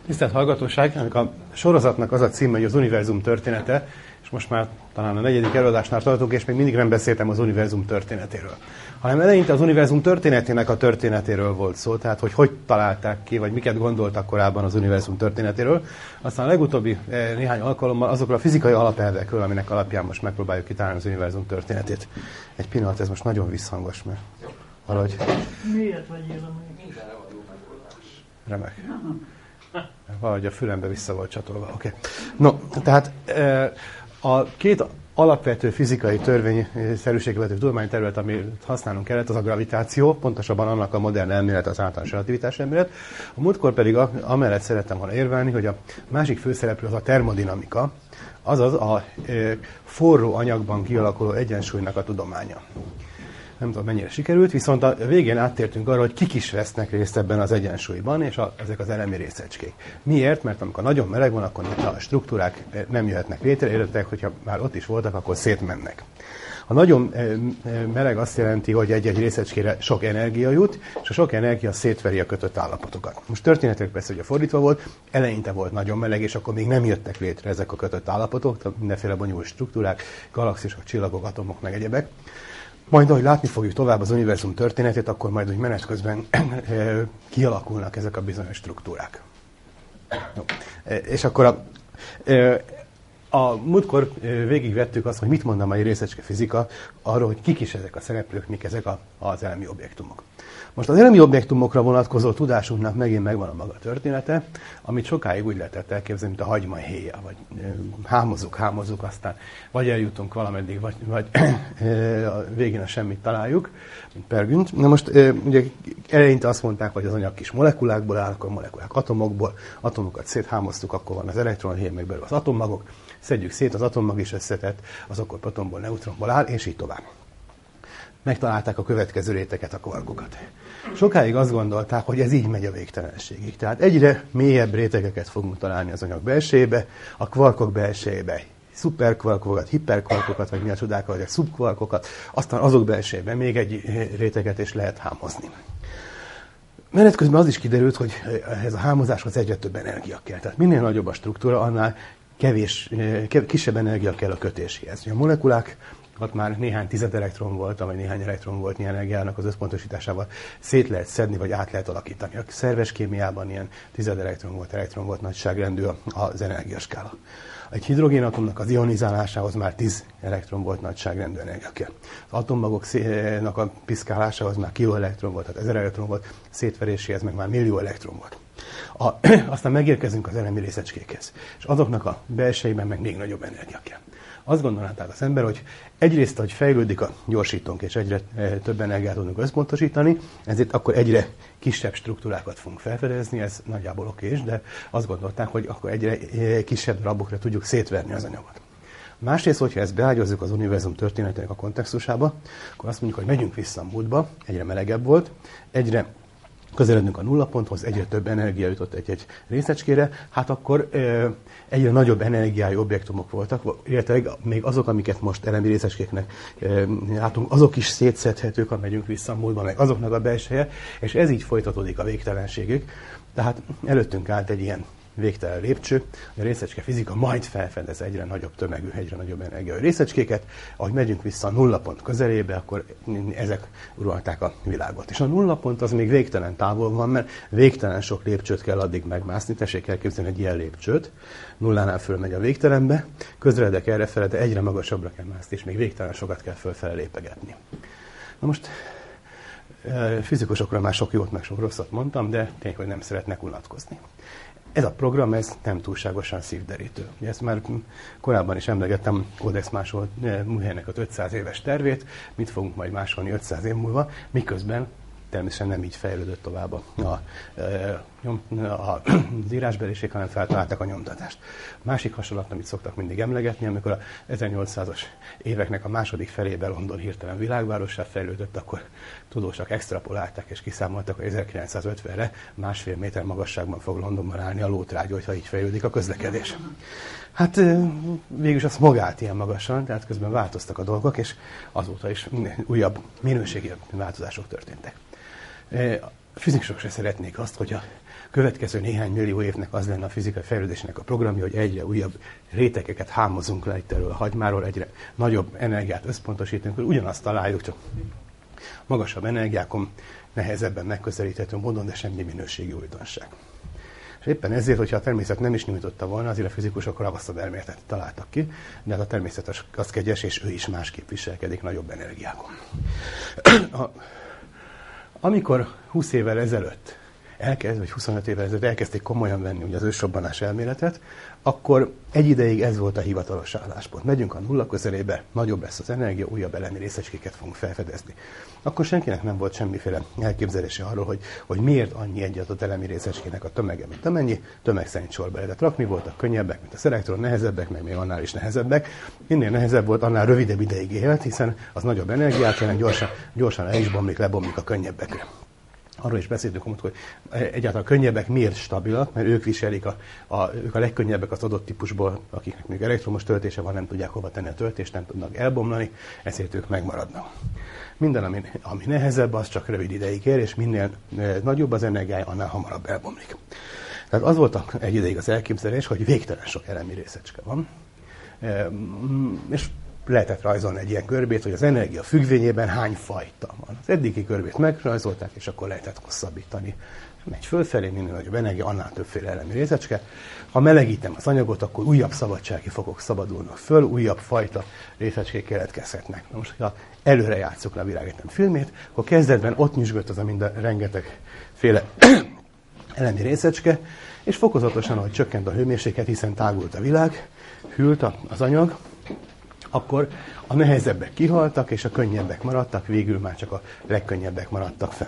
Tisztelt hallgatóság, ennek a sorozatnak az a címe, hogy az univerzum története, és most már talán a 4. előadásnál tartunk, és még mindig nem beszéltem az univerzum történetéről. Hanem eleinte az univerzum történetének a történetéről volt szó, tehát hogy találták ki, vagy miket gondoltak korábban az univerzum történetéről. Aztán a legutóbbi néhány alkalommal azokról a fizikai alapelvekről, aminek alapján most megpróbáljuk kitalálni az univerzum történetét. Egy pillanat, ez most nagyon visszhangos, mert valahogy... Miért vagy írva még? Mindenre van jó megoldás. Remek. Valahogy a fülembe vissza volt csatolva. Okay. No, tehát a két alapvető fizikai törvényszerűségvető tudományterület, amit használnunk kellett, az a gravitáció, pontosabban annak a modern elmélet, az általános relativitás elmélet. A múltkor pedig amellett szerettem volna érvelni, hogy a másik főszereplő az a termodinamika, azaz a forró anyagban kialakuló egyensúlynak a tudománya. Nem tudom, mennyire sikerült, viszont a végén áttértünk arra, hogy kik is vesznek részt ebben az egyensúlyban, és ezek az elemi részecskék. Miért? Mert amikor nagyon meleg van, akkor a struktúrák nem jöhetnek létre, értek, hogyha már ott is voltak, akkor szétmennek. A nagyon meleg azt jelenti, hogy egy-egy részecskére sok energia jut, és a sok energia szétveri a kötött állapotokat. Most történetek persze, hogy a fordítva volt, eleinte volt nagyon meleg, és akkor még nem jöttek létre ezek a kötött állapotok, mindenféle bonyolult struktúrák, galaxisok, csillagok, atomok, meg egyebek. Majd, ahogy látni fogjuk tovább az univerzum történetét, akkor majd, hogy menet közben kialakulnak ezek a bizonyos struktúrák. No. És akkor a múltkor végigvettük azt, hogy mit mond a mai részecske fizika arról, hogy kik is ezek a szereplők, mik ezek az elemi objektumok. Most az elemi objektumokra vonatkozó tudásunknak megint megvan a maga története, amit sokáig úgy lehetett elképzelni, mint a hagyma héja, vagy hámozzuk, aztán vagy eljutunk valameddig, vagy a végén a semmit találjuk, mint Pergünt. Na most ugye eleinte azt mondták, hogy az anyag kis molekulákból áll, akkor molekulák atomokból, atomokat széthámoztuk, akkor van az elektronhéja, meg belül az atommagok, szedjük szét, az atommag is összetett, az akkor protonból, neutronból áll, és így tovább. Megtalálták a következő réteget, a kvarkokat. Sokáig azt gondolták, hogy ez így megy a végtelenségig. Tehát egyre mélyebb rétegeket fogunk találni az anyag belsejébe, a kvarkok belsejébe szuperkvarkokat, hiperkvarkokat, vagy mi a csodákkal, vagy a szubkvarkokat, aztán azok belsejében még egy réteget is lehet hámozni. Menet közben az is kiderült, hogy ez a hámozáshoz egyre több energia kell. Tehát minél nagyobb a struktúra, annál kisebb energia kell a kötéséhez. A molekulák, ott már néhány tized elektron volt, vagy néhány elektron volt ilyen energiának az összpontosításával szét lehet szedni, vagy át lehet alakítani. A szerves kémiában ilyen tized elektron volt nagyságrendű az energiaskála. Egy hidrogénatomnak az ionizálásához már 10 elektron volt nagyságrendű energia kell. Az atommagoknak a piszkálásához már kiloelektron volt, tehát 1000 elektron volt, szétveréséhez meg már millió elektron volt. Aztán megérkezünk az elemi részecskékhez, és azoknak a belsejében meg még nagyobb energia kell. Azt gondolná tehát az ember, hogy egyrészt, hogy fejlődik a gyorsítónk, és egyre több energiát tudunk összpontosítani, ezért akkor egyre kisebb struktúrákat fogunk felfedezni, ez nagyjából okés, de azt gondolták, hogy akkor egyre kisebb darabokra tudjuk szétverni az anyagot. Másrészt, hogyha ezt beágyazzuk az univerzum történetének a kontextusába, akkor azt mondjuk, hogy megyünk vissza a múltba, egyre melegebb volt, egyre közeledünk a nullaponthoz, egyre több energia jutott egy-egy részecskére, hát akkor egyre nagyobb energiájú objektumok voltak, illetve még azok, amiket most elemi részecskéknek látunk, azok is szétszedhetők, ha megyünk vissza a múltba, meg azoknak a belseje, és ez így folytatódik a végtelenségig. Tehát előttünk állt egy ilyen végtelen lépcső, a részecske fizika majd felfedez egyre nagyobb tömegű, egyre nagyobb energiai részecskéket, ahogy megyünk vissza a nullapont közelébe, akkor ezek uralták a világot. És a nullapont az még végtelen távol van, mert végtelen sok lépcsőt kell addig megmászni, tessék elképzelni egy ilyen lépcsőt, nullánál fölmegy a végtelenbe, közreledek errefele, de egyre magasabbra kell mászni, és még végtelen sokat kell fölfele lépegetni. Na most fizikusokra már sok jót, meg sok rosszat mondtam, de tényleg, hogy nem szeretnek unatkozni. Ez a program, ez nem túlságosan szívderítő. Ezt már korábban is emlegettem, Codex másolt Műhelynek az 500 éves tervét, mit fogunk majd másolni 500 év múlva, miközben természetesen nem így fejlődött tovább az írásbeliség, hanem feltalálták a nyomtatást. Másik hasonlat, amit szoktak mindig emlegetni, amikor a 1800-as éveknek a második felében London hirtelen világvárossá fejlődött, akkor tudósok extrapolálták és kiszámoltak, hogy 1950-re 1,5 méter magasságban fog Londonban állni a lótrágy, hogyha így fejlődik a közlekedés. Hát végülis azt magált ilyen magasan, tehát közben változtak a dolgok, és azóta is újabb minőségi változások történtek. A fizikusok se szeretnék azt, hogy következő néhány millió évnek az lenne a fizikai fejlődésnek a programja, hogy egyre újabb rétegeket hámozunk le itt erről a hagymáról, egyre nagyobb energiát összpontosítunk, hogy ugyanazt találjuk, csak magasabb energiákon, nehezebben megközelíthető módon, de semmi minőségi újdonság. És éppen ezért, hogyha a természet nem is nyújtotta volna, azért a fizikusok ravasztabb elméletet találtak ki, de hát a természet az kegyes, és ő is másképp viselkedik nagyobb energiákon. Amikor 20 évvel ezelőtt vagy 25 évvel ezelőtt elkezdték komolyan venni ugye az ősrobbanás elméletet, akkor egy ideig ez volt a hivatalos álláspont. Megyünk a nulla közelébe, nagyobb lesz az energia, újabb elemi részecskéket fogunk felfedezni. Akkor senkinek nem volt semmiféle elképzelése arról, hogy miért annyi egy adott elemi részecskének a tömege, mint amennyi, tömeg szerint sorba lehetett rakni, voltak könnyebbek, mint az elektron, nehezebbek, meg még annál is nehezebbek. Minél nehezebb volt, annál rövidebb ideig élt, hiszen az nagyobb energiát jelent, gyorsan el is bomlik, lebomlik a könnyebbekre. Arról is beszéltünk, hogy egyáltalán a könnyebbek miért stabilak, mert ők viselik ők a legkönnyebbek az adott típusból, akiknek még elektromos töltése van, nem tudják hova tenni a töltést, nem tudnak elbomlani, ezért ők megmaradnak. Minden, ami nehezebb, az csak rövid ideig ér, és minél nagyobb az energiája, annál hamarabb elbomlik. Tehát az volt egy ideig az elképzelés, hogy végtelen sok elemi részecske van, és lehetett rajzolni egy ilyen görbét, hogy az energia függvényében hány fajta van. Az eddigi görbét megrajzolták, és akkor lehetett hosszabbítani. Megy fölfelé, minél nagyobb energia, annál többféle elemi részecske. Ha melegítem az anyagot, akkor újabb szabadsági fokok szabadulnak föl, újabb fajta részecskék keletkezhetnek. Na most, ha előre játsszuk le a világegyetem filmét, akkor kezdetben ott nyüzsgött az a minden rengetegféle elemi részecske, és fokozatosan, ahogy csökkent a hőmérséklet, hiszen tágult a világ, hűlt az anyag, akkor a nehezebbek kihaltak, és a könnyebbek maradtak, végül már csak a legkönnyebbek maradtak fenn.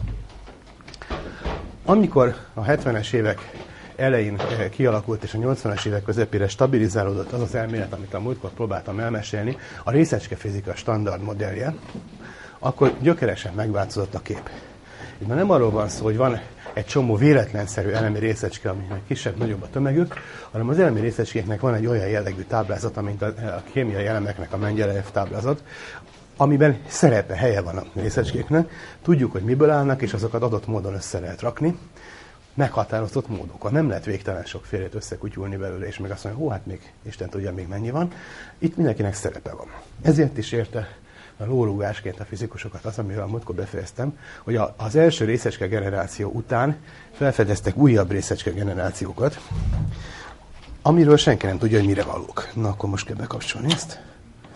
Amikor a 70-es évek elején kialakult, és a 80-as évek közepére stabilizálódott az az elmélet, amit a múltkor próbáltam elmesélni, a részecskefizika standard modellje, akkor gyökeresen megváltozott a kép. Itt már nem arról van szó, hogy van egy csomó véletlenszerű elemi részecske, aminek kisebb-nagyobb a tömegük, hanem az elemi részecskéknek van egy olyan jellegű táblázata, mint a kémiai elemeknek a Mendelejev táblázat, amiben szerepe, helye van a részecskéknek. Tudjuk, hogy miből állnak, és azokat adott módon össze lehet rakni. Meghatározott módokon. Nem lehet végtelen sokfélét összekutyulni belőle, és meg azt mondja, hát még Isten tudja, még mennyi van. Itt mindenkinek szerepe van. Ezért is érte a lórúgásként a fizikusokat az, amivel múltkor befejeztem, hogy az első részecske generáció után felfedeztek újabb részecske generációkat, amiről senki nem tudja, hogy mire valók. Na, akkor most kell bekapcsolni ezt.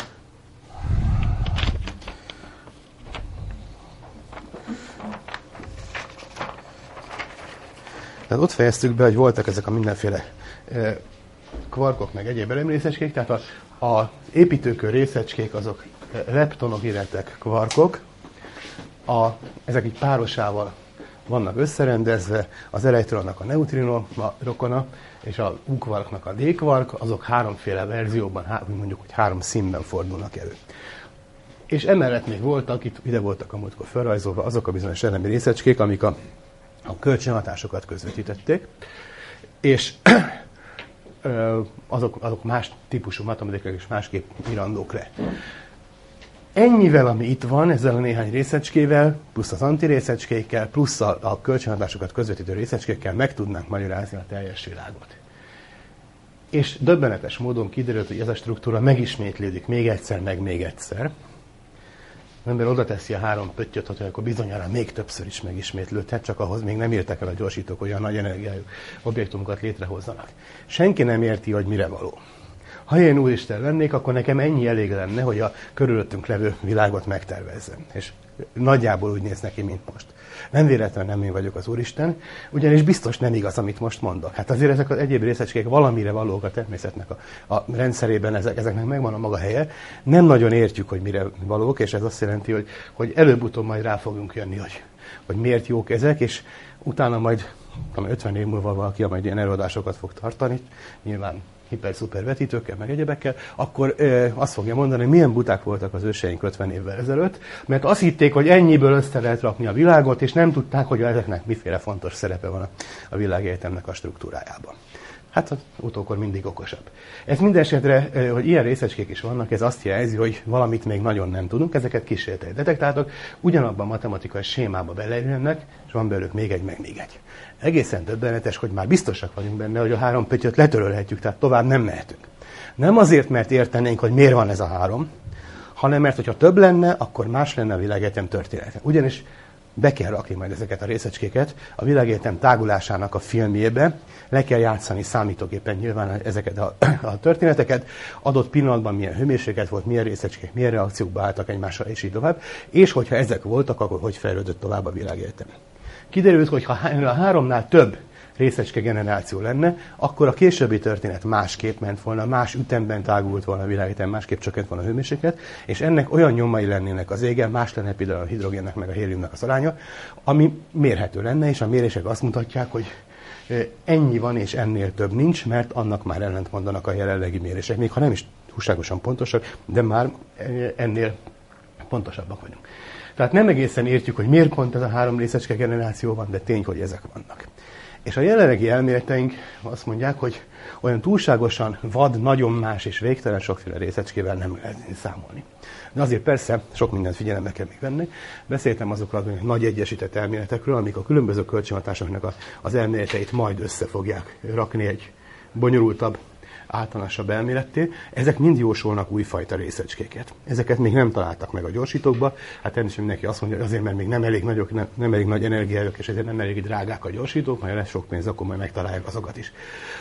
Tehát ott fejeztük be, hogy voltak ezek a mindenféle kvarkok, meg egyéb elemi részecskék, tehát az építőkör részecskék azok leptonok, illetve kvarkok. Ezek így párosával vannak összerendezve, az elektronnak a neutrino rokona, és a U-kvarknak a D-kvark, azok háromféle verzióban, mondjuk, hogy 3 színben fordulnak elő. És emellett még voltak, ide voltak a múltkor felrajzolva, azok a bizonyos elemi részecskék, amik a kölcsönhatásokat közvetítették, és azok más típusú matematikák és másképp írandók le. Ennyivel, ami itt van, ezzel a néhány részecskével, plusz az antirészecskékkel, plusz a kölcsönhatásokat közvetítő részecskékkel meg tudnánk magyarázni a teljes világot. És döbbenetes módon kiderült, hogy ez a struktúra megismétlődik még egyszer, meg még egyszer. Az ember oda teszi a 3 pöttyöt, hogy akkor bizonyára még többször is megismétlődhet, csak ahhoz még nem értek el a gyorsítók, olyan nagy energiájú objektumokat létrehozzanak. Senki nem érti, hogy mire való. Ha én Úristen lennék, akkor nekem ennyi elég lenne, hogy a körülöttünk levő világot megtervezzem. És nagyjából úgy néz neki, mint most. Nem véletlenül nem én vagyok az Úristen, ugyanis biztos nem igaz, amit most mondok. Hát azért ezek az egyéb részecskék valamire valók a természetnek a rendszerében, ezeknek megvan a maga helye. Nem nagyon értjük, hogy mire valók, és ez azt jelenti, hogy előbb-utóbb majd rá fogunk jönni, hogy miért jók ezek, és utána majd 50 év múlva valaki majd ilyen előadásokat fog tartani, nyilván hiper-szuper vetítőkkel, meg egyebekkel, akkor azt fogja mondani, hogy milyen buták voltak az őseink 50 évvel ezelőtt, mert azt hitték, hogy ennyiből össze lehet rakni a világot, és nem tudták, hogy ezeknek miféle fontos szerepe van a világegyetemnek a struktúrájában. Hát az utókor mindig okosabb. Ez minden esetre, hogy ilyen részecskék is vannak, ez azt jelzi, hogy valamit még nagyon nem tudunk, ezeket kísérletileg detektáltak, ugyanabban a matematikai sémába beleülnek, és van belőlük még egy, meg még egy. Egészen döbbenetes, hogy már biztosak vagyunk benne, hogy a 3 pöttyöt letörölhetjük, tehát tovább nem mehetünk. Nem azért, mert értenénk, hogy miért van ez a 3, hanem mert, hogyha több lenne, akkor más lenne a világegyetem története. Ugyanis be kell rakni majd ezeket a részecskéket a világegyetem tágulásának a filmjébe, le kell játszani számítógépen nyilván ezeket a történeteket, adott pillanatban milyen hőmérséklet volt, milyen részecskék, milyen reakciókba álltak egymással, és így tovább, és hogyha ezek voltak, akkor hogy fejlődött tovább a világegyetem. Kiderült, hogy ha a 3-nál több részecske generáció lenne, akkor a későbbi történet másképp ment volna, más ütemben tágult volna a világegyetem, másképp csökkent volna a hőmérséklet, és ennek olyan nyomai lennének az égen, más lenne például a hidrogénnek meg a héliumnak az aránya, ami mérhető lenne, és a mérések azt mutatják, hogy ennyi van, és ennél több nincs, mert annak már ellent mondanak a jelenlegi mérések, még ha nem is túlságosan pontosak, de már ennél pontosabbak vagyunk. Tehát nem egészen értjük, hogy miért pont ez a 3 részecske generáció van, de tény, hogy ezek vannak. És a jelenlegi elméleteink azt mondják, hogy olyan túlságosan vad, nagyon más és végtelen sokféle részecskével nem lehet számolni. De azért persze sok mindent figyelembe kell még venni. Beszéltem azokról a nagy egyesített elméletekről, amik a különböző kölcsönhatásoknak az elméleteit majd össze fogják rakni egy bonyolultabb, általánosabb elméletté. Ezek mind jósolnak újfajta részecskéket. Ezeket még nem találtak meg a gyorsítókba. Hát természetesen mindenki azt mondja, hogy azért, mert még nem elég nagyok, nem elég nagy energiájuk, és ezért nem elég drágák a gyorsítók, majd lesz sok pénz, akkor majd megtalálják azokat is.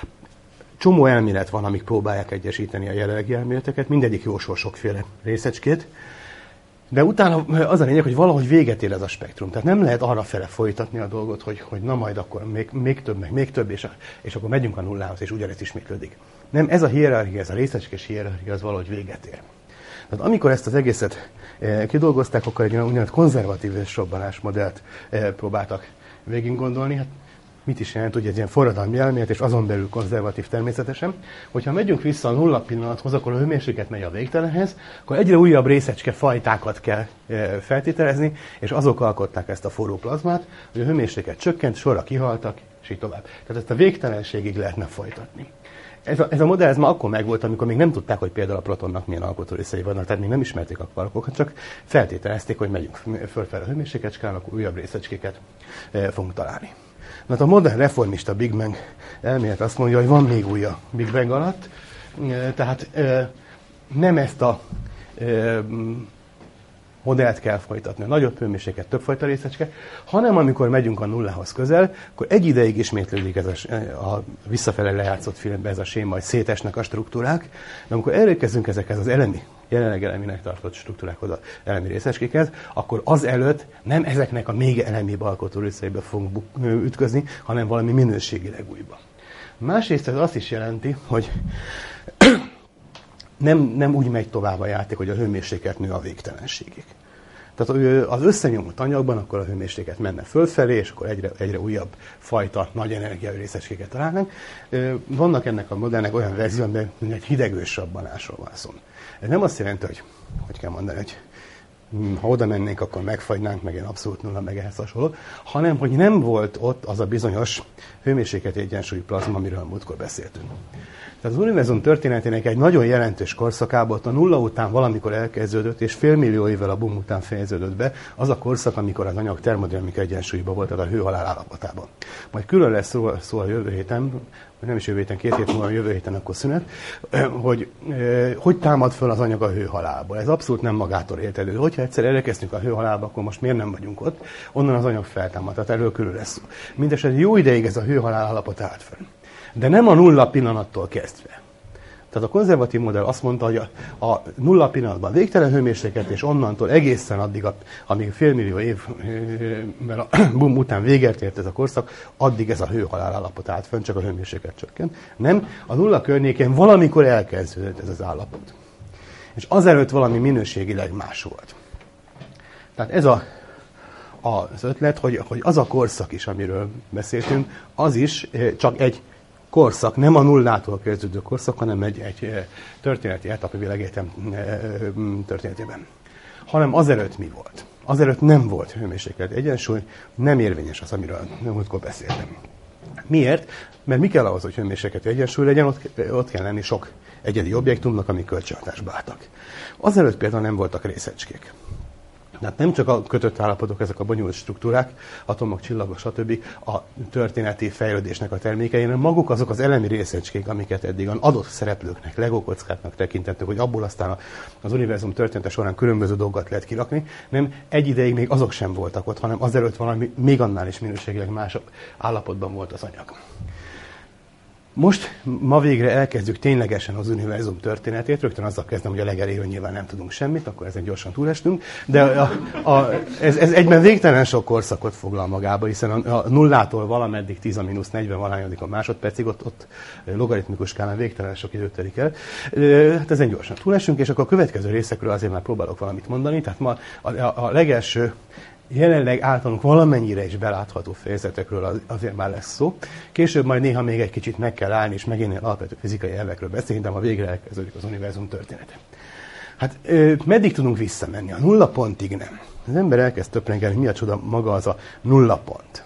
Csomó elmélet van, amik próbálják egyesíteni a jelenlegi elméleteket, mindegyik jósol sokféle részecskét, de utána az a lényeg, hogy valahogy véget ér ez a spektrum. Tehát nem lehet arra fele folytatni a dolgot, hogy na majd akkor még több, meg még több, és akkor megyünk a nullához, és ugyanez ismétlődik. Nem, ez a hierarchia, ez a részecskés hierarchia, az valahogy véget ér. Tehát amikor ezt az egészet kidolgozták, akkor egy úgynevezett konzervatív robbanásmodellt próbáltak végig gondolni. Hát mit is jelent, ugye egy ilyen forradalmi elmélet, és azon belül konzervatív természetesen. Hogyha megyünk vissza a nulla pillanathoz, akkor a hőmérséklet megy a végtelenhez, akkor egyre újabb részecske fajtákat kell feltételezni, és azok alkották ezt a forró plazmát, hogy a hőmérséklet csökkent, sorra kihaltak, és így tovább. Tehát ezt a végtelenségig lehetne folytatni. Ez a modell ez már akkor megvolt, amikor még nem tudták, hogy például a protonnak milyen alkotórészei vannak, tehát még nem ismerték a kvarkokat, csak feltételezték, hogy megyünk fölfelé a hőmérsékletskálán, akkor újabb részecskéket fogunk találni. Mert a modern reformista Big Bang elmélet azt mondja, hogy van még új a Big Bang alatt, tehát nem ezt a modellt kell folytatni, a nagyobb hőmérséklet, többfajta részecske, hanem amikor megyünk a nullához közel, akkor egy ideig ismétlődik ez a visszafele lejátszott filmben ez a séma, hogy szétesnek a struktúrák, de amikor elérkezünk ezekhez az jelenleg eleminek tartott struktúrákhoz, az elemi részecskékhez, akkor azelőtt nem ezeknek a még elemibb alkotó részeibe fogunk ütközni, hanem valami minőségileg újba. Másrészt ez azt is jelenti, hogy nem úgy megy tovább a játék, hogy a hőmérséklet nő a végtelenségig. Tehát az összenyomott anyagban akkor a hőmérséklet menne fölfelé, és akkor egyre újabb fajta nagy energiájú részecskéket találnánk. Vannak ennek a modellnek olyan verzió, amiben egy hidegős robbanásról van szó. Ez nem azt jelenti, hogy kell mondani, hogy ha oda mennénk, akkor megfagynánk, meg ilyen abszolút nulla, meg ehhez hasonló, hanem hogy nem volt ott az a bizonyos hőmérsékleti egyensúlyi plazma, amiről múltkor beszéltünk. Tehát az univerzum történetének egy nagyon jelentős korszakában, a nulla után valamikor elkezdődött, és félmillió évvel a boom után fejeződött be, az a korszak, amikor az anyag termodinamika egyensúlyban volt, tehát a hőhalál állapotában. Majd külön lesz szó a jövő héten, vagy nem is jövő héten, 2 hét múlva, jövő héten akkor szünet, hogy támad föl az anyag a hőhalálból. Ez abszolút nem magától értetődő. Hogyha egyszer elkezdtünk a hőhalálba, akkor most miért nem vagyunk ott? Onnan az anyag feltámad, tehát erről külön lesz szó. Mindesetre jó ideig ez a hőhalál állapot állt fel. De nem a nulla pillanattól kezdve. Tehát a konzervatív modell azt mondta, hogy a nulla pillanatban végtelen hőmérséklet, és onnantól egészen addig, amíg félmillió évvel a boom után véget ért ez a korszak, addig ez a hőhalál állapot állt fönn, csak a hőmérséklet csökkent. Nem, a nulla környékén valamikor elkezdődött ez az állapot. És azelőtt valami minőségileg más volt. Tehát ez az ötlet, hogy az a korszak is, amiről beszéltünk, az is csak egy korszak, nem a nullától kezdődő korszak, hanem egy történeti etap a világegyetem történetében. Hanem azelőtt mi volt? Azelőtt nem volt hőmérséklet egyensúly, nem érvényes az, amiről múltkor beszéltem. Miért? Mert mi kell ahhoz, hogy hőmérsékleti egyensúly legyen, ott kell lenni sok egyedi objektumnak, amik kölcsönhatásba álltak. Azelőtt például nem voltak részecskék. Tehát nem csak a kötött állapotok, ezek a bonyolult struktúrák, atomok, csillagok, stb. A történeti fejlődésnek a termékei, hanem maguk azok az elemi részecskék, amiket eddig adott szereplőknek, legókockáknak tekintettük, hogy abból aztán az univerzum története során különböző dolgokat lehet kirakni, nem egy ideig még azok sem voltak ott, hanem azelőtt valami még annál is minőségileg másabb állapotban volt az anyag. Most, ma végre elkezdjük ténylegesen az univerzum történetét, rögtön azzal kezdem, hogy a legelején nyilván nem tudunk semmit, akkor ezen gyorsan túlestünk, de ez egyben végtelen sok korszakot foglal magába, hiszen a nullától valameddig 10⁻40 valahányadikon másodpercig, ott logaritmikus skálán végtelen sok időt telik el. Hát ezen gyorsan túlesünk, és akkor a következő részekről azért már próbálok valamit mondani, tehát ma a legelső jelenleg általunk valamennyire is belátható fejezetekről azért már lesz szó. Később majd néha még egy kicsit meg kell állni, és megint alapvető fizikai elvekről beszélni, de ma végre elkezdődik az univerzum története. Hát meddig tudunk visszamenni? A nulla pontig nem. Az ember elkezd töprengeni, mi a csoda maga az a nulla pont.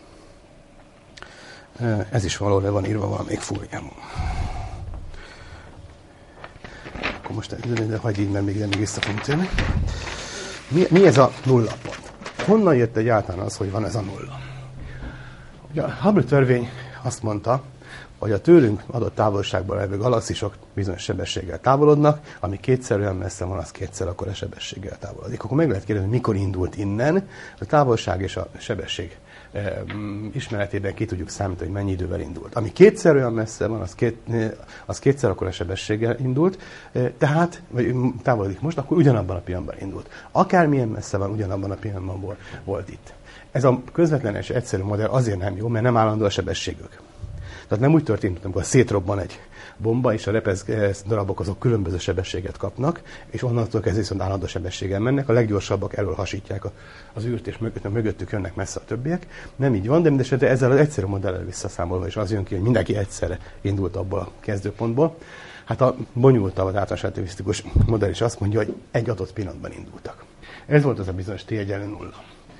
Ez is valahol le van írva valamelyik fóliámon. Akkor most hagyj így, mert még vissza fogunk térni. Mi ez a nulla pont? Honnan jött egyáltalán az, hogy van ez a nulla? Ugye a Hubble törvény azt mondta, hogy a tőlünk adott távolságban levő galaxisok bizonyos sebességgel távolodnak, ami kétszer olyan messze van, az kétszer akkora sebességgel távolodik. Akkor meg lehet kérdezni, hogy mikor indult innen. A távolság és a sebesség ismeretében ki tudjuk számítani, hogy mennyi idővel indult. Ami kétszer olyan messze van, az kétszer akkora sebességgel indult, tehát, vagy távolodik most, akkor ugyanabban a pillanatban indult. Akármilyen messze van, ugyanabban a pillanatban volt itt. Ez a közvetlen és egyszerű modell azért nem jó, mert nem állandó a sebességük. Tehát nem úgy történt, amikor szétrobban egy bomba, és a repesz darabok azok különböző sebességet kapnak, és onnantól kezdve viszont állandó sebességgel mennek, a leggyorsabbak elől hasítják az űrt, és mögöttük jönnek messze a többiek. Nem így van, de mindesetre ezzel az egyszerű modellel visszaszámolva, és az jön ki, hogy mindenki egyszerre indult abból a kezdőpontból. Hát a bonyolultabb, az általános relativisztikus modell is azt mondja, hogy egy adott pillanatban indultak. Ez volt az a bizonyos T=0.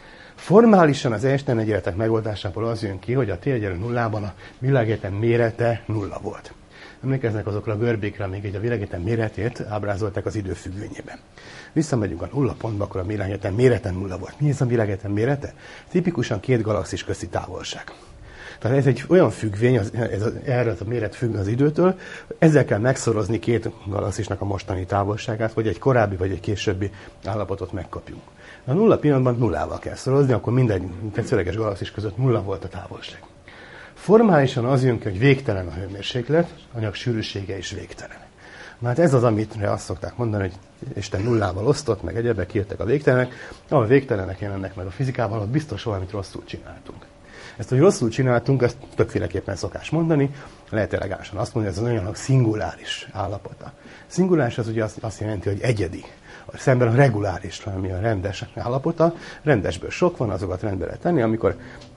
Formálisan az Einstein-egyenletek megoldásából az jön ki, hogy a T=0-ban a világegyetem mérete nulla volt. Emlékeznek azokra a görbékre, amíg egy a világegyetem méretét ábrázolták az idő függvényében. Visszamegyünk a nulla pontba, akkor a világegyetem mérete nulla volt. Mi ez a világegyetem mérete? Tipikusan két galaxis közti távolság. Tehát ez egy olyan függvény, erre a méret függ az időtől, ezzel kell megszorozni két galaxisnak a mostani távolságát, hogy egy korábbi vagy egy későbbi állapotot megkapjunk. A nulla pillanatban nullával kell szorozni, akkor minden tetszőleges galaxis között nulla volt a távolság. Formálisan az jön ki, hogy végtelen a hőmérséklet, anyag sűrűsége is végtelen. Hát ez az, amire azt szokták mondani, hogy Isten nullával osztott, meg egyebek írtak a végtelenek, ahol végtelenek jelennek meg a fizikában, ott biztos valamit rosszul csináltunk. Ezt, hogy rosszul csináltunk, ezt többféleképpen szokás mondani, lehet elegánsan azt mondani, hogy ez az anyagnak szinguláris állapota. Szinguláris az ugye azt jelenti, hogy egyedi. Szemben a reguláris, ami a rendes állapota. Rendesből sok van, azokat rendbe lehet tenni, amikor,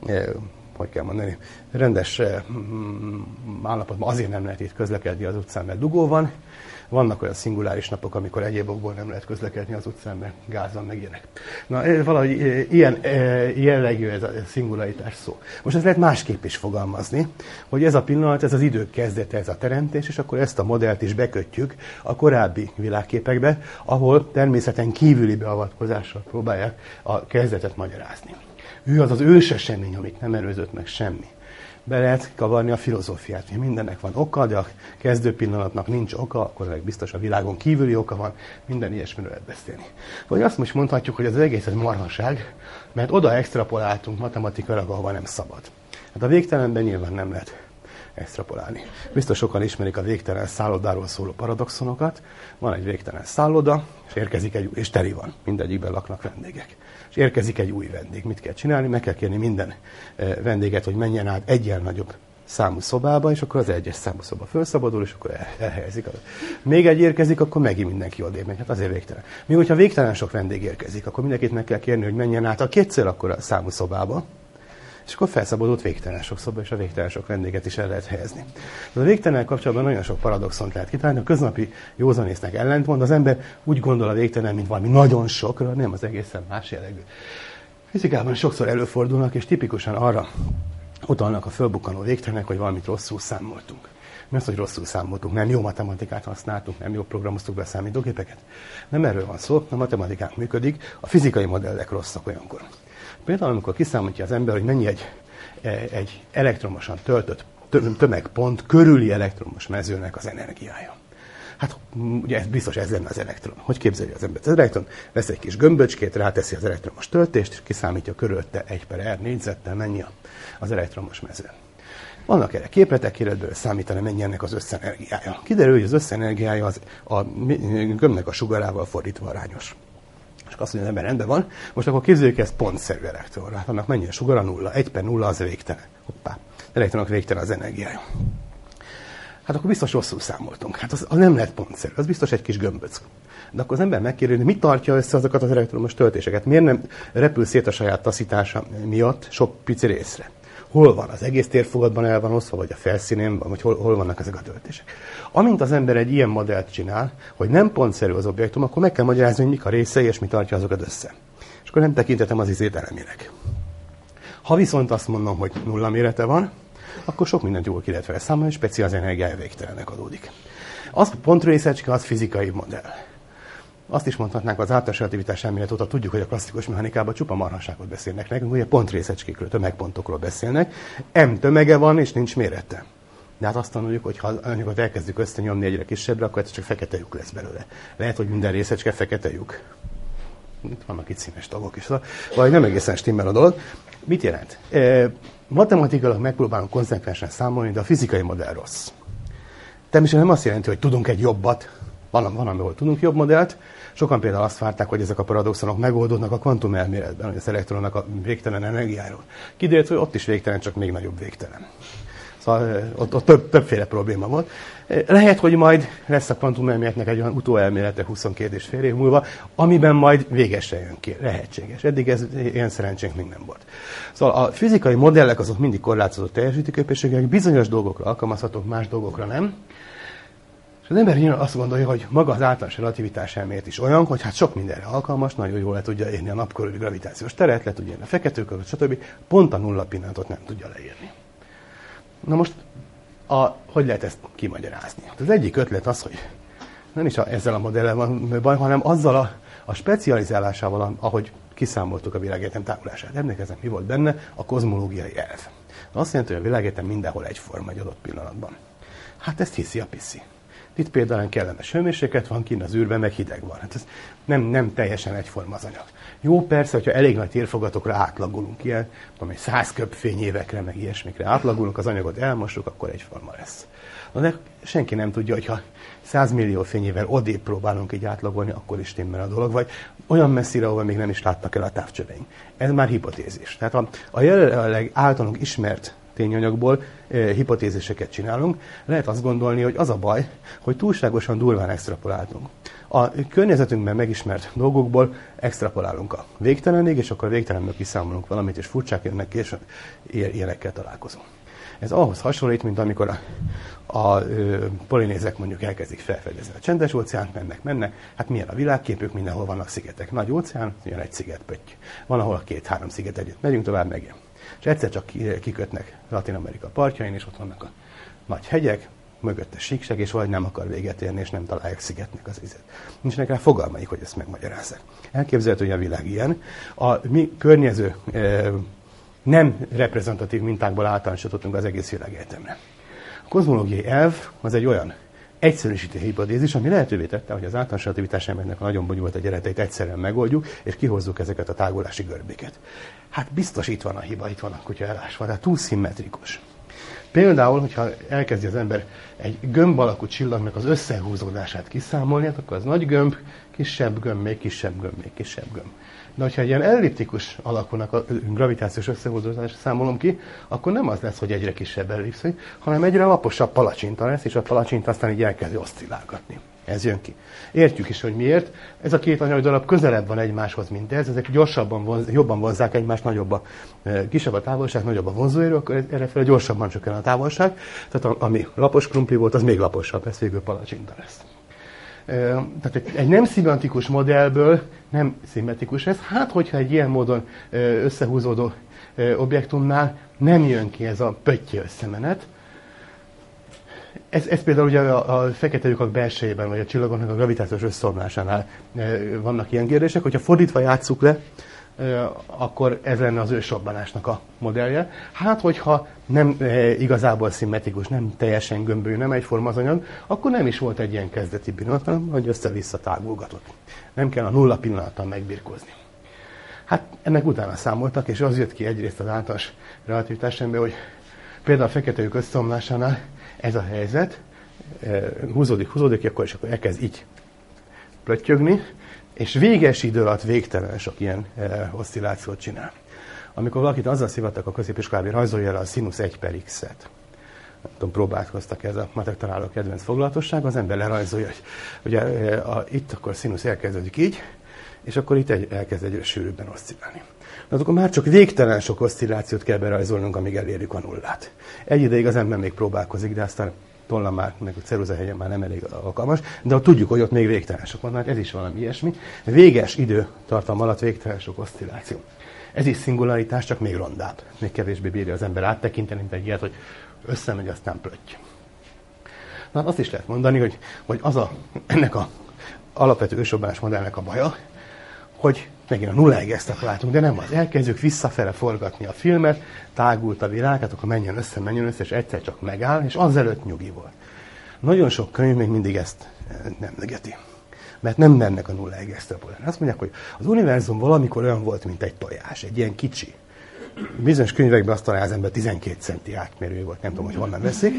hogy kell mondani, rendes állapotban azért nem lehet itt közlekedni az utcán, mert dugó van. Vannak olyan szinguláris napok, amikor egyéb okból nem lehet közlekedni az utcán, mert gáz van, meg ilyenek. Na, valahogy ilyen jellegű ez a szingularitás szó. Most ezt lehet másképp is fogalmazni, hogy ez a pillanat, ez az idő kezdete, ez a teremtés, és akkor ezt a modellt is bekötjük a korábbi világképekbe, ahol természeten kívüli beavatkozással próbálják a kezdetet magyarázni. Ő az az ősesemény, amit nem előzött meg semmi. Be lehet kavarni a filozófiát, hogy mindennek van oka, de a kezdő pillanatnak nincs oka, akkor meg biztos a világon kívüli oka van, minden ilyesmiről lehet beszélni. Vagy azt most mondhatjuk, hogy az egész egy marhaság, mert oda extrapoláltunk matematikailag, ahova nem szabad. Hát a végtelenben nyilván nem lehet extrapolálni. Biztos sokan ismerik a végtelen szállodáról szóló paradoxonokat. Van egy végtelen szálloda, és érkezik és teli van, mindegyikben laknak vendégek. És érkezik egy új vendég. Mit kell csinálni? Meg kell kérni minden vendéget, hogy menjen át egyen nagyobb számú szobába, és akkor az egyes számú szoba felszabadul, és akkor elhelyezik. Még egy érkezik, akkor megint mindenki odébb megy. Hát azért végtelen. Míg hogyha végtelen sok vendég érkezik, akkor mindenkit meg kell kérni, hogy menjen át a kétszer akkora számú szobába, és akkor felszabadult végtelen sok szoba, és a végtelen sok vendéget is el lehet helyezni. De a végtelen kapcsolatban nagyon sok paradoxont lehet kitalálni, a köznapi józanésznek ellentmond, az ember úgy gondol a végtelen, mint valami nagyon sokra, nem, az egészen más jellegű. Fizikában sokszor előfordulnak, és tipikusan arra utalnak a fölbukkanó végtelenek, hogy valamit rosszul számoltunk. Mi az, hogy rosszul számoltunk? Nem jó matematikát használtunk, nem jó programoztuk be a számítógépeket? Nem erről van szó, a matematikánk működik, a fizikai modellek rosszak olyankor. Például, amikor kiszámolja az ember, hogy mennyi egy elektromosan töltött tömegpont körüli elektromos mezőnek az energiája. Hát ugye ez biztos ez lenne az elektron. Hogy képzeli az ember? Az elektron vesz egy kis gömböcskét, ráteszi az elektromos töltést, és kiszámítja körülötte 1/r négyzettel mennyi az elektromos mező. Vannak erre képletek, ebből számítani, mennyi ennek az összenergiája. Kiderül, hogy az összenergiája a gömbnek a sugarával fordítva arányos. És azt mondja, az ember rendben van, most akkor képzeljük ezt pontszerű elektronra. Hát annak mennyi a sugara? 0. 1/0 az végtelen. Hoppá, elektronok végtelen az energiája. Hát akkor biztos rosszul számoltunk. Hát az nem lehet pontszerű, az biztos egy kis gömböc. De akkor az ember megkérdezi, hogy mit tartja össze azokat az elektromos töltéseket? Miért nem repül szét a saját taszítása miatt sok pici részre? Hol van? Az egész térfogatban el van osztva, vagy a felszínén van, vagy hol vannak ezek a töltések? Amint az ember egy ilyen modellt csinál, hogy nem pontszerű az objektum, akkor meg kell magyarázni, hogy mik a részei, és mi tartja azokat össze. És akkor nem tekintetem az izét elemileg. Ha viszont azt mondom, hogy nulla mérete van, akkor sok mindent jól ki lehet vele számolni, és speciál az energiája végtelenek adódik. Az pontrészecske, az fizikai modell. Azt is mondhatnánk, az általános relativitás elmélet óta tudjuk, hogy a klasszikus mechanikában csupa marhaságot beszélnek nekünk, ugye pontrészecskékről, tömegpontokról beszélnek. M tömege van, és nincs mérete. De hát azt tanuljuk, hogy ha anyagot elkezdjük összenyomni egyre kisebbre, akkor ez csak fekete lyuk lesz belőle. Lehet, hogy minden részecske fekete lyuk. Itt vannak itt színes tagok is, vagy nem egészen stimmel a dolog. Mit jelent? Matematikailag megpróbálunk konzekvensen számolni, de a fizikai modell rossz. Természetesen nem azt jelenti, hogy tudunk egy jobbat, van, ahol tudunk jobb modellt. Sokan például azt várták, hogy ezek a paradoxonok megoldódnak a kvantumelméletben, hogy az elektronnak a végtelen energiáról. Kiderült, hogy ott is végtelen, csak még nagyobb végtelen. Szóval ott többféle probléma volt. Lehet, hogy majd lesz a kvantumelméletnek egy olyan utóelmélete 22,5 év múlva, amiben majd végesen jön ki. Lehetséges. Eddig ilyen szerencsénk még nem volt. Szóval a fizikai modellek azok mindig korlátozott teljesítőképességek, bizonyos dolgokra alkalmazhatók, más dolgokra nem. És az ember azt gondolja, hogy maga az általános relativitás elmélet is olyan, hogy hát sok mindenre alkalmas, nagyon jól le tudja érni a nap körüli gravitációs teret, le tudja érni a feketőkört, stb. Pont a nulla pillanatot nem tudja leírni. Na most, hogy lehet ezt kimagyarázni? Az egyik ötlet az, hogy nem is ezzel a modellel van baj, hanem azzal a specializálásával, ahogy kiszámoltuk a világegyetem távolását. Emlékezem, mi volt benne? A kozmológiai elv. Azt jelenti, hogy a világegyetem mindenhol egyforma egy adott pillanatban. Hát ezt hiszi a piszi. Itt például kellemes hőmérséklet van, kint az űrben meg hideg van. Hát ez nem teljesen egyforma az anyag. Jó, persze, hogyha elég nagy térfogatokra átlagolunk, ilyen, tudom, 100 köbfényévekre, meg ilyesmikre átlagolunk, az anyagot elmossuk, akkor egyforma lesz. De senki nem tudja, hogyha 100 millió fényével odébb próbálunk így átlagolni, akkor is stimmel a dolog, vagy olyan messzire, ahol még nem is láttak el a távcsöveink. Ez már hipotézis. Tehát a jelenleg általunk ismert tényanyagból hipotéziseket csinálunk, lehet azt gondolni, hogy az a baj, hogy túlságosan durván extrapoláltunk. A környezetünkben megismert dolgokból extrapolálunk a végtelenig, és akkor a végtelenből kiszámolunk valamit, és furcsák jönnek ki, és ilyenekkel találkozunk. Ez ahhoz hasonlít, mint amikor a polinézek mondjuk elkezdik felfedezni a csendes óceánt, mennek, hát milyen a világképük, mindenhol vannak szigetek. Nagy óceán, jön egy szigetpötty. Van, ahol 2-3 sziget együtt. Megyünk tovább, megjön. És egyszer csak kikötnek Latin-Amerika partjain, és ott vannak a nagy hegyek, mögötte síkság, és valahogy nem akar véget érni, és nem találják szigetnek az vizet. Nincsenek rá fogalmaik, hogy ezt megmagyarázzák. Elképzelhető, hogy a világ ilyen. A mi környező nem reprezentatív mintákból általánosítottunk az egész világegyetemre. A kozmológiai elv az egy olyan egyszerűsítő hipotézis, ami lehetővé tette, hogy az általános relativitás elméletnek a nagyon bonyolult egyenleteit egyszerűen megoldjuk, és kihozzuk ezeket a tágulási görbéket. Hát biztos itt van a hiba, itt van a kutya elásva, tehát túl szimmetrikus. Például, hogyha elkezdi az ember egy gömb alakú csillagnak az összehúzódását kiszámolni, hát akkor az nagy gömb, kisebb gömb, még kisebb gömb, még kisebb gömb. De hogyha egy ilyen elliptikus alakúnak a gravitációs összehúzódását számolom ki, akkor nem az lesz, hogy egyre kisebb ellipszi, hanem egyre laposabb palacsinta lesz, és a palacsinta aztán így elkezdi oszcillálgatni. Ez jön ki. Értjük is, hogy miért. Ez a két anyagdarab közelebb van egymáshoz, mint ez. Ezek jobban vonzzák egymást, kisebb a távolság, nagyobb a vonzóerő, akkor errefele gyorsabban csökken a távolság. Tehát ami lapos krumpli volt, az még laposabb, ez végül palacsinta lesz. Tehát egy nem szimmetrikus modellből nem szimmetrikus ez. Hát, hogyha egy ilyen módon összehúzódó objektumnál nem jön ki ez a pötty összemenet. Ez például ugye a fekete lyukak belsejében, vagy a csillagoknak a gravitációs összeomlásánál vannak ilyen kérdések. Hogyha fordítva játsszuk le, akkor ez lenne az ősrobbanásnak a modellje. Hát, hogyha nem igazából szimmetrikus, nem teljesen gömbölyű, nem egyforma az anyag, akkor nem is volt egy ilyen kezdeti pillanat, hanem hogy össze-vissza tágulgatott. Nem kell a nulla pillanattal megbirkózni. Hát ennek utána számoltak, és az jött ki egyrészt az általános relativitás szemben, hogy például a fekete lyuk összeomlásánál ez a helyzet, húzódik, akkor elkezd így plöttyögni, és véges idő alatt végtelen sok ilyen oszcillációt csinál. Amikor valakit azzal szivattak a középiskolában, hogy rajzolja el a színusz 1/x-et, nem tudom, próbálkoztak ez a matek találó kedvenc foglalatosság, az ember lerajzolja, hogy ugye, itt akkor a színusz elkezdődik így, és akkor itt elkezd egyre sűrűbben oszcillálni. De akkor már csak végtelen sok oszcillációt kell berajzolnunk, amíg elérjük a nullát. Egy ideig az ember még próbálkozik, de aztán tollam már, meg a ceruzahegyen már nem elég alkalmas, de tudjuk, hogy ott még végtelen sok van, hát ez is valami ilyesmi. Véges időtartam alatt végtelen sok oszcilláció. Ez is szingularitás, csak még rondább. Még kevésbé bírja az ember áttekinteni, mint egy ilyet, hogy összemegy, aztán plötty. Na, azt is lehet mondani, hogy ennek a alapvető ősrobbanás modellnek a baja, hogy megint a nulláig extrapoláltunk, de nem az. Elkezdjük visszafele forgatni a filmet, tágult a világ, hát akkor menjen össze, és egyszer csak megáll, és azelőtt nyugi volt. Nagyon sok könyv még mindig ezt nem negeti. Mert nem mennek a nulláig extrapolálni. Azt mondják, hogy az univerzum valamikor olyan volt, mint egy tojás, egy ilyen kicsi. Bizonyos könyvekben azt találja az ember 12 centi átmérő volt, nem tudom, hogy honnan veszik.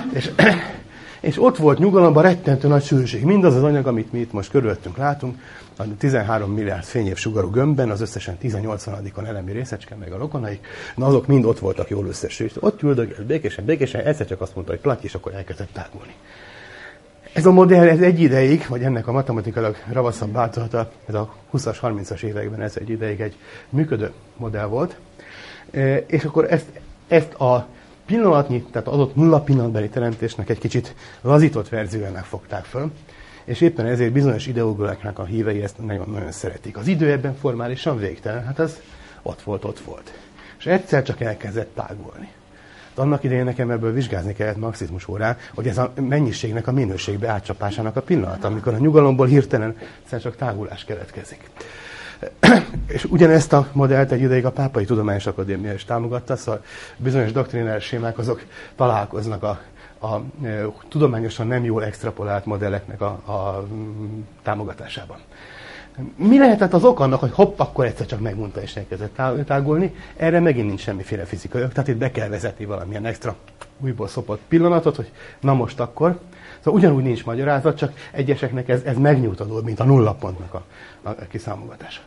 És ott volt nyugalomban rettentő nagy sűrűség. Mindaz az anyag, amit mi itt most körülöttünk látunk, a 13 milliárd fényév sugarú gömbben, az összesen 18-on elemi részecske, meg a rokonaik, na azok mind ott voltak jól összesült. Ott üldögélt békésen, egyszer csak azt mondta, hogy platty, és akkor elkezdett tágulni. Ez a modell, ez egy ideig, vagy ennek a matematikailag ravaszabb változata, ez a 20-as, 30-as években ez egy ideig egy működő modell volt. És akkor ezt a pillanatnyi, tehát adott nulla pillanatbeli teremtésnek egy kicsit lazított verziójának fogták föl, és éppen ezért bizonyos ideológiáknak a hívei ezt nagyon-nagyon szeretik. Az idő ebben formálisan végtelen, hát az ott volt. És egyszer csak elkezdett tágulni. De annak idején nekem ebből vizsgázni kellett marxizmus órán, hogy ez a mennyiségnek a minőségbe átcsapásának a pillanat, amikor a nyugalomból hirtelen egyszer csak tágulás keletkezik. És ugyanezt a modellt egy ideig a Pápai Tudományos Akadémia is támogatta, szóval bizonyos doktrinális sémák azok találkoznak a tudományosan nem jól extrapolált modelleknek a támogatásában. Mi lehetett az ok annak, hogy hopp, akkor egyszer csak megmondta és elkezdett tágulni? Erre megint nincs semmiféle fizikai ok, tehát itt be kell vezetni valamilyen extra újból szopott pillanatot, hogy na most akkor. Szóval ugyanúgy nincs magyarázat, csak egyeseknek ez megnyugtató, mint a nulla pontnak a kiszámogatása.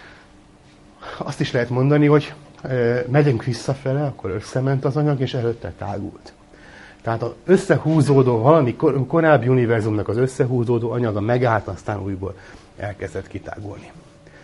Azt is lehet mondani, hogy megyünk visszafele, akkor összement az anyag, és előtte tágult. Tehát az összehúzódó, valami korábbi univerzumnak az összehúzódó anyaga megállt, aztán újból elkezdett kitágulni.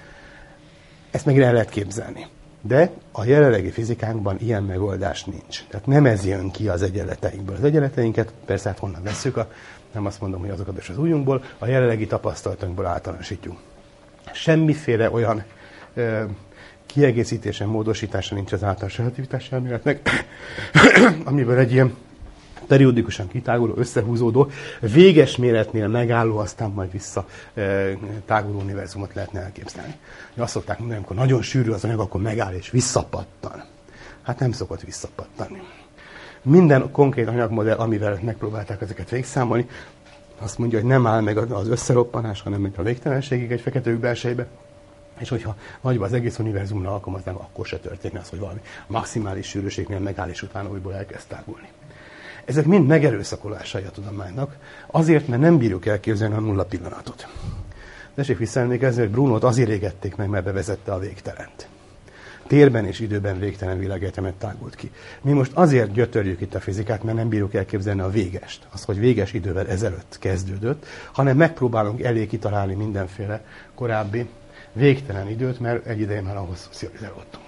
Ezt meg el lehet képzelni. De a jelenlegi fizikánkban ilyen megoldás nincs. Tehát nem ez jön ki az egyenleteinkből. Az egyenleteinket persze hát honnan vesszük, nem azt mondom, hogy azokat is az ujjunkból, a jelenlegi tapasztalatunkból általánosítjuk. Semmiféle olyan kiegészítése, módosítása nincs az általános relativitás elméletnek, amiből egy ilyen periódikusan kitáguló, összehúzódó, véges méretnél megálló, aztán majd vissza táguló univerzumot lehetne elképzelni. Azt szokták mondani, amikor nagyon sűrű az anyag, akkor megáll és visszapattan. Hát nem szokott visszapattanni. Minden konkrét anyagmodell, amivel megpróbálták ezeket végszámolni, azt mondja, hogy nem áll meg az összeroppanás, hanem megy a végtelenségig egy fekete lyuk belsejébe, és hogyha nagyba az egész univerzumra alkalmaznánk, akkor se történne az, hogy valami maximális sűrűségnél megáll, és utána újból elkezd tágulni. Ezek mind megerőszakolásai a tudománynak, azért, mert nem bírjuk elképzelni a nulla pillanatot. Tessék visszaemlékezni, hogy Brunót azért égették meg, mert bevezette a végtelent. Térben és időben végtelen világegyetemet tágult ki. Mi most azért gyötörjük itt a fizikát, mert nem bírjuk elképzelni a végest, az, hogy véges idővel ezelőtt kezdődött, hanem megpróbálunk elé kitalálni mindenféle korábbi végtelen időt, mert egy ideje már ahhoz szocializálódtunk.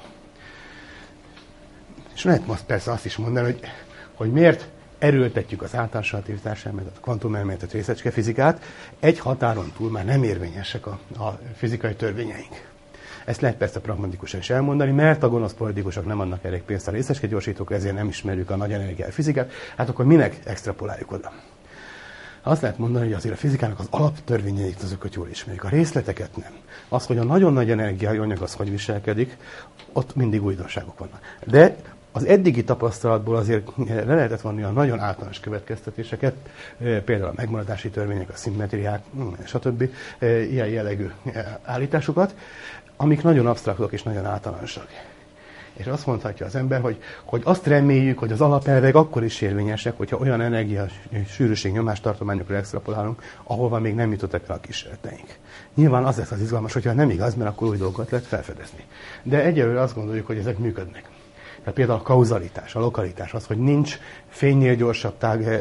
És lehet most persze azt is mondani, hogy miért erőltetjük az általános relativitás elméletet, a kvantumelméletet, részecskefizikát, egy határon túl már nem érvényesek a fizikai törvényeink. Ezt lehet persze pragmatikusan is elmondani, mert a gonosz politikusok nem adnak elég pénzt a részecskegyorsítók, ezért nem ismerjük a nagy energiafizikát, hát akkor minek extrapoláljuk oda? Azt lehet mondani, hogy azért a fizikának az alaptörvényeit azokat jól ismerjük, a részleteket nem. Az, hogy a nagyon nagy energiai anyag az hogy viselkedik, ott mindig újdonságok vannak. De az eddigi tapasztalatból azért le lehetett vonni a nagyon általános következtetéseket, például a megmaradási törvények, a szimmetriák, stb. Ilyen jellegű állításokat, amik nagyon absztraktok és nagyon általánosak. És azt mondhatja az ember, hogy azt reméljük, hogy az alapelvek akkor is érvényesek, hogyha olyan energia sűrűség nyomástartományokra extrapolálunk, ahova még nem jutottak el a kísérleteink. Nyilván az lesz az izgalmas, hogyha nem igaz, mert akkor új dolgokat lehet felfedezni. De egyelőre azt gondoljuk, hogy ezek működnek. Tehát például a kauzalitás, a lokalitás, az, hogy nincs fénynél gyorsabb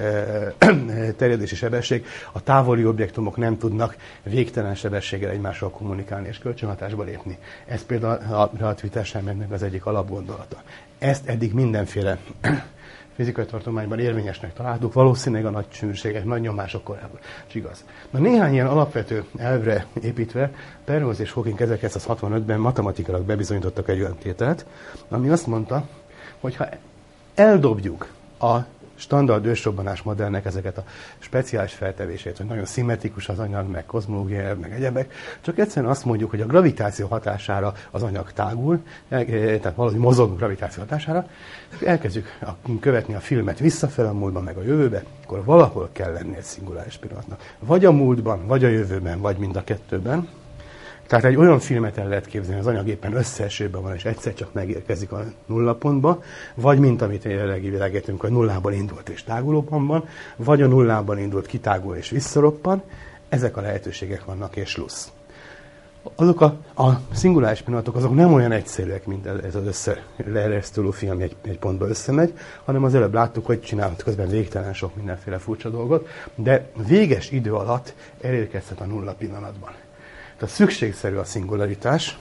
terjedési sebesség, a távoli objektumok nem tudnak végtelen sebességgel egymással kommunikálni és kölcsönhatásba lépni. Ez például a relativitás elméletnek az egyik alapgondolata. Ezt eddig mindenféle fizikai tartományban érvényesnek találtuk, valószínűleg a nagy sűrűségek, nagy nyomások korában is igaz. Na néhány ilyen alapvető elvre építve Penrose és Hawking 1965-ben matematikailag bebizonyítottak egy olyan tételt, ami azt mondta, hogy ha eldobjuk a standard ősrobbanás modellnek ezeket a speciális feltevését, hogy nagyon szimmetrikus az anyag, meg kozmológiai, meg egyebek, csak egyszerűen azt mondjuk, hogy a gravitáció hatására az anyag tágul, tehát valahogy mozog a gravitáció hatására, elkezdjük követni a filmet visszafele a múltban, meg a jövőbe, akkor valahol kell lenni egy szinguláris pillanatnak. Vagy a múltban, vagy a jövőben, vagy mind a kettőben. Tehát egy olyan filmet el lehet képzelni, az anyag éppen összeesőben van, és egyszer csak megérkezik a nullapontba, vagy mint amit jelenlegi világértünk, hogy nullából indult és tágulóban van, vagy a nullában indult, kitágul és visszaroppan. Ezek a lehetőségek vannak, és lusz. Azok a szinguláris pillanatok, azok nem olyan egyszerűek, mint ez az összeleresztő film, ami egy pontba összemegy, hanem az előbb láttuk, hogy csinálhat közben végtelen sok mindenféle furcsa dolgot, de véges idő alatt elérkezhet a nulla pillanatban. Tehát szükségszerű a szingularitás,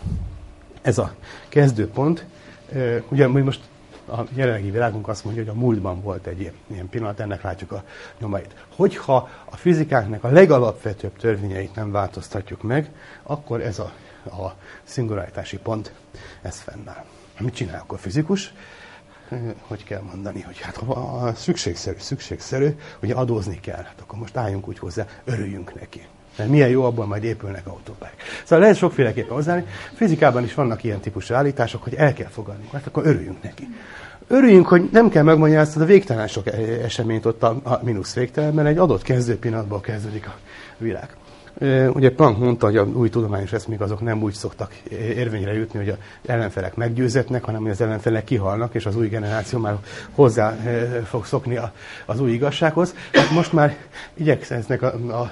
ez a kezdőpont. Ugye most a jelenlegi világunk azt mondja, hogy a múltban volt egy ilyen pillanat, ennek látjuk a nyomait. Hogyha a fizikáknak a legalapvetőbb törvényeit nem változtatjuk meg, akkor ez a szingularitási pont, ez fennáll. Mit csinál akkor a fizikus? Hogy kell mondani, hogy hát ha szükségszerű, ugye adózni kell, hát akkor most álljunk úgy hozzá, örüljünk neki. Mert milyen jó, abból majd épülnek autópályák. Szóval lehet sokféleképpen hozzáállni. Fizikában is vannak ilyen típusú állítások, hogy el kell fogadni, hát akkor örüljünk neki. Örüljünk, hogy nem kell megmagyarázni a végtelen sok eseményt ott a mínusz végtelenben, egy adott kezdő pillanatból kezdődik a világ. Ugye Planck mondta, hogy a új tudományos eszmék azok nem úgy szoktak érvényre jutni, hogy az ellenfelek meggyőzetnek, hanem hogy az ellenfelek kihalnak, és az új generáció már hozzá fog szokni az új igazsághoz. Hát most már igyekeznek a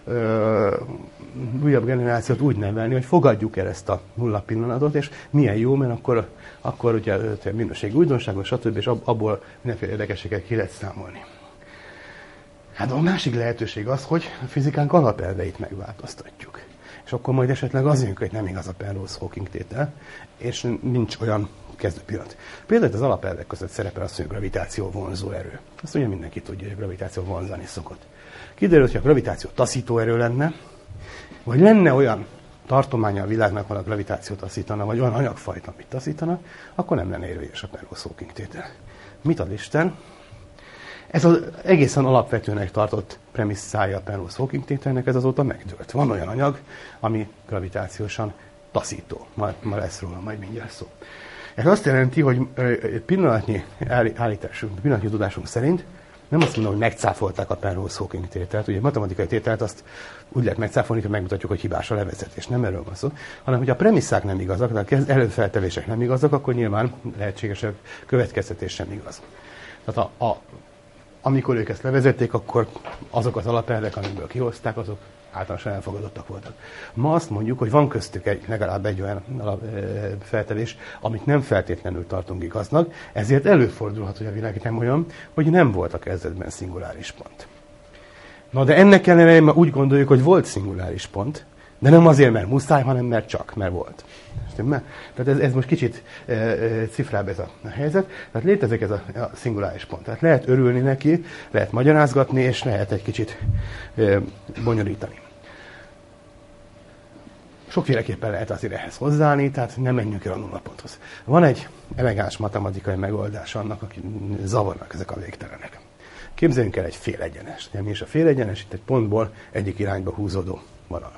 újabb generációt úgy nevelni, hogy fogadjuk el ezt a nulla pillanatot, és milyen jó, mert akkor ugye minőségi újdonságos, stb. És abból mindenféle érdekességet ki lehet számolni. Hát a másik lehetőség az, hogy a fizikánk alapelveit megváltoztatjuk. És akkor majd esetleg az jön, hogy nem igaz a Penrose-Hawking tétel, és nincs olyan kezdő pillanat. Például az alapelvek között szerepel az, hogy a gravitáció vonzó erő. Azt ugye mindenki tudja, hogy a gravitáció vonzani szokott. Kiderült, hogy a gravitáció taszító erő lenne, vagy lenne olyan tartománya a világnak, ahol a gravitáció taszítana, vagy olyan anyagfajta, amit taszítana, akkor nem lenne érvényes a Penrose-Hawking tétel. Mit ad Isten? Ez az egészen alapvetőnek tartott premisszája a Penrose-Hawking tételnek, ez azóta megtört. Van olyan anyag, ami gravitációsan taszító. Ma lesz róla majd mindjárt szó. Ez azt jelenti, hogy pillanatnyi állításunk, pillanatnyi tudásunk szerint nem azt mondom, hogy megcáfolták a Penrose-Hawking tételt. Ugye a matematikai tételt azt úgy lehet megcáfolni, hogy megmutatjuk, hogy hibás a levezetés. Nem erről van szó, hanem hogy a premisszák nem igazak, de az előfeltevések nem igazak, akkor nyilván lehetséges, hogy a következtetés sem igaz. Tehát amikor ők ezt levezették, akkor azok az alapelvek, amiből kihozták, azok általánosan elfogadottak voltak. Ma azt mondjuk, hogy van köztük legalább egy olyan feltevés, amit nem feltétlenül tartunk igaznak, ezért előfordulhat, hogy a világ nem olyan, hogy nem volt a kezdetben szinguláris pont. Na de ennek ellenére már úgy gondoljuk, hogy volt szinguláris pont, de nem azért, mert muszáj, hanem mert volt. Tehát ez most kicsit cifrább ez a helyzet. Tehát létezik ez a szinguláris pont. Tehát lehet örülni neki, lehet magyarázgatni, és lehet egy kicsit bonyolítani. Sokféleképpen lehet azért ehhez hozzáállni, tehát nem menjünk el a nullaponthoz. Van egy elegáns matematikai megoldás annak, aki zavarnak ezek a végtelenek. Képzeljünk el egy félegyenest. Mi is a félegyenes? Itt egy pontból egyik irányba húzódó vonal.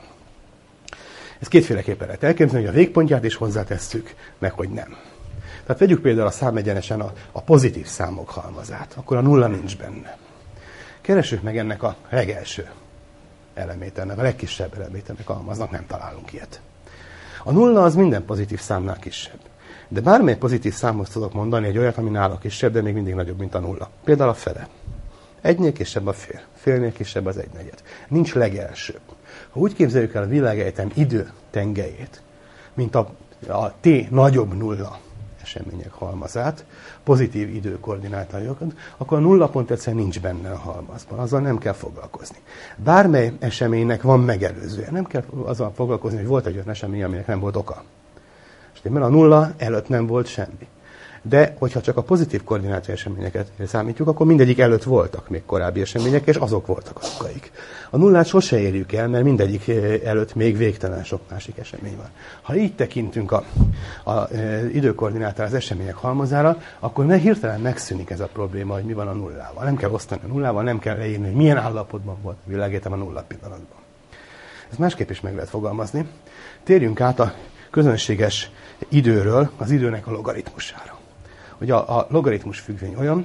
Ezt kétféleképpen lehet elképzelni, hogy a végpontját is hozzátesszük, meg hogy nem. Tehát vegyük például a számegyenesen a pozitív számok halmazát, akkor a nulla nincs benne. Keressük meg ennek a legelső elemét, ennek a legkisebb elemét ennek a halmaznak, nem találunk ilyet. A nulla az minden pozitív számnál kisebb. De bármely pozitív számhoz tudok mondani egy olyat, ami nála kisebb, de még mindig nagyobb, mint a nulla. Például a fele. Egynél kisebb a fél, félnél kisebb az egynegyed. Nincs legelső. Ha úgy képzeljük el a világegyetem idő tengelyét, mint a t nagyobb nulla események halmazát, pozitív időkoordinátájukat, akkor a nullapont egyszerűen nincs benne a halmazban, azzal nem kell foglalkozni. Bármely eseménynek van megelőzője, nem kell azzal foglalkozni, hogy volt egy olyan esemény, aminek nem volt oka. Mert a nulla előtt nem volt semmi. De hogyha csak a pozitív koordinátú eseményeket számítjuk, akkor mindegyik előtt voltak még korábbi események, és azok voltak az okaik. A nullát sose érjük el, mert mindegyik előtt még végtelen sok másik esemény van. Ha így tekintünk az időkoordinátára, az események halmazára, akkor hirtelen megszűnik ez a probléma, hogy mi van a nullával. Nem kell osztani a nullával, nem kell leírni, hogy milyen állapotban volt a világegyetem a nulla pillanatban. Ez másképp is meg lehet fogalmazni. Térjünk át a közönséges időről az időnek a logaritmusára. Hogy a logaritmus függvény olyan,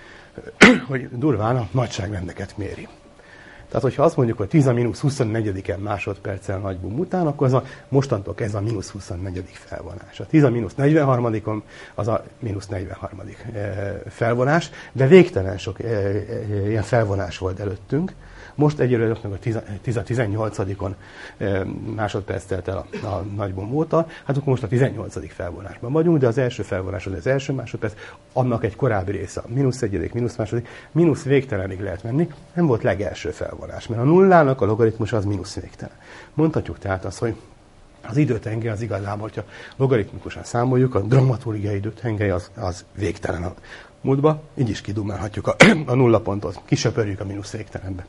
hogy durván a nagyságrendeket méri. Tehát, hogyha azt mondjuk, hogy 10 a mínusz 24. másodperccel nagy boom után, akkor az mostantól kezdve a mínusz 24. felvonás. A 10 a mínusz 43. az a mínusz 43. felvonás, de végtelen sok ilyen felvonás volt előttünk. Most egyelőre a 10 a 18-on másodperc telt el a nagy boom óta, hát akkor most a 18. felvonásban vagyunk, de az első felvonás az első másodperc, annak egy korábbi része, mínusz 1., mínusz 2., mínusz végtelenig lehet menni, nem volt legelső felvonás, mert a nullának a logaritmus az mínusz végtelen. Mondhatjuk tehát azt, hogy az időtengely az igazából, hogyha logaritmikusan számoljuk, a dramaturgiai időtengely az végtelen a múltba, így is kidumálhatjuk a nullapontot, kisöpörjük a mínusz végtelenbe.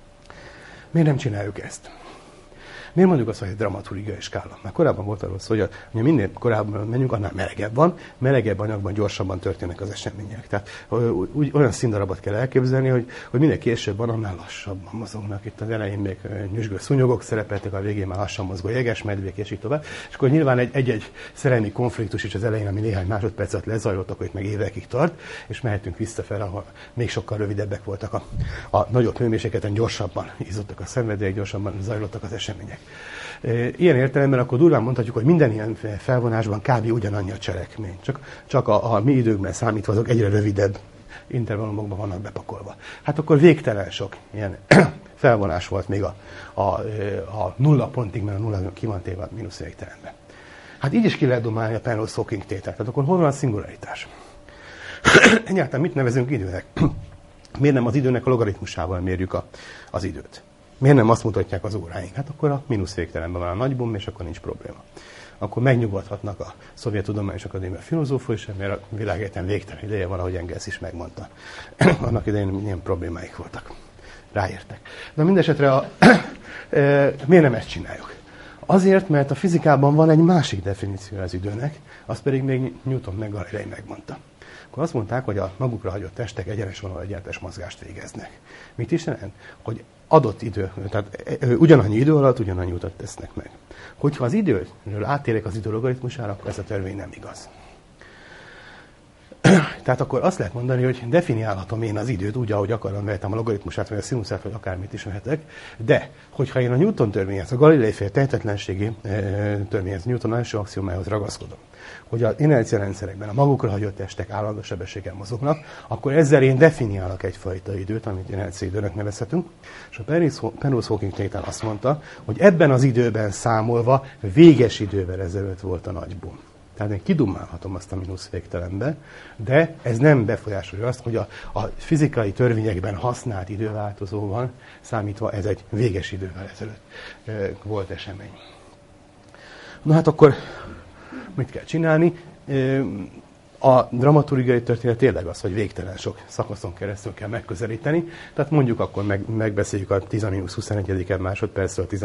Miért nem csináljuk ezt? Miért mondjuk azt, hogy egy dramaturgiai skála? Már korábban volt arról szó, hogy minél korábban menjünk, annál melegebb van, melegebb anyagban gyorsabban történnek az események. Tehát olyan színdarabot kell elképzelni, hogy minél később van, annál lassabban mozognak. Itt az elején még nyüzsgő szúnyogok szerepeltek, a végén már lassan mozgó jegesmedvék, és így tovább. És akkor nyilván egy szerelmi konfliktus is az elején, ami néhány másodpercet lezajlott, akkor itt meg évekig tart, és mehetünk visszafelé, ahol még sokkal rövidebbek voltak a nagyobb hőmérsékleten, gyorsabban izzottak a szenvedélyek, gyorsabban zajlottak az események. Ilyen értelemben akkor durván mondhatjuk, hogy minden ilyen felvonásban kb. Ugyanannyi a cselekmény. Csak a mi időkben számítva azok egyre rövidebb intervallumokban vannak bepakolva. Hát akkor végtelen sok ilyen felvonás volt még a nulla pontig, mert a nulla ki van téve a mínusz végtelenbe. Hát így is ki lehet domálni a Penrose-Hawking tételt. Tehát akkor hol van a szingularitás? Egyáltalán mit nevezünk időnek? Miért nem az időnek a logaritmusával mérjük az időt? Miért nem azt mutatják az óráink? Hát akkor a mínusz végtelenben van a nagy bomb, és akkor nincs probléma. Akkor megnyugodhatnak a Szovjet Tudományos Akadémia filozófusai sem, mert a világegyetem végtelen ideje van, ahogy Engels is megmondta. Annak idején milyen problémáik voltak. Ráértek. De mindesetre miért nem ezt csináljuk? Azért, mert a fizikában van egy másik definíció az időnek, azt pedig még Newton meg Galilei megmondta. Akkor azt mondták, hogy a magukra hagyott testek egyenes vonal egyenletes mozgást végeznek. Mit is jelent? Hogy adott idő, tehát ugyanannyi idő alatt ugyanannyi utat tesznek meg. Hogyha az időről áttérek az idő logaritmusára, akkor ez a törvény nem igaz. Tehát akkor azt lehet mondani, hogy definiálhatom én az időt úgy, ahogy akarom, vehetem a logaritmusát, vagy a szinuszát, vagy akármit is vehetek, de hogyha én a Newton törvényhez, a Galilei-féle tehetetlenségi törvényhez, Newton első axiomához ragaszkodom, hogy az inercia rendszerekben a magukra hagyott testek állandó sebességgel mozognak, akkor ezzel én definiálok egyfajta időt, amit inercia időnek nevezhetünk, és a Penrose-Hawking tétel azt mondta, hogy ebben az időben számolva véges idővel ezelőtt volt a nagy boom. Tehát én kidumálhatom azt a mínusz végtelenbe, de ez nem befolyásolja azt, hogy a fizikai törvényekben használt időváltozóval számítva ez egy véges idővel ezelőtt volt esemény. Na hát akkor mit kell csinálni? A dramaturgiai történet tényleg az, hogy végtelen sok szakaszon keresztül kell megközelíteni. Tehát mondjuk akkor megbeszéljük a 10-21. másodpercről a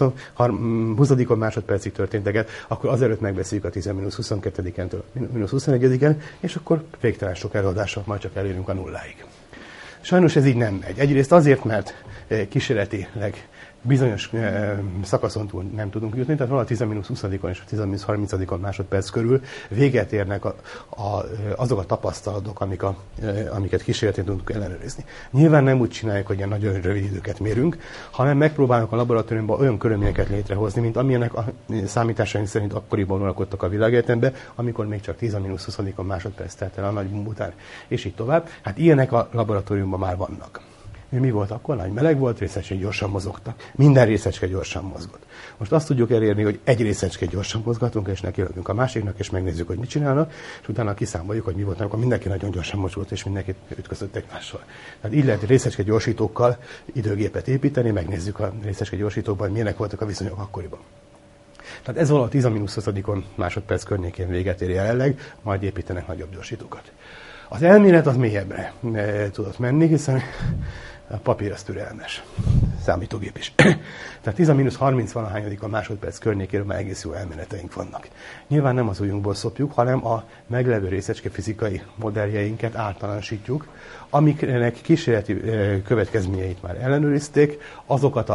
10-20. másodpercig történteket, akkor azelőtt megbeszéljük a 10-22-től a 21-en, és akkor végtelen sok előadással majd csak elérünk a nulláig. Sajnos ez így nem megy. Egyrészt azért, mert kísérletileg bizonyos szakaszon túl nem tudunk jutni, tehát valahol a 10-20-on és a 10-30 másodperc körül véget érnek azok a tapasztalatok, amiket kísérletén tudunk ellenőrizni. Nyilván nem úgy csináljuk, hogy ilyen nagyon rövid időket mérünk, hanem megpróbálunk a laboratóriumban olyan körülményeket létrehozni, mint amilyenek a számításaink szerint akkoriban uralkodtak a világegyetemben, amikor még csak 10-20 másodperc telt el a nagy boom után, és így tovább. Hát ilyenek a laboratóriumban már vannak. Mi volt akkor? Nagy meleg volt, részecskék gyorsan mozogtak. Minden részecske gyorsan mozgott. Most azt tudjuk elérni, hogy egy részecskét gyorsan mozgatunk, és nekilövünk a másiknak, és megnézzük, hogy mit csinálnak, és utána kiszámoljuk, hogy mi volt, amikor mindenki nagyon gyorsan mozgott, és mindenki ütközött egymással. Tehát így lehet részecske gyorsítókkal időgépet építeni, megnézzük a részecske gyorsítókban, hogy milyenek voltak a viszonyok akkoriban. Tehát ez valahol 10-20 másodperc környékén véget ér jelenleg, majd építenek nagyobb gyorsítókat. Az elmélet az mélyebbre tudott menni, hiszen a papír az türelmes. Számítógép is. Tehát 10-30 valahányadik a másodperc környékéről már egész jó elméleteink vannak. Nyilván nem az ujjunkból szopjuk, hanem a meglevő részecske fizikai modelljeinket általánosítjuk, amiknek kísérleti következményeit már ellenőrizték, azokat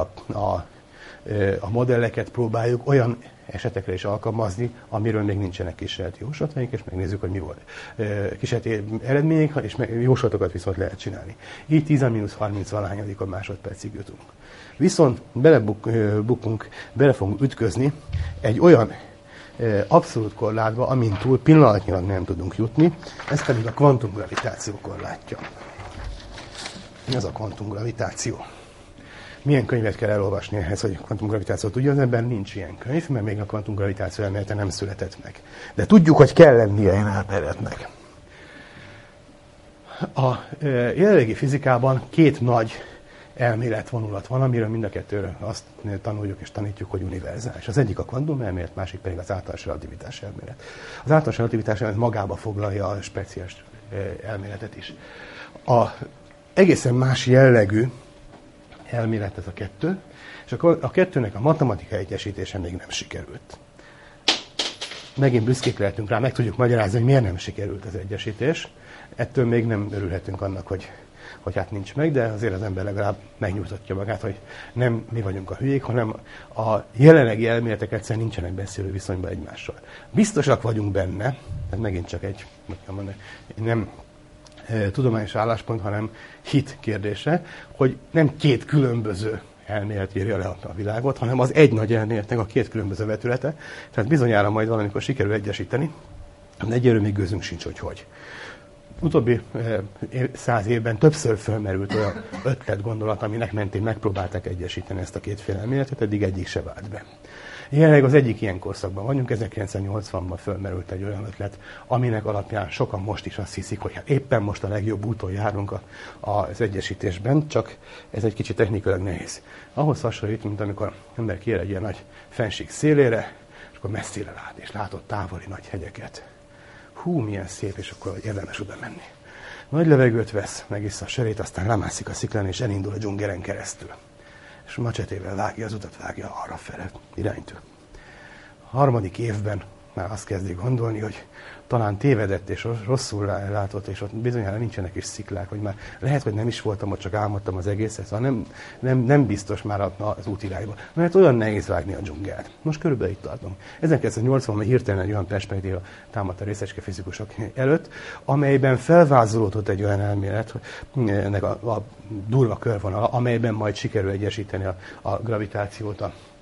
a modelleket próbáljuk olyan esetekre is alkalmazni, amiről még nincsenek kísérleti jóslataink, és megnézzük, hogy mi volt. Kísérleti eredmények, és jóslatokat viszont lehet csinálni. Így 10-30 valahányadikon másodpercig jutunk. Viszont bele fogunk ütközni egy olyan abszolút korlátba, amin túl pillanatnyilag nem tudunk jutni, ez pedig a kvantumgravitáció korlátja. Ez a kvantumgravitáció. Milyen könyvet kell elolvasni ehhez, hogy kvantumgravitációt tudjon? Ebben nincs ilyen könyv, mert még a kvantumgravitáció elmélete nem született meg. De tudjuk, hogy kell lennie ilyen elméletnek. A jelenlegi fizikában két nagy elméletvonulat van, amiről mind a kettőről azt tanuljuk és tanítjuk, hogy univerzális. Az egyik a kvantumelmélet, másik pedig az általános relativitás elmélet. Az általános relativitás elmélet magába foglalja a speciális elméletet is. Egészen más jellegű elmélet ez a kettő, és a kettőnek a matematikai egyesítése még nem sikerült. Megint büszkék lehetünk rá, meg tudjuk magyarázni, hogy miért nem sikerült az egyesítés. Ettől még nem örülhetünk annak, hogy hát nincs meg, de azért az ember legalább megnyugtatja magát, hogy nem mi vagyunk a hülyék, hanem a jelenlegi elméletek egyszerűen nincsenek beszélő viszonyban egymással. Biztosak vagyunk benne, tehát megint csak nem tudományos álláspont, hanem hit kérdése, hogy nem két különböző elmélet írja le a világot, hanem az egy nagy elméletnek a két különböző vetülete. Tehát bizonyára majd valamikor sikerül egyesíteni, de egyelőre még gőzünk sincs, hogy. Utóbbi 100 évben többször fölmerült olyan ötlet, gondolat, aminek mentén megpróbálták egyesíteni ezt a kétféle elméletet, eddig egyik se vált be. Jelenleg az egyik ilyen korszakban vagyunk, 1980-ban fölmerült egy olyan ötlet, aminek alapján sokan most is azt hiszik, hogy hát éppen most a legjobb úton járunk az egyesítésben, csak ez egy kicsit technikailag nehéz. Ahhoz hasonlít, mint amikor ember kiér egy ilyen nagy fennsík szélére, és akkor messzire lát, és látott távoli nagy hegyeket. Hú, milyen szép, és akkor érdemes oda menni. Nagy levegőt vesz, megissza a sörét, aztán lemászik a sziklán, és elindul a dzsungelen keresztül. És macsetével vágja az utat, vágja arrafele iránytű. A harmadik évben már azt kezdi gondolni, hogy talán tévedett és rosszul látott, és ott bizonyára nincsenek is sziklák, hogy már lehet, hogy nem is voltam ott, csak álmodtam az egészet, szóval nem biztos már az útirányba. Mert olyan nehéz vágni a dzsungelt. Most körülbelül itt tartom. 1980-ban hirtelen egy olyan perspektíva támadt a részecskefizikusok előtt, amelyben felvázolódott egy olyan elmélet, hogy ennek a durva körvonala, amelyben majd sikerül egyesíteni a gravitációt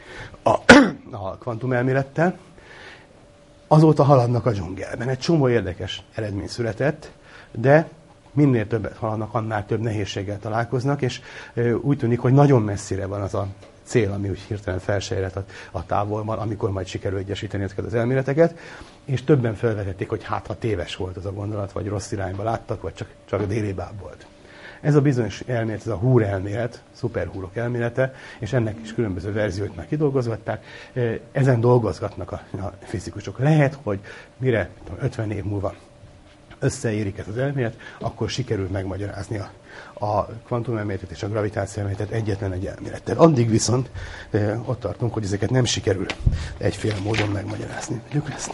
a kvantumelmélettel. Azóta haladnak a dzsungelben. Egy csomó érdekes eredmény született, de minél többet haladnak, annál több nehézséggel találkoznak, és úgy tűnik, hogy nagyon messzire van az a cél, ami úgy hirtelen felsejlett a távolban, amikor majd sikerül egyesíteni ezeket az elméleteket, és többen felvetették, hogy hát ha téves volt az a gondolat, vagy rossz irányba láttak, vagy csak délibább volt. Ez a bizonyos elmélet, ez a húr elmélet, szuperhúrok elmélete, és ennek is különböző verzióit már kidolgozgatták. Ezen dolgozgatnak a fizikusok. Lehet, hogy mire 50 év múlva összeérik ez az elmélet, akkor sikerül megmagyarázni a kvantumelméletet és a gravitáció elméletet egyetlen egy elmélettel. Addig viszont ott tartunk, hogy ezeket nem sikerül egyféle módon megmagyarázni. Tudjuk ezt?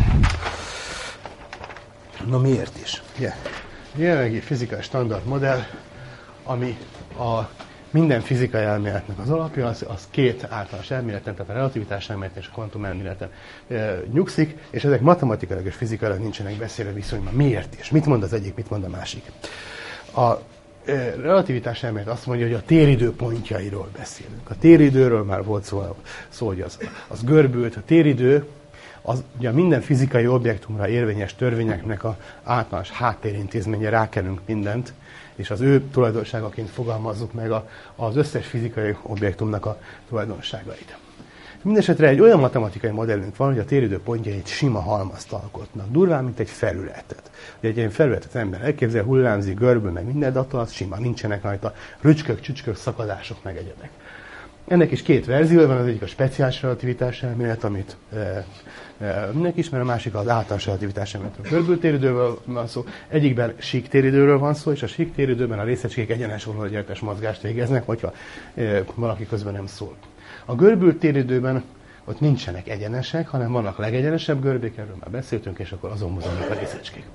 Na miért is? Yeah. A jelenlegi fizikai standard modell, ami minden fizikai elméletnek az alapja, az két általános elméleten, tehát a relativitás elméleten és a kvantum elméleten nyugszik, és ezek matematikailag és fizikailag nincsenek beszélve viszonyban. Miért is? Mit mond az egyik, mit mond a másik? A relativitás elmélet azt mondja, hogy a téridő pontjairól beszélünk. A téridőről már volt szó, hogy az görbült. A téridő az ugye minden fizikai objektumra érvényes törvényeknek az általános háttérintézménye, rákenünk mindent, és az ő tulajdonságaként fogalmazzuk meg az összes fizikai objektumnak a tulajdonságait. Mindenesetre egy olyan matematikai modellünk van, hogy a téridő pontjai egy sima halmazt alkotnak, durván, mint egy felületet. Ugye egy ilyen felületet ember elképzel, hullámzik, görbül, meg minden, de attól az sima, nincsenek rajta rücskök, csücskök, szakadások, meg egyebek. Ennek is két verziója van, az egyik a speciális relativitás elmélet, amit mindenki ismer, a másik az általános relativitás elmélet. A görbült téridőről van szó, egyikben sík téridőről van szó, és a sík téridőben a részecskék egyenes vonalegyeletes mozgást végeznek, hogyha valaki közben nem szól. A görbült téridőben ott nincsenek egyenesek, hanem vannak legegyenesebb görbék, erről már beszéltünk, és akkor azon mozognak a részecskék.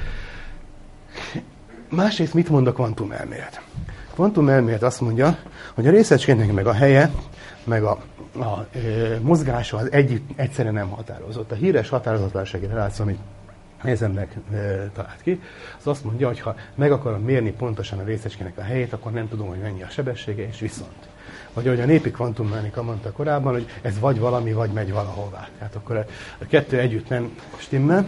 Másrészt mit mond a kvantumelmélet? A kvantumelmélet azt mondja, hogy a részecskének meg a helye, meg a mozgása az egyszerűen nem határozott. A híres határozatlansági reláció, amit Heisenberg talált ki, az azt mondja, hogy ha meg akarom mérni pontosan a részecskének a helyét, akkor nem tudom, hogy mennyi a sebessége, és viszont. Vagy ahogy a népi kvantummechanika mondta korábban, hogy ez vagy valami, vagy megy valahová. Tehát akkor a kettő együtt nem stimmel.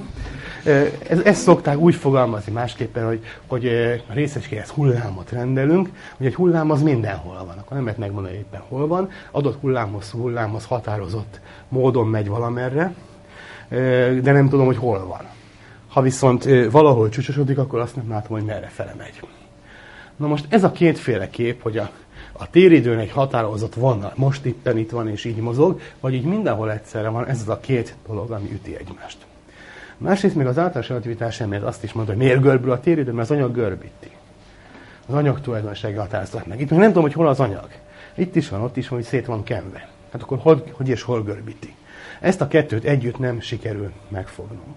Ezt szokták úgy fogalmazni másképpen, hogy a részecskéhez hullámot rendelünk, hogy egy hullám az mindenhol van. Akkor nem lehet megmondani, hogy éppen hol van. Adott hullámhoz határozott módon megy valamerre, de nem tudom, hogy hol van. Ha viszont valahol csúcsosodik, akkor azt nem látom, hogy merre fele megy. Na most ez a kétféle kép, hogy a téridőn egy határozott vonal, most éppen itt van és így mozog, vagy így mindenhol egyszerre van, ez az a két dolog, ami üti egymást. Másrészt még az általános relativitás elmélet azt is mondja, hogy miért görbül a téridő, mert az anyag görbíti. Az anyag tulajdonsága határoztak meg. Itt még nem tudom, hogy hol az anyag. Itt is van, ott is van, hogy szét van kenve. Hát akkor hogy és hol görbíti. Ezt a kettőt együtt nem sikerül megfognunk.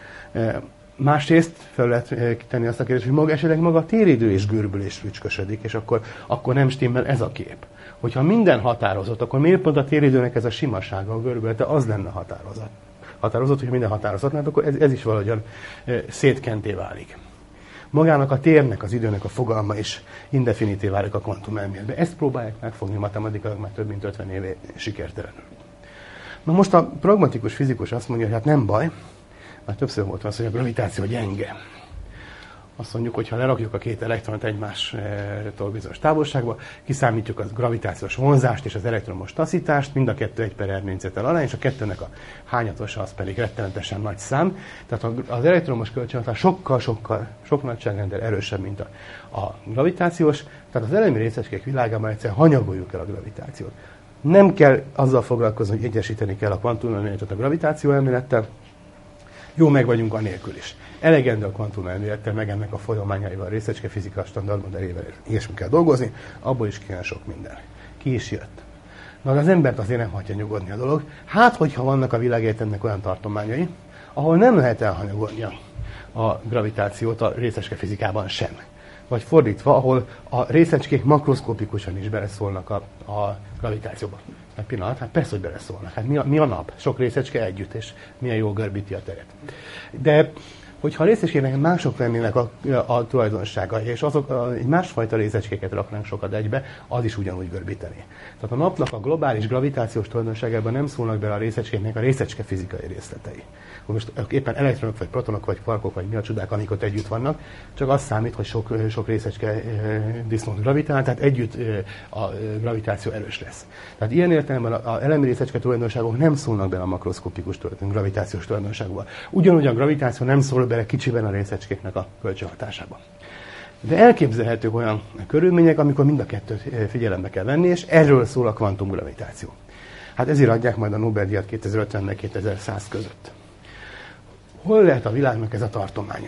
Másrészt fel lehet tenni azt a kérdést, hogy esetleg maga a téridő is görbül és rücskösödik, és akkor nem stimmel ez a kép. Hogyha minden határozott, akkor miért pont a téridőnek ez a simasága, a görbülete, az lenne határozott, hogy minden határozatnál, akkor ez is valahogyan szétkenté válik. Magának a térnek, az időnek a fogalma is indefinité válik a kvantumelméletben. Ezt próbálják megfogni matematikailag már több mint 50 éve sikertelenül. Na most a pragmatikus fizikus azt mondja, hogy hát nem baj, már többször volt az, hogy a gravitáció gyenge. Azt mondjuk, hogy ha lerakjuk a két elektront egymástól bizonyos távolságba, kiszámítjuk a gravitációs vonzást és az elektromos taszítást, mind a kettő 1/r négyzettel arány, és a kettőnek a hányatosa az pedig rettenetesen nagy szám. Tehát az elektromos kölcsönhatás sok nagyságrenddel erősebb, mint a gravitációs. Tehát az elemi részecskék világában egyszerűen hanyagoljuk el a gravitációt. Nem kell azzal foglalkozni, hogy egyesíteni kell a kvantumelméletet a gravitáció elmélettel. Jó, meg vagyunk anélkül is. Elegendő a kvantumelmélettel, meg ennek a folyamányaival, a részecske fizika standard modellével ilyesmi kell dolgozni, abból is kéne sok minden. Ki is jött. Na, de az embert azért nem hagyja nyugodni a dolog. Hát, hogyha vannak a világegyetemnek olyan tartományai, ahol nem lehet elhanyagolni a gravitációt a részecske fizikában sem. Vagy fordítva, ahol a részecskék makroszkópikusan is beleszólnak a gravitációba. Egy pillanat, hát persze, hogy beleszólnak. Hát mi a nap? Sok részecske együtt, és milyen jól görbíti a teret. De hogyha a részecskének mások lennének a tulajdonságai, és azok egy másfajta részecskéket raknánk sokat egybe, az is ugyanúgy görbíteni. Tehát a napnak a globális gravitációs tulajdonságában nem szólnak bele a részecskéknek a részecske fizikai részletei. Most éppen elektronok, vagy protonok, vagy kvarkok, vagy mi a csodák, amik ott együtt vannak, csak az számít, hogy sok részecske disznót gravitál, tehát együtt a gravitáció erős lesz. Tehát ilyen értelemben az elemi részecske tulajdonságok nem szólnak bele a makroszkopikus gravitációs tulajdonságba. Ugyanúgy a gravitáció nem szól bele kicsiben a részecskéknek a kölcsönhatásába. De elképzelhetők olyan körülmények, amikor mind a kettőt figyelembe kell venni, és erről szól a kvantumgravitáció. Hát ezért adják majd a Nobel-díjat 2050-2100 között. Hol lehet a világnak ez a tartománya?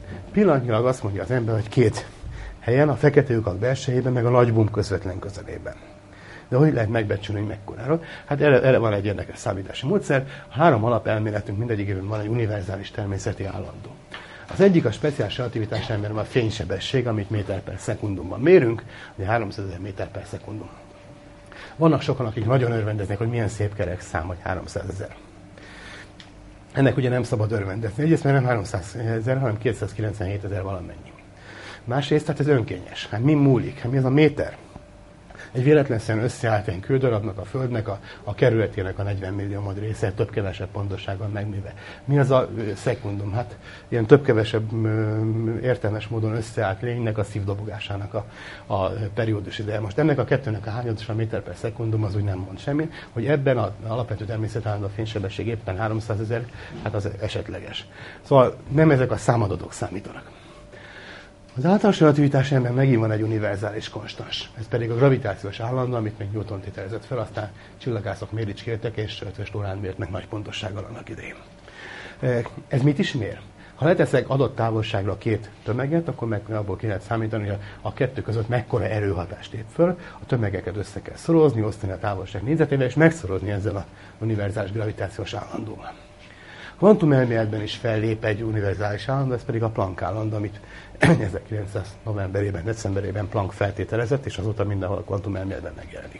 Pillanatnyilag azt mondja az ember, hogy két helyen, a fekete lyukak belsejében, meg a nagy bum közvetlen közelében. De hogy lehet megbecsülni, hogy mekkorára? Hát erre van egy érdekes számítási módszer. A 3 alapelméletünk mindegyikében van egy univerzális természeti állandó. Az egyik a speciális relativitás elméletben a fénysebesség, amit méter per szekundumban mérünk, ugye 300 000 méter per szekundum. Vannak sokan, akik nagyon örvendeznek, hogy milyen szép kerek szám, hogy 300 000. Ennek ugye nem szabad örvendezni. Egyrészt mert nem 300 000, hanem 297 000 valamennyi. Másrészt, hát ez önkényes. Hát mi múlik? Hát mi ez a méter? Egy véletlenszerűen összeállt egy kődarabnak, a Földnek, a kerületének a 40 milliómod része, több-kevesebb pontossággal megmérve. Mi az a szekundum? Hát ilyen több-kevesebb értelmes módon összeállt lénynek a szívdobogásának a periódus ideje. Most ennek a kettőnek a hányadosa méter per szekundum az úgy nem mond semmi, hogy ebben az alapvető természetállandó fénysebesség éppen 300 000, hát az esetleges. Szóval nem ezek a számadatok számítanak. Az általános relativitás elméletben megint van egy univerzális konstans. Ez pedig a gravitációs állandó, amit még Newton tételezett fel, aztán csillagászok méricskéltek, és Ötvös Loránd mért meg nagy pontossággal annak idején. Ez mit is mér? Ha leteszek adott távolságra két tömeget, akkor meg abból ki lehet számítani, hogy a kettő között mekkora erőhatást lép föl. A tömegeket össze kell szorozni, osztani a távolság négyzetével, és megszorozni ezzel a univerzális gravitációs állandóval. A kvantumelméletben is fellép egy univerzális állandó, ez pedig a Planck állandó, amit 1900 novemberében, decemberében Planck feltételezett, és azóta mindenhol a kvantumelméletben megjelenik.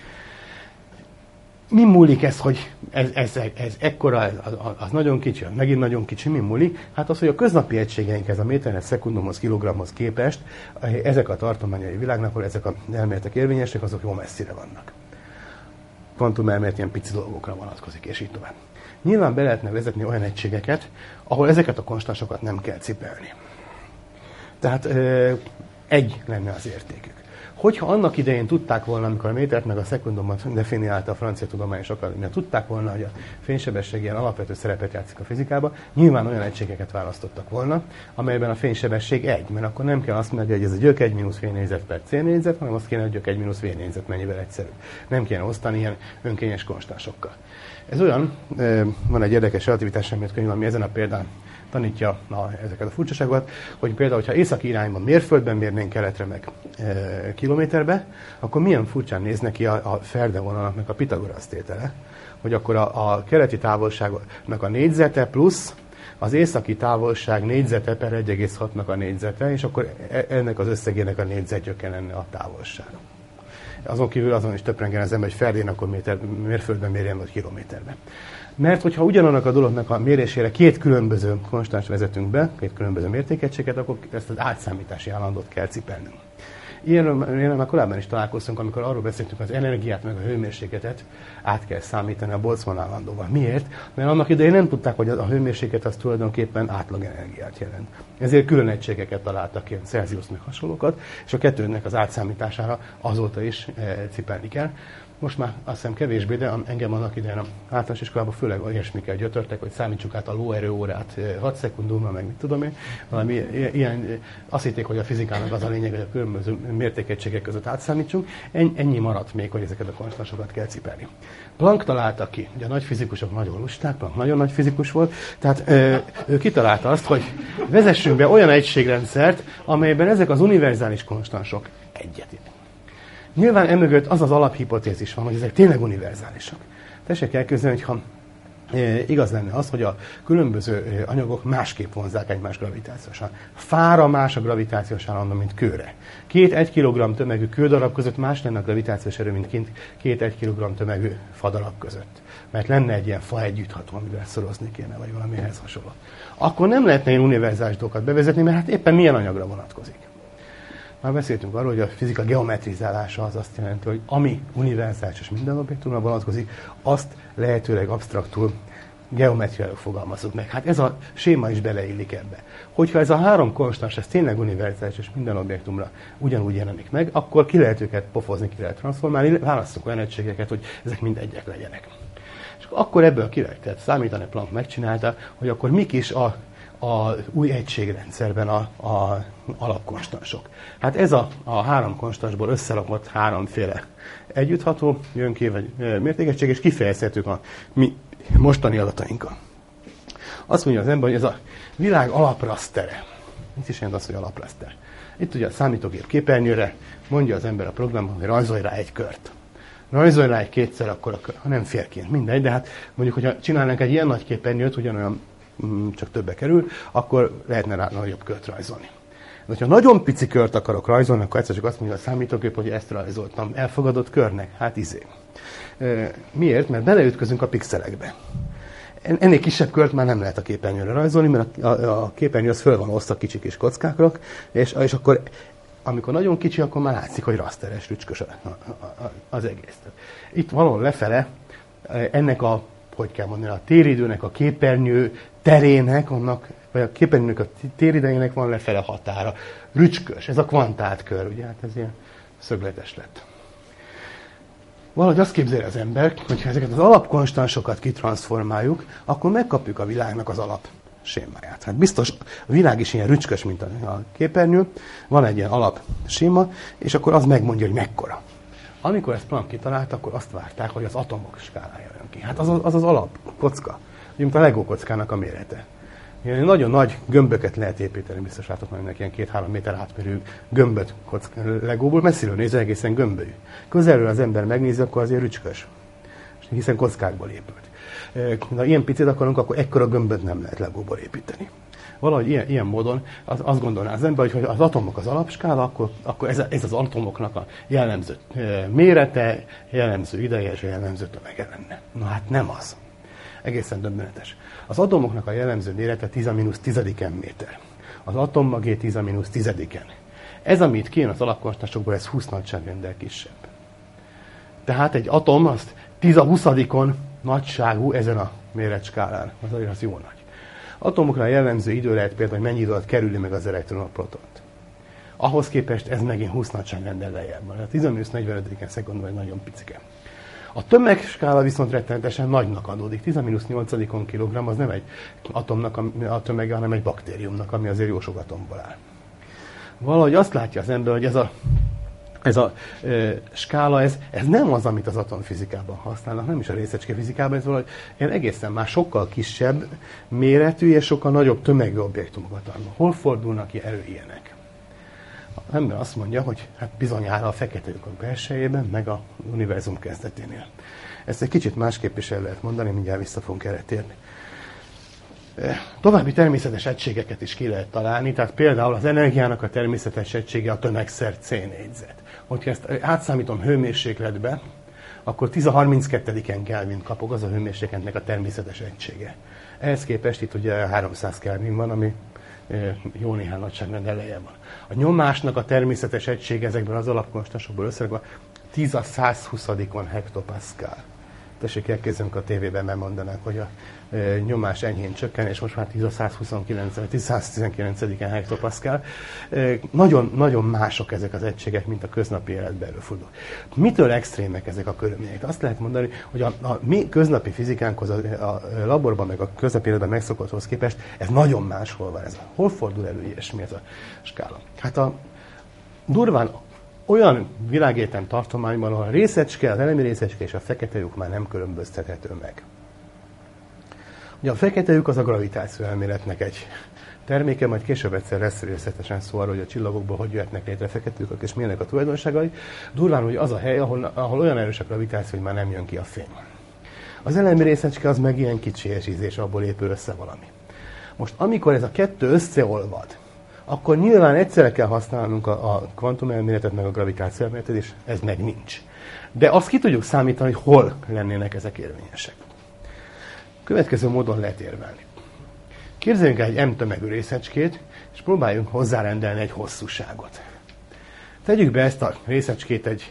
Mi múlik ez, hogy ez ekkora, az nagyon kicsi, megint nagyon kicsi, mi múlik? Hát az, hogy a köznapi egységeink, ez a méterhez, szekundumhoz, kilogramhoz képest, ezek a tartományai világnak, ahol ezek az elméletek érvényesek, azok jó messzire vannak. Kvantumelmélet ilyen pici dolgokra vonatkozik, és így tovább. Nyilván be lehetne vezetni olyan egységeket, ahol ezeket a konstansokat nem kell cipelni. Tehát egy lenne az értékük. Hogyha annak idején tudták volna, amikor a métert meg a szekundumot definiálta a Francia Tudományos Akadémia, tudták volna, hogy a fénysebesség ilyen alapvető szerepet játszik a fizikában, nyilván olyan egységeket választottak volna, amelyben a fénysebesség egy, mert akkor nem kell azt mondani, hogy ez a gyök 1 mínusz v négyzet per c négyzet, hanem azt kéne, hogy gyök 1 mínusz v négyzet mennyivel egyszerű. Nem kéne osztani ilyen önkényes konstansokkal. Ez olyan, van egy érdekes relativitás elméletkönyv, ami ezen a példán tanítja ezeket a furcsaságokat, hogy például, hogyha északi irányban mérföldben mérnénk keletre meg kilométerbe, akkor milyen furcsán néz neki a Ferde vonalnak meg a Pitagorasz tétele, hogy akkor a keleti távolságnak a négyzete plusz az északi távolság négyzete per 1,6-nak a négyzete, és akkor ennek az összegének a négyzetgyöke lenne a távolság. Azon kívül azon is töprengen az ember, hogy Ferdén akkor mérföldben mérjen, vagy kilométerben. Mert hogyha ugyanannak a dolognak a mérésére két különböző konstans vezetünk be, két különböző mértékegységet, akkor ezt az átszámítási állandót kell cipelnünk. Ilyenről már korábban is találkoztunk, amikor arról beszéltünk, hogy az energiát meg a hőmérsékletet át kell számítani a Boltzmann állandóval. Miért? Mert annak idején nem tudták, hogy a hőmérséklet az tulajdonképpen átlagenergiát jelent. Ezért külön egységeket találtak ki, Celsius meg hasonlókat, és a kettőnek az átszámítására azóta is cipelni kell. Most már azt hiszem kevésbé, de engem annak idején a általános iskolában főleg ilyesmikkel gyötörtek, hogy számítsuk át a lóerőórát 6 szekundumra, meg mit tudom én. Valami ilyen, azt hitték, hogy a fizikának az a lényeg, hogy a különböző mértékegységek között átszámítsunk. Ennyi maradt még, hogy ezeket a konstansokat kell cipelni. Planck találta ki, ugye a nagy fizikusok nagyon lusták, Planck nagyon nagy fizikus volt, tehát ő kitalálta azt, hogy vezessünk be olyan egységrendszert, amelyben ezek az univerzális konstansok egyetértenek. Nyilván emögött az az alaphipotézis van, hogy ezek tényleg univerzálisak. Tessék elképzelni, hogyha igaz lenne az, hogy a különböző anyagok másképp vonzzák egymást gravitációsan. Fára más a gravitációs állandó, mint kőre. Két 1 kg tömegű kődarab között más lenne a gravitációs erő, mint két 1 kg tömegű fadarab között. Mert lenne egy ilyen fa együttható, amivel szorozni kéne, vagy valamihez hasonló. Akkor nem lehetne ilyen univerzális dolgokat bevezetni, mert hát éppen milyen anyagra vonatkozik. Már beszéltünk arról, hogy a fizika geometrizálása az azt jelenti, hogy ami univerzális és minden objektumra vonatkozik, azt lehetőleg absztraktul geometriáról fogalmazzuk meg. Hát ez a séma is beleillik ebbe. Hogyha ez a három konstans, ez tényleg univerzális és minden objektumra ugyanúgy jelenik meg, akkor ki lehet őket pofozni, ki lehet transformálni, választunk olyan egységeket, hogy ezek mind egyek legyenek. És akkor ebből ki lehet számítani, Planck megcsinálta, hogy akkor mik is a új egységrendszerben a alapkonstansok. Hát ez a három konstansból összerakott háromféle együttható jön ki, vagy mértékegység, és kifejezhetők a mi mostani adatainkkal. Azt mondja az ember, hogy ez a világ alaprasztere. Mit is jelent az, hogy alaplaszter? Itt ugye a számítógép képernyőre mondja az ember a programban, hogy rajzolj rá egy kört. Rajzolj rá egy kétszer, akkor nem félként, mindegy, de hát mondjuk, hogyha csinálnánk egy ilyen nagy képernyőt, ugyanolyan csak többe kerül, akkor lehetne rá nagyobb kört rajzolni. De ha nagyon pici kört akarok rajzolni, akkor egyszer csak azt mondja a számítógép, hogy ezt rajzoltam. Elfogadott körnek? Hát Miért? Mert beleütközünk a pixelekbe. Ennél kisebb kört már nem lehet a képernyőre rajzolni, mert a képernyő az föl van osztva kicsi kis kockákra, és akkor amikor nagyon kicsi, akkor már látszik, hogy rasteres, rücskös az egész. Itt valahol lefele ennek hogy kell mondani, a téridőnek, a képernyő terének, vagy a képernyőnek a téridejének van lefele határa. Rücskös, ez a kvantált kör, ugye, hát ez ilyen szögletes lett. Valahogy azt képzeli az ember, hogyha ezeket az alapkonstansokat kitranszformáljuk, akkor megkapjuk a világnak az alap sémáját. Hát biztos a világ is ilyen rücskös, mint a képernyő, van egy ilyen alap séma, és akkor az megmondja, hogy mekkora. Amikor ezt Planck kitalálta, akkor azt várták, hogy az atomok skálája jön ki. Hát az alap kocka, mint a Lego kockának a mérete. Ilyen nagyon nagy gömböket lehet építeni, biztos látok majd ilyen 2-3 méter átmérő gömböt Legóból, messziről nézve egészen gömbölyű. Közelről az ember megnézi, akkor azért rücskös, hiszen kockákból épült. Ha ilyen picit akarunk, akkor ekkora gömböt nem lehet Legóból építeni. Valahogy ilyen módon azt gondolná az ember, hogy az atomok az alapskála, akkor ez az atomoknak a jellemző mérete, jellemző ideje és jellemző tömege lenne. Na hát nem az. Egészen döbbenetes. Az atomoknak a jellemző mérete 10⁻⁻⁰ méter. Az atommagé 10⁻⁻⁰. Ez, amit kijön az alapkonstansokból, ez 20 nagyságrendel kisebb. Tehát egy atom az 10⁻20 nagyságú ezen a méretskálán. Az jó nagy. Atomokra jellemző idő lehet például, hogy mennyi idő alatt kerüli meg az elektron a protont. Ahhoz képest ez megint 20 nagyságrendel lejjebb van. A 10⁻45 szekundban egy nagyon picike. A tömegskála viszont rettenetesen nagynak adódik. 10⁻8 kilogramm az nem egy atomnak a tömege, hanem egy baktériumnak, ami azért jó sok atomból áll. Valahogy azt látja az ember, hogy ez a skála, ez nem az, amit az atomfizikában használnak, nem is a részecskefizikában, ez valahogy egészen már sokkal kisebb méretű és sokkal nagyobb tömegű objektumokat tartalmaz. Hol fordulnak ki ilyenek? Az ember azt mondja, hogy hát bizonyára a fekete lyukak belsejében, meg a univerzum kezdeténél. Ezt egy kicsit másképp is el lehet mondani, mindjárt vissza fogunk erre térni. További természetes egységeket is ki lehet találni, tehát például az energiának a természetes egysége a tömegszer C négyzet. Hogyha ezt átszámítom hőmérsékletbe, akkor 10⁻32 Kelvin kapok, az a hőmérsékletnek a természetes egysége. Ehhez képest itt ugye 300 Kelvin van, ami jó néhány nagyságrendel lejjebb van. A nyomásnak a természetes egysége ezekben az alapkonstansokból összerakva 10⁻120 hektopaszkál. Tessék, elkezdünk a tévében megmondanák, hogy a nyomás enyhén csökken, és most már 10⁻119 hektopaszkál. Nagyon, nagyon mások ezek az egységek, mint a köznapi életben előfordul. Mitől extrémek ezek a körülmények? Azt lehet mondani, hogy a mi köznapi fizikánkhoz, a laborban, meg a köznapi életben megszokotthoz képest, ez nagyon máshol van. Hol fordul elő ilyesmi ez a skála? Hát durván olyan világegyetem tartományban, ahol a részecske, az elemi részecske és a fekete lyuk már nem különböztethető meg. Ugye a fekete lyuk az a gravitáció elméletnek egy terméke, majd később egyszer lesz részletesen szó arról, hogy a csillagokból hogy jöhetnek létre fekete lyukak és milyenek a tulajdonságai. Durván, hogy az a hely, ahol olyan erős a gravitáció, hogy már nem jön ki a fény. Az elemi részecske az meg ilyen kicsi és abból épül össze valami. Most amikor ez a kettő összeolvad, akkor nyilván egyszerre kell használnunk a kvantumelméletet, meg a gravitáció elméletet, és ez meg nincs. De azt ki tudjuk számítani, hogy hol lennének ezek érvényesek. Következő módon lehet érvelni. Képzeljünk el egy M tömegű részecskét, és próbáljunk hozzárendelni egy hosszúságot. Tegyük be ezt a részecskét egy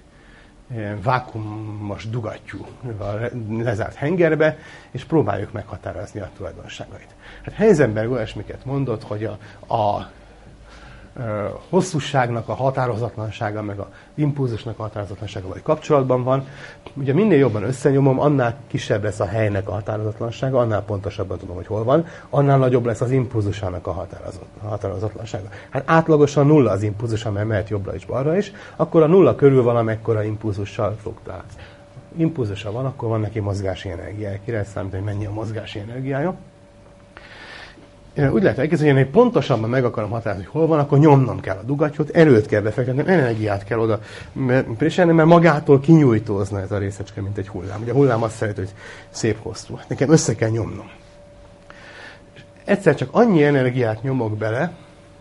vákuumos dugattyú lezárt hengerbe, és próbáljuk meghatározni a tulajdonságait. Hát Heisenberg olyasmiket mondott, hogy a hosszúságnak a határozatlansága, meg a impulzusnak a határozatlansága vagy kapcsolatban van. Ugye minél jobban összenyomom, annál kisebb lesz a helynek a határozatlansága, annál pontosabban tudom, hogy hol van, annál nagyobb lesz az impulzusának a határozatlansága. Hát átlagosan nulla az impulzusa, mert mehet jobbra és balra is, akkor a nulla körül valamekkora impulzussal fluktuál. Impulzusa van, akkor van neki mozgási energiája. Ki lehet számítani, hogy mennyi a mozgási energiája. úgy lehet elképzelni, hogy pontosabban meg akarom határozni, hogy hol van, akkor nyomnom kell a dugattyot, erőt kell befektetnem, energiát kell oda préselni, mert magától kinyújtózna ez a részecske, mint egy hullám. Ugye a hullám azt szeret, hogy szép hosszú. Nekem össze kell nyomnom. Egyszer csak annyi energiát nyomok bele,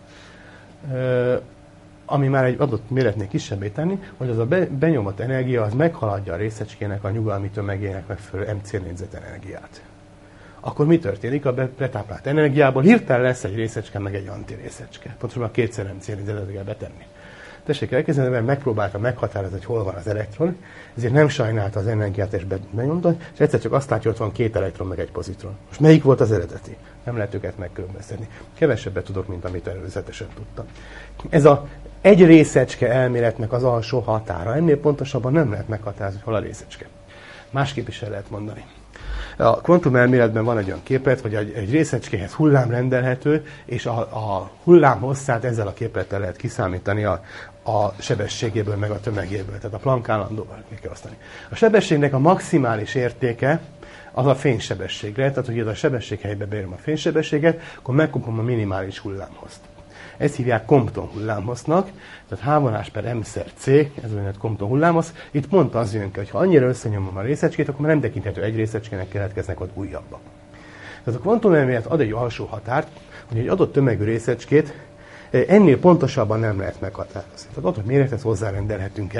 ami már egy adott méretnél kisebbé tenni, hogy az a benyomott energia az meghaladja a részecskének a nyugalmi tömegének megfelelő MC négyzetenergiát. Akkor mi történik? A betáplált energiából hirtelen lesz egy részecske, meg egy antirészecske. Pontosabban kétszer MC négyzetet kell betenni. Tessék elkezdeni, mert megpróbálta meghatározni, hogy hol van az elektron, ezért nem sajnálta az energiát, és benyomta, és egyszer csak azt látja, hogy ott van két elektron, meg egy pozitron. Most melyik volt az eredeti? Nem lehet őket megkülönböztetni. Kevesebbet tudok, mint amit előzetesen tudtam. Ez a egy részecske elméletnek az alsó határa. Ennél pontosabban nem lehet meghatározni, hogy hol a részecske. Másképp is el lehet mondani. A kvantumelméletben van egy olyan képlet, hogy egy részecskéhez hullám rendelhető, és a hullám hosszát ezzel a képlettel lehet kiszámítani a sebességéből, meg a tömegéből. Tehát a Planck állandóval meg kell osztani. A sebességnek a maximális értéke az a fénysebességre, tehát hogy a sebesség helybe beírom a fénysebességet, akkor megkapom a minimális hullámhozt. Ezt hívják Compton hullámhoznak, tehát h/m/c, ez olyan Compton hullámhoz. Itt pont az jön ki, hogy ha annyira összenyomom a részecskét, akkor már nem tekinthető egy részecskének, keletkeznek ott újabbak. Tehát a kvantumelmélet ad egy alsó határt, hogy egy adott tömegű részecskét ennél pontosabban nem lehet meghatározni. Tehát adott mérethez hozzárendelhetünk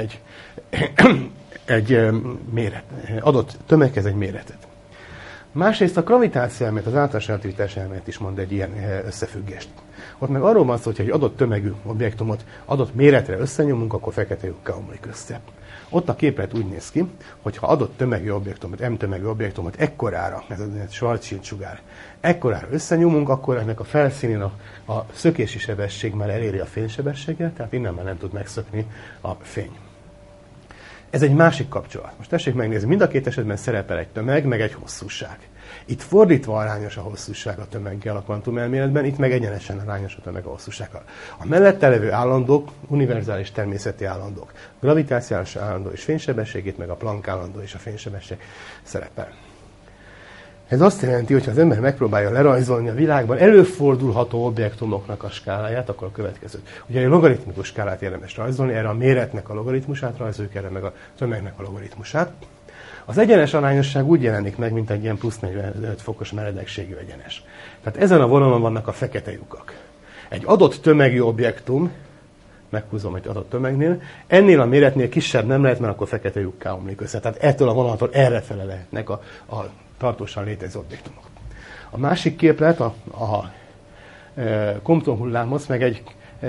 egy méret, adott tömeghez egy méretet. Másrészt a gravitáció elmélet, az általános relativitás elmélet is mond egy ilyen összefüggést. Ott meg arról van szó, hogy egy adott tömegű objektumot adott méretre összenyomunk, akkor fekete lyukká omlik össze. Ott a képlet úgy néz ki, hogy ha adott tömegű objektumot, M tömegű objektumot ekkorára, ez a Schwarzschild sugár, ekkorára összenyomunk, akkor ennek a felszínén a szökési sebesség már eléri a fénysebességet, tehát innen már nem tud megszökni a fény. Ez egy másik kapcsolat. Most tessék megnézni, mind a két esetben szerepel egy tömeg, meg egy hosszúság. Itt fordítva arányos a hosszúság a tömeggel a kvantumelméletben, itt meg egyenesen arányos a tömeg a hosszúsággal. A mellette levő állandók, univerzális természeti állandók, gravitációs állandó és fénysebességét, meg a Planck állandó és a fénysebesség szerepel. Ez azt jelenti, hogy ha az ember megpróbálja lerajzolni a világban előfordulható objektumoknak a skáláját, akkor a következőt. Ugye a logaritmikus skálát érdemes rajzolni, erre a méretnek a logaritmusát rajzoljuk, erre meg a tömegnek a logaritmusát. Az egyenes arányosság úgy jelenik meg, mint egy ilyen plusz 45 fokos meredekségű egyenes. Tehát ezen a vonalon vannak a fekete lyukak. Egy adott tömegű objektum, meghúzom egy adott tömegnél, ennél a méretnél kisebb nem lehet, mert akkor fekete lyukká omlik össze. Tehát ettől a vonaltól errefele lehetnek a tartósan létező objektumok. A másik képlet, a Compton hullámhoz, meg egy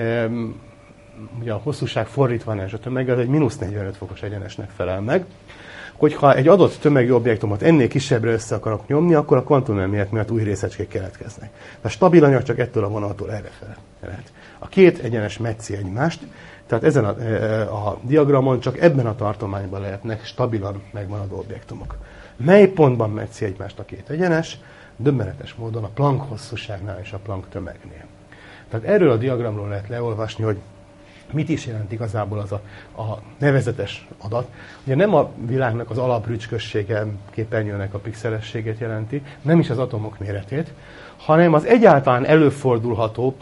ugye a hosszúság fordítva van, és a tömeg, az egy mínusz 45 fokos egyenesnek felel meg. Hogyha egy adott tömegű objektumot ennél kisebbre össze akarok nyomni, akkor a kvantumelmélet miatt új részecskék keletkeznek. A stabil anyag csak ettől a vonaltól errefele lehet. A két egyenes metszi egymást, tehát ezen a diagramon csak ebben a tartományban lehetnek stabilan megmaradó objektumok. Mely pontban metszi egymást a két egyenes? Döbbenetes módon a Planck hosszúságnál és a Planck tömegnél. Tehát erről a diagramról lehet leolvasni, hogy mit is jelent igazából az a nevezetes adat. Ugye nem a világnak az alaprücskössége, képernyőnek a pixelességét jelenti, nem is az atomok méretét, hanem az egyáltalán előfordulható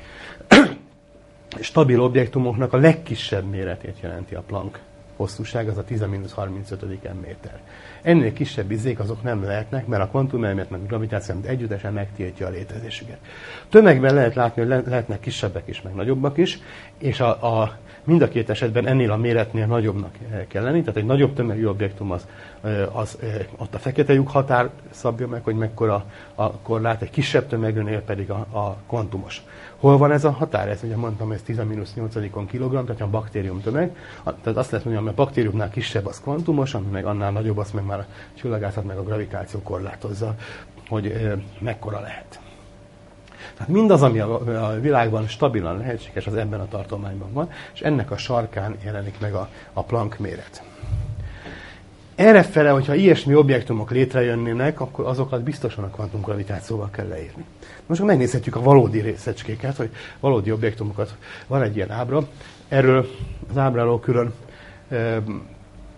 stabil objektumoknak a legkisebb méretét jelenti a Planck hosszúság, az a 10-35 méter. Ennél kisebb izék azok nem lehetnek, mert a kvantumelmélet meg a gravitáció együttesen megtiltja a létezésüket. Tömegben lehet látni, hogy lehetnek kisebbek is, meg nagyobbak is, és mind a két esetben ennél a méretnél nagyobbnak kell lenni, tehát egy nagyobb tömegű objektum az ott a fekete lyuk határ szabja meg, hogy mekkora a korlát, egy kisebb tömegűnél pedig a kvantumos. Hol van ez a határ? Ez ugye mondtam, ez 10-8 kilogramm, tehát a baktérium tömeg. Tehát azt lehet mondani, hogy a baktériumnál kisebb az kvantumos, ami meg annál nagyobb, azt meg már a csillagászat meg a gravitáció korlátozza, hogy mekkora lehet. Tehát mindaz, ami a világban stabilan lehetséges, az ebben a tartományban van, és ennek a sarkán jelenik meg a Planck méret. Errefele, hogyha ilyesmi objektumok létrejönnének, akkor azokat biztosan a kvantumgravitációval kell leírni. Most megnézhetjük a valódi részecskéket, hogy valódi objektumokat. Van egy ilyen ábra. Erről az ábráról külön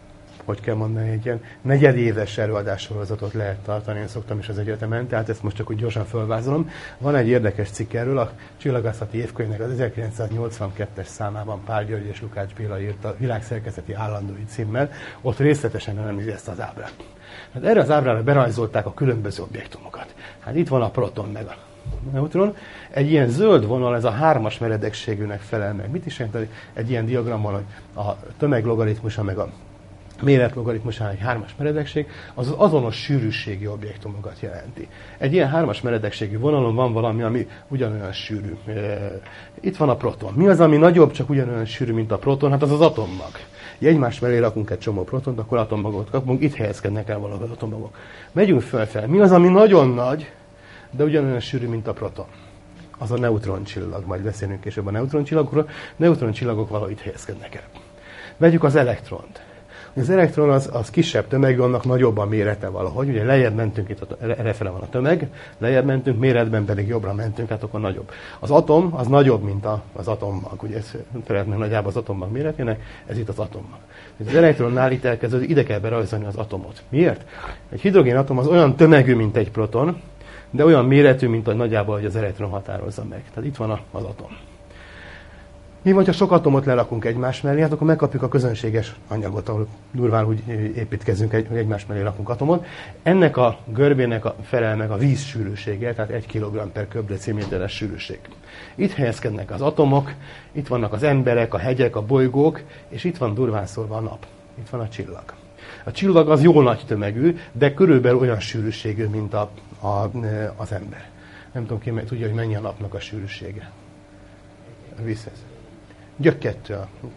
hogy kell mondani, egy ilyen negyedéves előadássorozatot lehet tartani, én szoktam is az egyetemen, tehát ezt most csak úgy gyorsan fölvázolom. Van egy érdekes cikk erről, a Csillagászati évkönyvnek az 1982-es számában Pál György és Lukács Béla írta Világszerkezeti állandói címmel, ott részletesen elemzi ezt az ábrát. Hát erre az ábrára berajzolták a különböző objektumokat. Hát itt van a proton meg a neutron. Egy ilyen zöld vonal, ez a 3-as meredekségűnek felel meg. Mit is jelent egy ilyen diagramon, hogy a tömeglogaritmusa meg a méretlogaritmusán egy 3-as meredekség, az azonos sűrűségi objektumokat jelenti. Egy ilyen 3-as meredekségű vonalon van valami, ami ugyanolyan sűrű. Itt van a proton. Mi az, ami nagyobb, csak ugyanolyan sűrű, mint a proton? Hát az az atommag. Egymás mellé rakunk egy csomó protont, akkor atommagot kapunk, itt helyezkednek el valahogy az atommagok. Megyünk felfelé. Mi az, ami nagyon nagy, de ugyanolyan sűrű, mint a proton? Az a neutroncsillag, majd beszélünk később a neutroncsillagokról. Neutroncsillagok valahogy itt helyezkednek el. Vegyük az elektront. Az elektron az kisebb tömegű, annak nagyobb a mérete valahogy. Ugye lejjebb mentünk, itt errefele van a tömeg, lejjebb mentünk, méretben pedig jobbra mentünk, hát akkor nagyobb. Az atom az nagyobb, mint az atommag. Ugye ez felelt meg nagyjából az atommag méretének, ez itt az atommag. Az elektronnál itt elkezdődik, ide kell berajzolni az atomot. Miért? Egy hidrogénatom az olyan tömegű, mint egy proton, de olyan méretű, mint hogy nagyjából hogy az elektron határozza meg. Tehát itt van az atom. Mi van, ha sok atomot lerakunk egymás mellé, hát akkor megkapjuk a közönséges anyagot, ahol durván úgy építkezünk, hogy egymás mellé rakunk atomot. Ennek a görbének felel meg a víz sűrűsége, tehát 1 kg per köbdeciméteres sűrűség. Itt helyezkednek az atomok, itt vannak az emberek, a hegyek, a bolygók, és itt van durván szólva a nap. Itt van a csillag. A csillag az jó nagy tömegű, de körülbelül olyan sűrűségű, mint az ember. Nem tudom ki, tudja, hogy mennyi a napnak a sűrűsége. A vízhez. Gyökkettő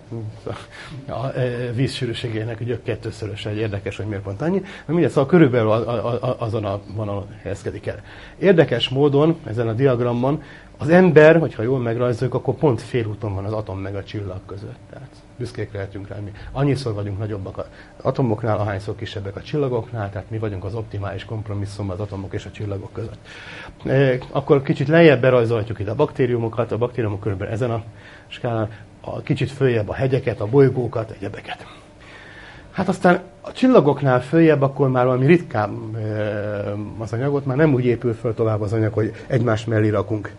a víz sűrűségének a gyökkettőszöröse, egy érdekes, hogy miért pont annyi. Mindegy, szóval körülbelül azon a vonalon helyezkedik el. Érdekes módon ezen a diagramon az ember, hogyha jól megrajzoljuk, akkor pont félúton van az atom meg a csillag között. Tehát büszkék lehetünk rá. Mi annyiszor vagyunk nagyobbak az atomoknál, ahányszor kisebbek a csillagoknál, tehát mi vagyunk az optimális kompromisszum az atomok és a csillagok között. Akkor kicsit lejjebb berajzolhatjuk ide a baktériumokat, a baktériumok körülbelül ezen a skálán, kicsit följebb a hegyeket, a bolygókat, egyebeket. Hát aztán a csillagoknál följebb, akkor már valami ritkább az anyagot, már nem úgy épül föl tovább az anyag, hogy egymás mellé rakunk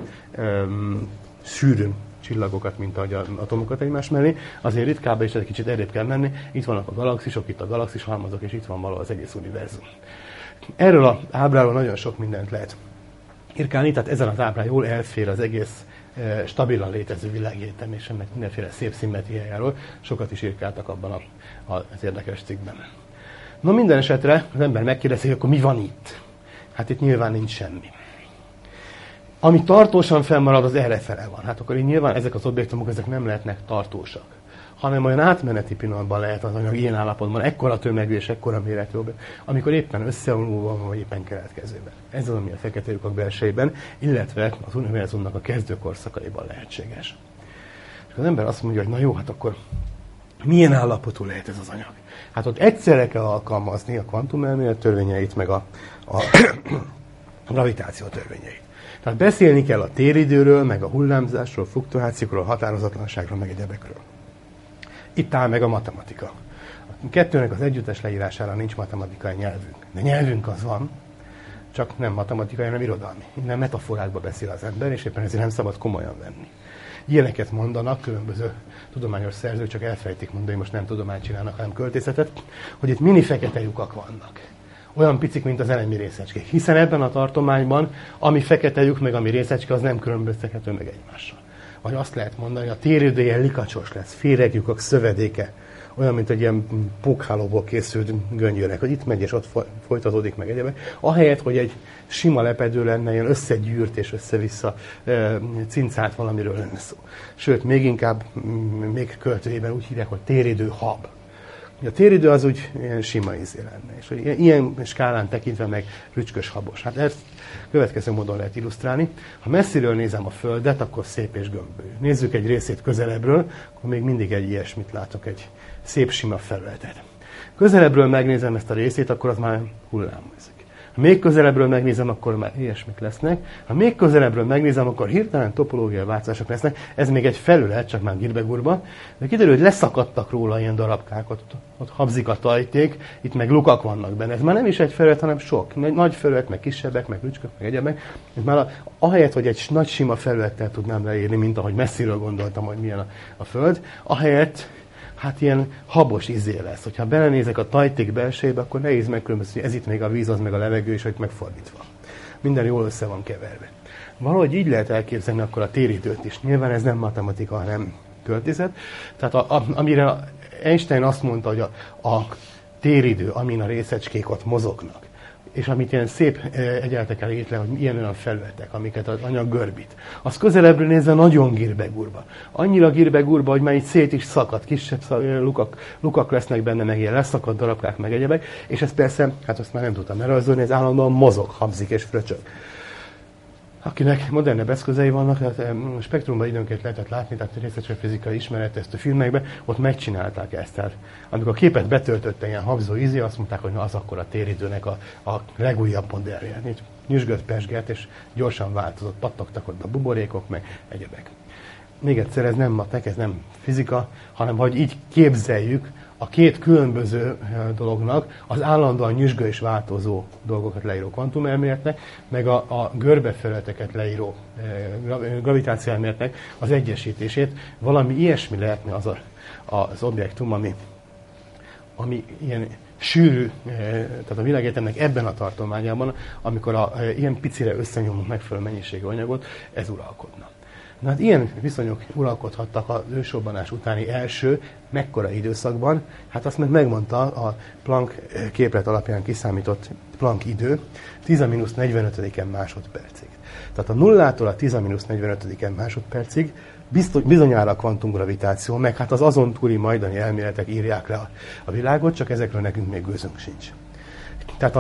sűrűn csillagokat, mint ahogy az atomokat egymás mellé. Azért ritkább is egy kicsit errébb kell menni. Itt vannak a galaxisok, itt a galaxis halmazok, és itt van valahol az egész univerzum. Erről az ábráról nagyon sok mindent lehet írkálni, tehát ezen az ábrán jól elfér az egész stabilan létező világegyetem, és ennek mindenféle szép szimmetriájáról sokat is írkáltak abban az érdekes cikkben. No, minden esetre az ember megkérdezi, hogy akkor mi van itt? Hát itt nyilván nincs semmi. Ami tartósan fennmarad, az errefele van. Hát akkor így nyilván ezek az objektumok ezek nem lehetnek tartósak, hanem olyan átmeneti pillanatban lehet az anyag ilyen állapotban, ekkora tömegű és ekkora méretű, amikor éppen összeomlóban van, vagy éppen keletkezőben. Ez az, ami a fekete lyukak belsejében, illetve az univerzumnak a kezdőkorszakaiban lehetséges. És az ember azt mondja, hogy na jó, hát akkor milyen állapotú lehet ez az anyag? Hát ott egyszerre kell alkalmazni a kvantumelmélet törvényeit, meg a gravitáció törvényeit. Tehát beszélni kell a téridőről, meg a hullámzásról, fluktuációkról, a határozatlanságról, meg egyebekről. Itt áll meg a matematika. A kettőnek az együttes leírására nincs matematikai nyelvünk. De nyelvünk az van, csak nem matematikai, hanem irodalmi. Innen metaforákba beszél az ember, és éppen ezért nem szabad komolyan venni. Ilyeneket mondanak különböző tudományos szerzők, csak elfelejtik mondani, most nem tudományt csinálnak, hanem költészetet, hogy itt mini fekete lyukak vannak. Olyan picik, mint az elemi részecskék. Hiszen ebben a tartományban, ami fekete lyuk, meg ami részecske, az nem különböztethető meg egymással. Vagy azt lehet mondani, a téridő ilyen likacsos lesz, féreglyukak szövedéke, olyan, mint egy ilyen pókhálóból készült göngyőnek, hogy itt megy és ott folytatódik meg egyebek. Ahelyett, hogy egy sima lepedő lenne, ilyen összegyűrt és össze-vissza cincált valamiről lenne szó. Sőt, még inkább, még költőjében úgy hívják, hogy téridő hab. A téridő az úgy ilyen sima ízé lenne, és hogy ilyen skálán tekintve meg rücskös habos. Hát ezt következő módon lehet illusztrálni. Ha messziről nézem a Földet, akkor szép és gömbölyű. Nézzük egy részét közelebbről, akkor még mindig egy ilyesmit látok, egy szép sima felületet. Közelebbről megnézem ezt a részét, akkor az már hullámzik. Ha még közelebbről megnézem, akkor már ilyesmik lesznek. Ha még közelebbről megnézem, akkor hirtelen topológiai változások lesznek. Ez még egy felület, csak már Girbegurba. De kiderül, hogy leszakadtak róla ilyen darabkák, ott habzik a tajték, itt meg lukak vannak benne. Ez már nem is egy felület, hanem sok. Nagy felület, meg kisebbek, meg lücskök, meg egyebek. Már ahelyett, hogy egy nagy sima felülettel tudnám leírni, mint ahogy messziről gondoltam, hogy milyen a Föld, ahelyett hát ilyen habos izé lesz. Hogyha belenézek a tajték belsébe, akkor nehéz megkülönböztetni, hogy ez itt még a víz, az meg a levegő, és hogy megfordítva. Minden jól össze van keverve. Valahogy így lehet elképzelni akkor a téridőt is. Nyilván ez nem matematika, hanem költészet. Tehát amire Einstein azt mondta, hogy a téridő, amin a részecskék ott mozognak, és amit ilyen szép egyenletekkel írt le, hogy ilyen olyan felületek, amiket az anyag görbít. Az közelebbről nézve nagyon Girbegurba. Annyira Girbegurba, hogy már így szét is szakad, kisebb lukak lesznek benne, meg ilyen leszakadt darabkák, meg egyebek, és ez persze, hát azt már nem tudtam elrajzolni, ez állandóan mozog, habzik és fröcsög. Akinek modernebb eszközei vannak, tehát spektrumban időnként lehetett látni, tehát részecskefizikai ismeret ezt a filmekben, ott megcsinálták ezt. Tehát amikor a képet betöltötte ilyen habzó ízi, azt mondták, hogy na az akkor a téridőnek a legújabb modellje. Itt nyüzsgött, pesgett, és gyorsan változott, pattogtak ott a buborékok, meg egyebek. Még egyszer, ez nem matek, ez nem fizika, hanem hogy így képzeljük a két különböző dolognak az állandóan nyüzsgő és változó dolgokat leíró kvantumelméletnek, meg a görbefelületeket leíró gravitációelméletnek az egyesítését. Valami ilyesmi lehetne az objektum, ami ilyen sűrű, tehát a világegyetemnek ebben a tartományában, amikor ilyen picire összenyomunk megfelelő mennyiségű anyagot, ez uralkodna. Na hát ilyen viszonyok uralkodhattak az ősrobbanás utáni első, mekkora időszakban, hát azt meg megmondta a Planck képlet alapján kiszámított Planck idő, 10-45 másodpercig. Tehát a nullától a 10-45 másodpercig bizonyára a kvantumgravitáció, meg hát az azon túli majdani elméletek írják le a világot, csak ezekről nekünk még gőzünk sincs. Tehát a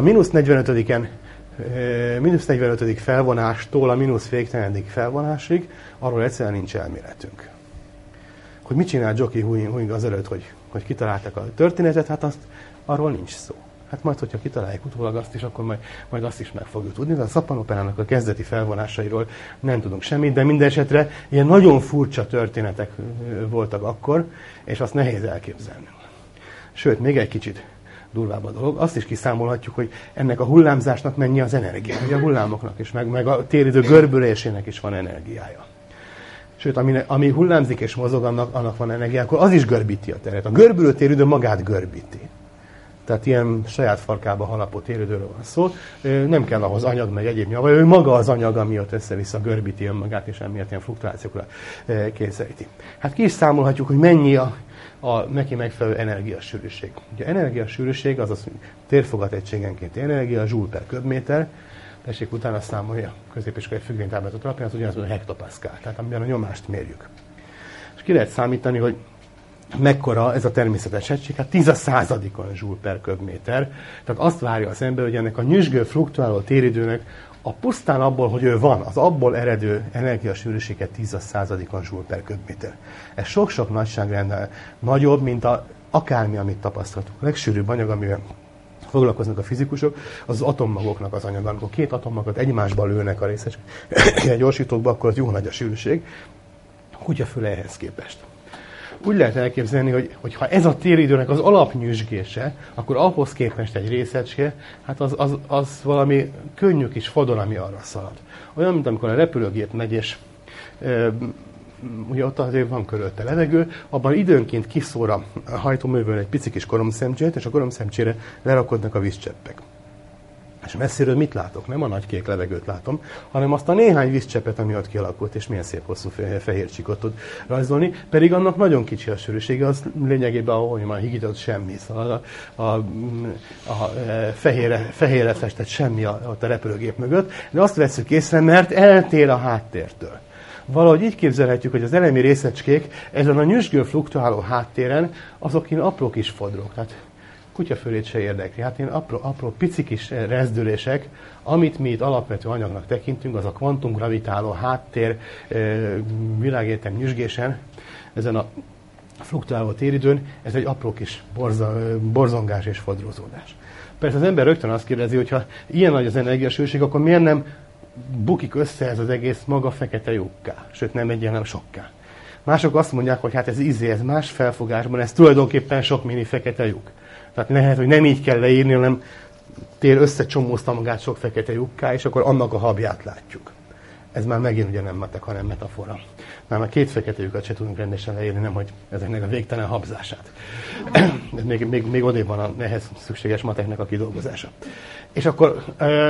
mínusz 45. felvonástól a mínusz végtelenedik felvonásig, arról egyszerűen nincs elméletünk. Hogy mit csinál Jockey Huing azelőtt, hogy kitalálták a történetet, hát arról nincs szó. Hát majd, hogyha kitalálják utólag azt is, akkor majd azt is meg fogjuk tudni. De a szappanoperának a kezdeti felvonásairól nem tudunk semmit, de minden esetre ilyen nagyon furcsa történetek voltak akkor, és azt nehéz elképzelni. Sőt, még egy kicsit durvább a dolog. Azt is kiszámolhatjuk, hogy ennek a hullámzásnak mennyi az energia. Ugye a hullámoknak is, meg a téridő görbülésének is van energiája. Sőt, ami hullámzik és mozog, annak van energiája, akkor az is görbíti a teret. A görbülő téridő magát görbíti. Tehát ilyen saját farkába halapó téridőről van szó. Nem kell ahhoz anyag, meg egyéb nyava, ő maga az anyag, ami ott össze-vissza görbíti önmagát, és emiatt ilyen fluktuációkra kényszeríti. Hát ki is számolhatjuk, hogy mennyi a neki megfelelő energiasűrűség. Ugye energiasűrűség, azaz térfogat egységenkénti energia, joule per köbméter, tessék utána számolja a középiskolai függvénytáblázatot alapján, az ugyanaz, mint a hektopaszkál, tehát amiben a nyomást mérjük. És ki lehet számítani, hogy mekkora ez a természetes egység, hát 10^100 joule per köbméter. Tehát azt várja az ember, hogy ennek a nyüzsgő, fluktuáló téridőnek a pusztán abból, hogy ő van, az abból eredő energiasűrűsége 10^100 joule per köbméter. Ez sok-sok nagyságrendel nagyobb, mint akármi, amit tapasztaltunk. A legsűrűbb anyag, amivel foglalkoznak a fizikusok, az atommagoknak az anyaga. Amikor két atommagot egymásba lőnek a részecske gyorsítókba, akkor az jó nagy a sűrűség. A kutyafüle ehhez képest. Úgy lehet elképzelni, hogy ha ez a téridőnek az alapnyüzsgése, akkor ahhoz képest egy részecske, hát az valami könnyű kis fodor, ami arra szalad. Olyan, mint amikor a repülőgép megy, és ugye ott azért van körülötte levegő, abban időnként kiszór a hajtóművön egy pici kis koromszemcsét, és a koromszemcsére lerakodnak a vízcseppek. És messziről mit látok? Nem a nagy kék levegőt látom, hanem azt a néhány vízcseppet, ami ott kialakult, és milyen szép hosszú fehér csíkot tud rajzolni, pedig annak nagyon kicsi a sűrűsége, az lényegében, ahogy már higított semmi, szóval a fehérre festett semmi ott a repülőgép mögött, de azt vesszük észre, mert eltér a háttértől. Valahogy így képzelhetjük, hogy az elemi részecskék ezen a nyüzsgő fluktuáló háttéren azok ilyen apró kis fodrók. Tehát kutyafölét se érdekli. Hát ilyen apró pici kis rezdülések, amit mi itt alapvető anyagnak tekintünk, az a kvantumgravitáló háttér világegyetem nyüzsgésen, ezen a fluktuáló téridőn, ez egy apró kis borzongás és fodrózódás. Persze az ember rögtön azt kérdezi, hogy ha ilyen nagy az energiasűrűség, akkor miért nem bukik össze ez az egész maga fekete lyukká, sőt nem egy, hanem sokká. Mások azt mondják, hogy hát ez más felfogásban, ez tulajdonképpen sok mini fekete lyuk. Tehát lehet, hogy nem így kell leírni, hanem tér összecsomózta magát sok fekete lyukká, és akkor annak a habját látjuk. Ez már megint ugye nem matek, hanem metafora. Már két fekete lyukat se tudunk rendesen leírni, nem hogy ezeknek a végtelen habzását. még odébb van ehhez szükséges mateknek a kidolgozása. És akkor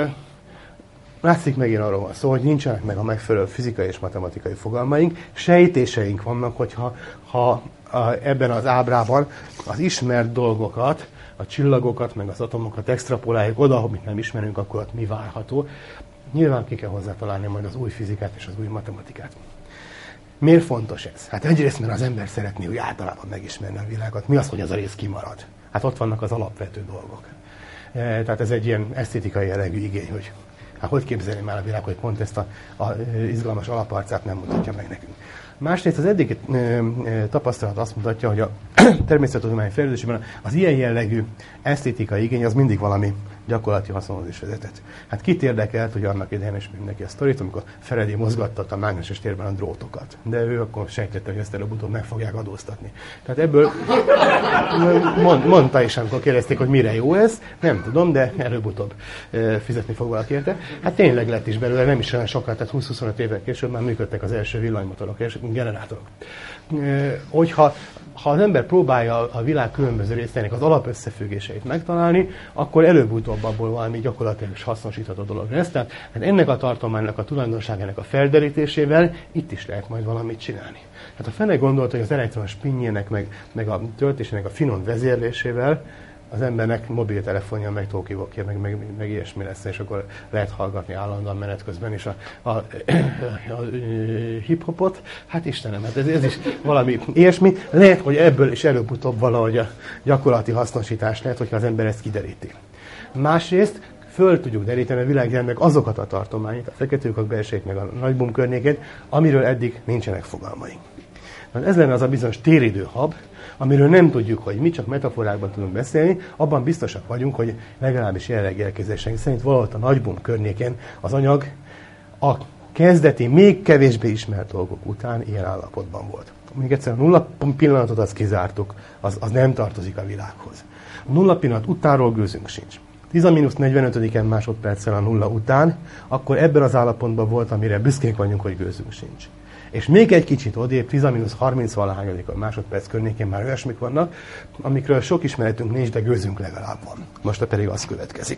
látszik megint arról van szó, hogy nincsenek meg a megfelelő fizikai és matematikai fogalmaink, sejtéseink vannak, hogyha ebben az ábrában az ismert dolgokat, a csillagokat, meg az atomokat extrapoláljuk oda, amit nem ismerünk, akkor ott mi várható. Nyilván ki kell hozzá találni majd az új fizikát és az új matematikát. Miért fontos ez? Hát egyrészt, mert az ember szeretné úgy általában megismerni a világot. Mi az, hogy az a rész kimarad? Hát ott vannak az alapvető dolgok. Tehát ez egy ilyen esztétikai jellegű igény, hogy hát hogy képzelni már a világ, hogy pont ezt a izgalmas alaparcát nem mutatja meg nekünk. Másrészt az eddigi tapasztalat azt mutatja, hogy a természettudományi fejlődésében az ilyen jellegű esztétikai igény az mindig valami gyakorlati haszonhoz is vezetett. Hát kit érdekelt, hogy annak idején is mindenki a sztorit, amikor Faraday mozgatta a mágneses térben a drótokat. De ő akkor sejtette, hogy ezt előbb-utóbb meg fogják adóztatni. Tehát ebből mondta is, amikor kérdezték, hogy mire jó ez, nem tudom, de előbb-utóbb fizetni fog valaki érte. Hát tényleg lett is belőle, nem is olyan sokat, tehát 20-25 évvel később már működtek az első villanymotorok és generátorok. Hogyha az ember próbálja a világ különböző részeinek az alapösszefüggéseit megtalálni, akkor előbb-utóbb abból valami gyakorlatilag is hasznosítható dolog lesz. Tehát ennek a tartománynak a tulajdonságának a felderítésével itt is lehet majd valamit csinálni. Hát a fene gondolta, hogy az elektron spinjének, meg a töltésének a finom vezérlésével az embernek mobiltelefonja, meg talkie-walkie, meg ilyesmi lesz, és akkor lehet hallgatni állandóan menet közben is a hip-hopot. Hát Istenem, hát ez is valami ilyesmi. Lehet, hogy ebből is előbb-utóbb valahogy a gyakorlati hasznosítás lehet, hogyha az ember ezt kideríti. Másrészt föl tudjuk deríteni a világjelennek azokat a tartományok, a fekete lyukak belsejét, meg a nagybum környékét, amiről eddig nincsenek fogalmaink. Ez lenne az a bizonyos téridőhab, amiről nem tudjuk, hogy mi, csak metaforákban tudunk beszélni, abban biztosak vagyunk, hogy legalábbis jelenlegi elképzeléseink szerint valahol a nagybum környéken az anyag a kezdeti, még kevésbé ismert dolgok után ilyen állapotban volt. Még egyszer a nulla pillanatot azt kizártuk, az nem tartozik a világhoz. A nulla pillanat utánról gőzünk sincs. 10-45 másodperccel a nulla után, akkor ebben az állapotban volt, amire büszkék vagyunk, hogy gőzünk sincs. És még egy kicsit odébb, 10-30 másodperc környékén már olyasmik vannak, amikről sok ismeretünk nincs, de gőzünk legalább van. Most pedig az következik.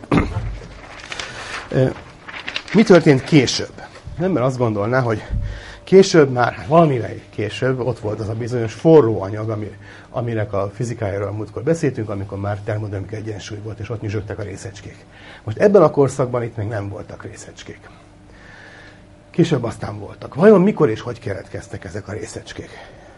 Mi történt később? Az ember azt gondolná, hogy később már, valamire később ott volt az a bizonyos forró anyag, aminek a fizikájáról múltkor beszéltünk, amikor már termodinamikai egyensúly volt, és ott nyüzsögtek a részecskék. Most ebben a korszakban itt még nem voltak részecskék. Később aztán voltak. Vajon mikor és hogy keletkeztek ezek a részecskék?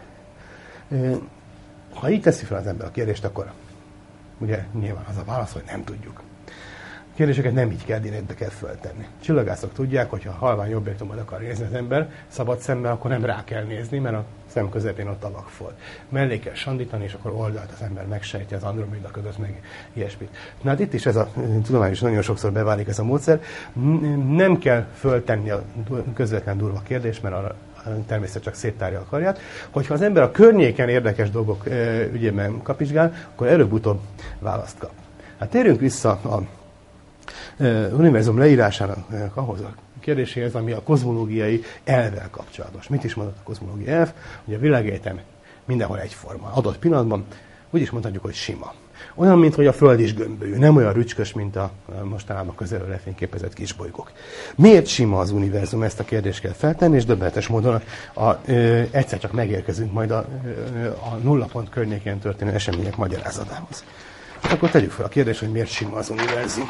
Ha így teszi fel az ember a kérdést, akkor ugye nyilván az a válasz, hogy nem tudjuk. A kérdéseket nem így kell, direktbe kell föltenni. Csillagászok tudják, hogy ha halvány objektumot akar nézni az ember szabad szemmel, akkor nem rá kell nézni, mert a szem közepén ott a vakfolt. Mellé kell sandítani, és akkor oldalt az ember megsejti az Andromeda között, meg ilyesmit. Na hát itt is ez a tudomány is nagyon sokszor beválik ez a módszer. Nem kell föltenni a közvetlen durva kérdést, mert a természet csak széttárja a karját. Hogyha az ember a környéken érdekes dolgok ügyében kapizsgál, akkor előbb-utóbb választ kap. Hát térjünk vissza a univerzum leírásának ahhoz a kérdéséhez, ami a kozmológiai elvvel kapcsolatos. Mit is mondott a kozmológiai elv? Hogy a világegyetem mindenhol egyforma. Adott pillanatban úgy is mondhatjuk, hogy sima. Olyan, mint hogy a Föld is gömbölyű, nem olyan rücskös, mint a mostanában közelről lefényképezett kisbolygók. Miért sima az univerzum? Ezt a kérdést kell feltenni, és döbbenetes módon egyszer csak megérkezünk majd a nulla pont környékén történő események magyarázatához. Akkor tegyük fel a kérdést, hogy miért sima az univerzum.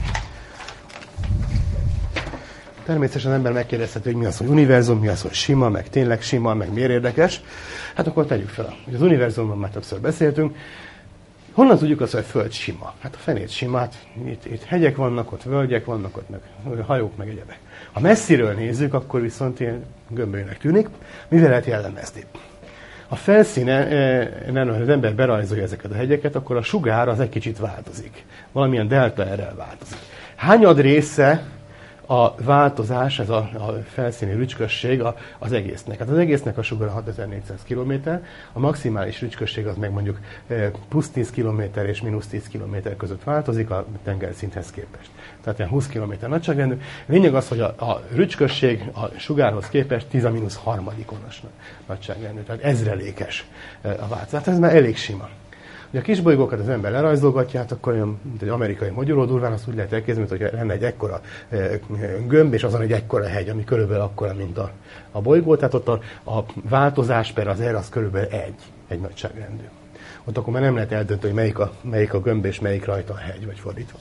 Természetesen az ember megkérdezheti, hogy mi az, hogy univerzum, mi az, hogy sima, meg tényleg sima, meg miért érdekes. Hát akkor tegyük fel, hogy az univerzumban már többször beszéltünk. Honnan tudjuk azt, hogy a Föld sima? Hát a fenét simát, itt hegyek vannak, ott völgyek vannak, ott meg hajók, meg egyebek. Ha messziről nézzük, akkor viszont ilyen gömbölyűnek tűnik. Mivel lehet jellemezni? a felszínen az ember berajzolja ezeket a hegyeket, akkor a sugár az egy kicsit változik. Valamilyen delta R-rel változik. Hányad része a változás, ez a felszíni rücskösség az egésznek. Hát az egésznek a sugara 6400 km, a maximális rücskösség az meg mondjuk plusz 10 km és mínusz 10 km között változik a tengerszinthez képest. Tehát ilyen 20 km nagyságrendű. Lényeg az, hogy a rücskösség a sugárhoz képest 10⁻³ nagyságrendű, tehát ezrelékes a változás. Ez már elég sima. Ha a kisbolygókat az ember lerajzolgatja, hát akkor olyan, mint egy amerikai magyaró durván, azt úgy lehet elképzelni, hogy lenne egy ekkora gömb, és azon egy ekkora hegy, ami körülbelül akkora, mint a bolygó. Tehát ott a változás per az R az körülbelül egy nagyságrendű. Ott akkor már nem lehet eldönteni, hogy melyik a gömb és melyik rajta a hegy, vagy fordítva.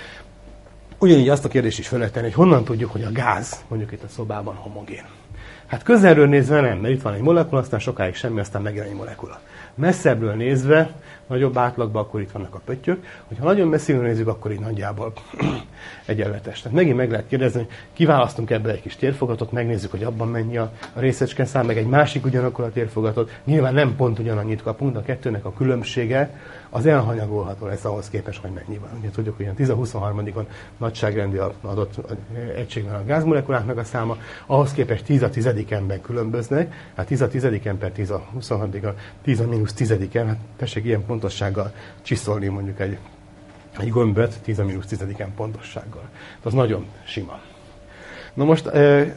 Ugyanígy azt a kérdést is fel lehet tenni, hogy honnan tudjuk, hogy a gáz, mondjuk itt a szobában homogén. Hát közelről nézve nem, mert itt van egy molekula, aztán sokáig semmi, aztán megjön egy molekula. Messzebbről nézve, nagyobb átlagban, akkor itt vannak a pöttyök. Hogyha nagyon messziről nézzük, akkor így nagyjából egyenletes. Tehát megint meg lehet kérdezni, hogy kiválasztunk ebből egy kis térfogatot, megnézzük, hogy abban mennyi a részecske szám, meg egy másik ugyanakkor a térfogatot. Nyilván nem pont ugyanannyit kapunk, de a kettőnek a különbsége az elhanyagolható lesz ahhoz képest, hogy mennyi van. Ugye tudjuk, hogy ilyen 10⁻23-on nagyságrendű adott egységben a gázmolekuláknak a száma, ahhoz képest 10⁻10-ben különböznek, hát 10⁻10 per 10⁻26-a 10⁻10-en, hát tessék ilyen pontossággal csiszolni mondjuk egy gömböt 10⁻10 pontossággal. Az nagyon sima. Na most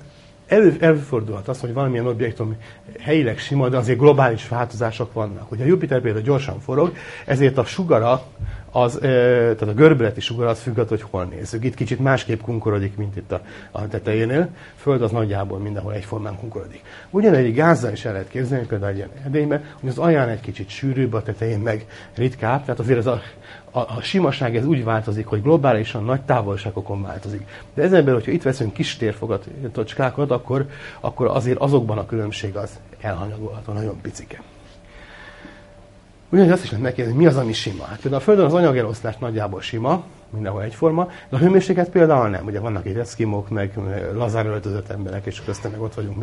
előfordulhat az, hogy valamilyen objektum helyileg sima, de azért globális változások vannak. Ugye a Jupiter például gyorsan forog, ezért a sugara, tehát a görbületi sugara az függ attól, hogy hol nézzük. Itt kicsit másképp kunkorodik, mint itt a tetejénél. Föld az nagyjából mindenhol egyformán kunkorodik. Ugyanegy gázzal is el lehet képzelni, például egy ilyen edényben, hogy az alján egy kicsit sűrűbb, a tetején meg ritkább. Tehát azért ez a simaság ez úgy változik, hogy globálisan nagy távolságokon változik. De ezen belül, hogyha itt veszünk kis térfogatocskákat, akkor azért azokban a különbség az elhanyagolható, nagyon picike. Ugyanis azt is lehet megkérdezni, hogy mi az, ami sima. Hát például a Földön az anyageloszlás nagyjából sima, mindenhol egyforma, de a hőmérséklet például nem. Ugye vannak itt eszkimók, meg lazán öltözött emberek, és köztem meg ott vagyunk mi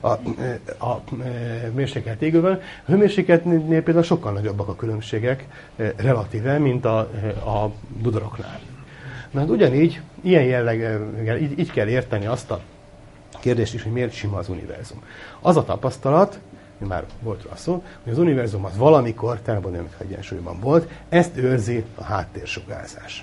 a mérsékelt égőben. A hőmérsékletnél például sokkal nagyobbak a különbségek relatíve, mint a dudoroknál. Na hát ugyanígy, ilyen jelleggel, így kell érteni azt a kérdést is, hogy miért sima az univerzum. Az a tapasztalat, már volt rá szó, hogy az univerzum az valamikor termodinamikai egyensúlyban volt, ezt őrzi a háttérsugárzás.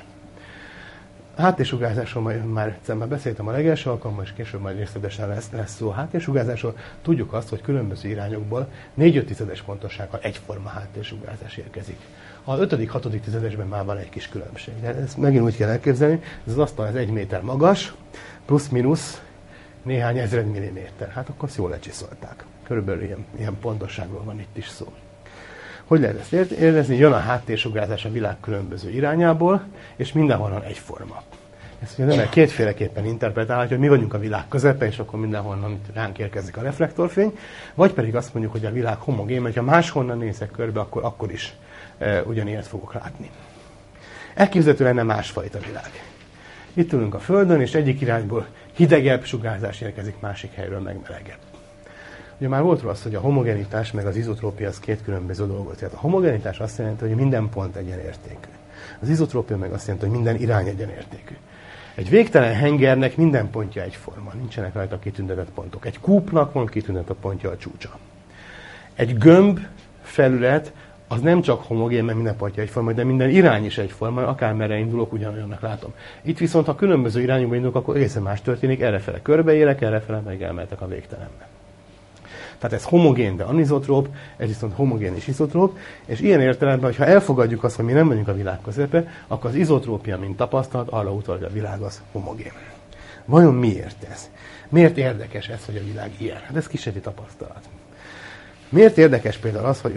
A háttérsugárzásról már beszéltem a legelső alkalommal, és később majd részletesen lesz szó a háttérsugárzásról. Tudjuk azt, hogy különböző irányokból 4/5 pontossággal egyforma háttérsugárzás érkezik. A 5.-6. tizedesben már van egy kis különbség. De ezt megint úgy kell elképzelni, ez az asztal ez 1 méter magas, plusz-minusz néhány ezred milliméter. Hát akkor ezt jól lecsiszolták. Körülbelül ilyen pontosságról van itt is szó. Hogy lehet ezt érezni? Jön a háttérsugárzás a világ különböző irányából, és mindenhonnan egyforma. Ezt ugye nem kétféleképpen interpretálhatja, hogy mi vagyunk a világ közepe, és akkor mindenhonnan ránk érkezik a reflektorfény, vagy pedig azt mondjuk, hogy a világ homogén, mert ha máshonnan nézek körbe, akkor is ugyanilyet fogok látni. Elképzelhető lenne másfajta világ. Itt ülünk a Földön, és egyik irányból hidegebb sugárzás érkezik, másik helyről meg melegebb. Ugye már volt róla az, hogy a homogenitás meg az izotrópia az két különböző dolgot. Tehát a homogenitás azt jelenti, hogy minden pont egyenértékű. Az izotrópia meg azt jelenti, hogy minden irány egyenértékű. Egy végtelen hengernek minden pontja egyforma, nincsenek rajta kitüntetett pontok. Egy kúpnak van kitüntetett pontja a csúcsa. Egy gömb felület az nem csak homogén, mert minden pontja egyforma, de minden irány is egyforma, akármerre indulok, ugyanolyannak látom. Itt viszont, ha különböző irányokba indulok, akkor egészen más történik, errefele körbeérek, errefele meg elmehetek a végtelenbe. Tehát ez homogén, de anizotróp, ez viszont homogén és izotróp, és ilyen értelemben, hogyha elfogadjuk azt, hogy mi nem vagyunk a világ közepe, akkor az izotrópia, mint tapasztalat, arra utal, hogy a világ az homogén. Vajon miért ez? Miért érdekes ez, hogy a világ ilyen? Hát ez kísérleti tapasztalat. Miért érdekes például az,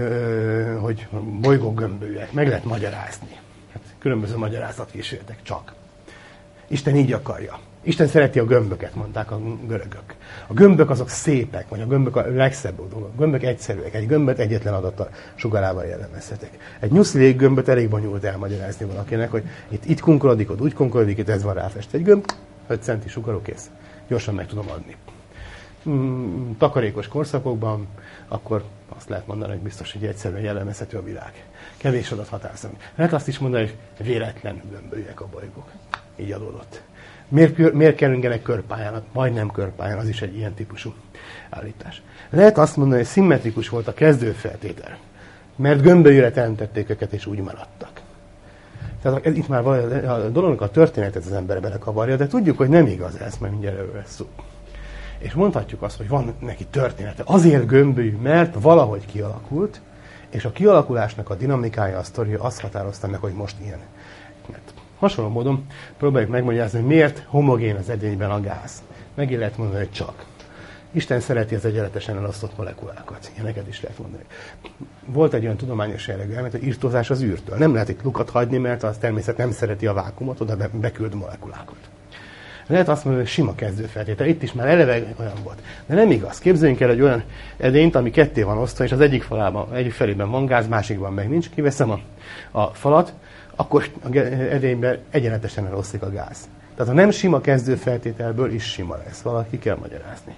hogy bolygók gömbölyek? Meg lehet magyarázni. Hát különböző magyarázatkísérletek csak. Isten így akarja. Isten szereti a gömböket, mondták a görögök. A gömbök azok szépek, vagy a gömbök a legszebb dolgok. A gömbök egyszerűek. Egy gömböt egyetlen adattal sugarával jellemezhetek. Egy nyuszli gömböt elég bonyolult elmagyarázni valakinek, hogy itt kunkorodik, ott úgy kunkorodik, itt ez van ráfest. Egy gömb, 5 centi sugarú, kész. Gyorsan meg tudom adni. takarékos korszakokban, akkor azt lehet mondani, hogy biztos, hogy egyszerűen jellemezhető a világ. Kevés adat határozza. Lehet azt is mondani, hogy véletlen gömbölyek a bolygók. Így adódott. Miért keringjenek körpályán? Majdnem körpályán, az is egy ilyen típusú állítás. Lehet azt mondani, hogy szimmetrikus volt a kezdőfeltétel, mert gömbölyűre teremtették őket, és úgy maradtak. Tehát itt már a dolognak a történetet az ember belekavarja, de tudjuk, hogy nem igaz ez, mert mindjárt erről lesz szó. És mondhatjuk azt, hogy van neki története. Azért gömbölyű, mert valahogy kialakult, és a kialakulásnak a dinamikája, a sztoria azt határozta meg, hogy most ilyen. Mert hasonló módon próbáljuk megmagyarázni, hogy miért homogén az edényben a gáz. Megint lehet mondani, hogy csak. Isten szereti az egyenletesen elosztott molekulákat. Ilyeneket is lehet mondani. Volt egy olyan tudományos jellegű elmélet, hogy irtózás az űrtől. Nem lehet itt lukat hagyni, mert az természet nem szereti a vákuumot, oda beküld molekulákat. Lehet azt mondani, hogy sima kezdőfeltétel. Itt is már eleve olyan volt. De nem igaz. Képzeljünk el egy olyan edényt, ami ketté van osztva, és az egyik felében van gáz, másikban meg nincs. Kiveszem a falat, akkor az edényben egyenletesen eloszlik a gáz. Tehát a nem sima kezdőfeltételből is sima lesz. Valaki kell magyarázni.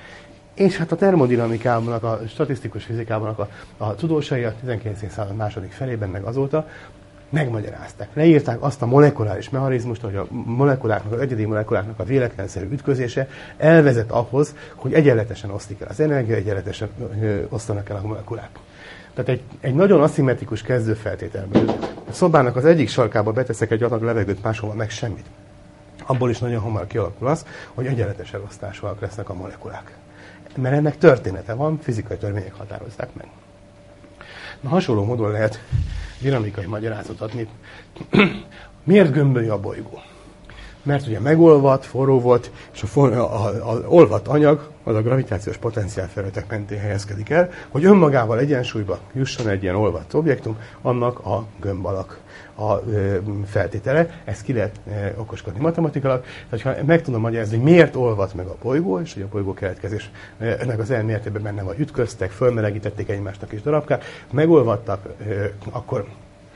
És hát a termodinamikában, a statisztikus fizikában a tudósai a 19. század második felében, meg azóta megmagyarázták. Leírták azt a molekuláris mechanizmust, hogy a molekuláknak, az egyedi molekuláknak a véletlenszerű ütközése elvezet ahhoz, hogy egyenletesen osztik el az energia, egyenletesen osztanak el a molekulák. Tehát egy nagyon aszimmetrikus kezdőfeltételből. A szobának az egyik sarkába beteszek egy adag levegőt, máshol meg semmit. Abból is nagyon hamar kialakul az, hogy egyenletes elosztásúak lesznek a molekulák. Mert ennek története van, fizikai törvények határozzák meg. Na, hasonló módon lehet dinamikai magyarázatot adni. Miért gömbölyű a bolygó? Mert ugye megolvadt, forró volt, és az olvadt anyag az a gravitációs potenciál felületek mentén helyezkedik el, hogy önmagával egyensúlyba jusson egy ilyen olvadt objektum, annak a gömb alak a feltétele. Ezt ki lehet okoskodni matematikailag. Tehát ha meg tudom magyarázni, hogy miért olvadt meg a bolygó, és hogy a bolygó keletkezés ennek az elméletében benne van, ütköztek, fölmelegítették egymást a kis darabkát, megolvadtak, akkor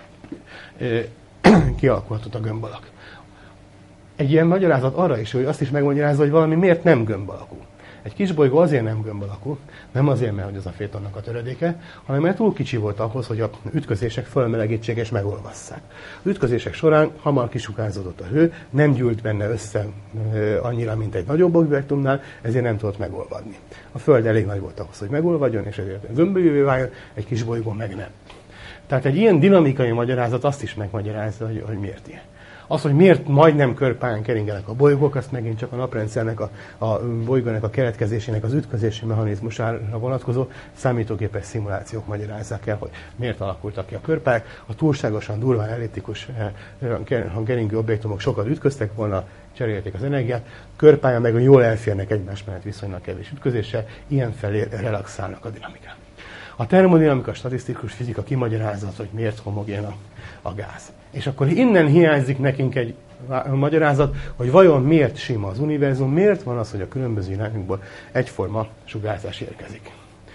kialakulhatott a gömb alak. Egy ilyen magyarázat arra is, hogy azt is megmagyarázza, hogy valami miért nem gömb alakú. Egy kisbolygó azért nem gömb alakú, nem azért, mert az a fétonnak a töredéke, hanem mert túl kicsi volt ahhoz, hogy a ütközések fölmelegítsék és megolvasszák. Az ütközések során hamar kisugárzódott a hő, nem gyűlt benne össze annyira, mint egy nagyobb objektumnál, ezért nem tudott megolvadni. A Föld elég nagy volt ahhoz, hogy megolvadjon, és ezért gömbölyűvé váljon, egy kisbolygó meg nem. Tehát egy ilyen dinamikai magyarázat azt is megmagyarázza, hogy miért ilyen. Az, hogy miért majdnem körpályán keringenek a bolygók, azt megint csak a naprendszernek, a bolygónak a keletkezésének az ütközési mechanizmusára vonatkozó számítógépes szimulációk magyarázzák el, hogy miért alakultak ki a körpályák. A túlságosan durván elliptikus keringő objektumok sokat ütköztek volna, cserélték az energiát, körpálya meg jól elférnek egymás mellett viszonylag kevés ütközéssel, ilyen felé relaxálnak a dinamikát. A termodinamika, statisztikus fizika kimagyarázza, hogy miért homogén a gáz. És akkor innen hiányzik nekünk egy magyarázat, hogy vajon miért sima az univerzum, miért van az, hogy a különböző irányokból egyforma sugárzás érkezik.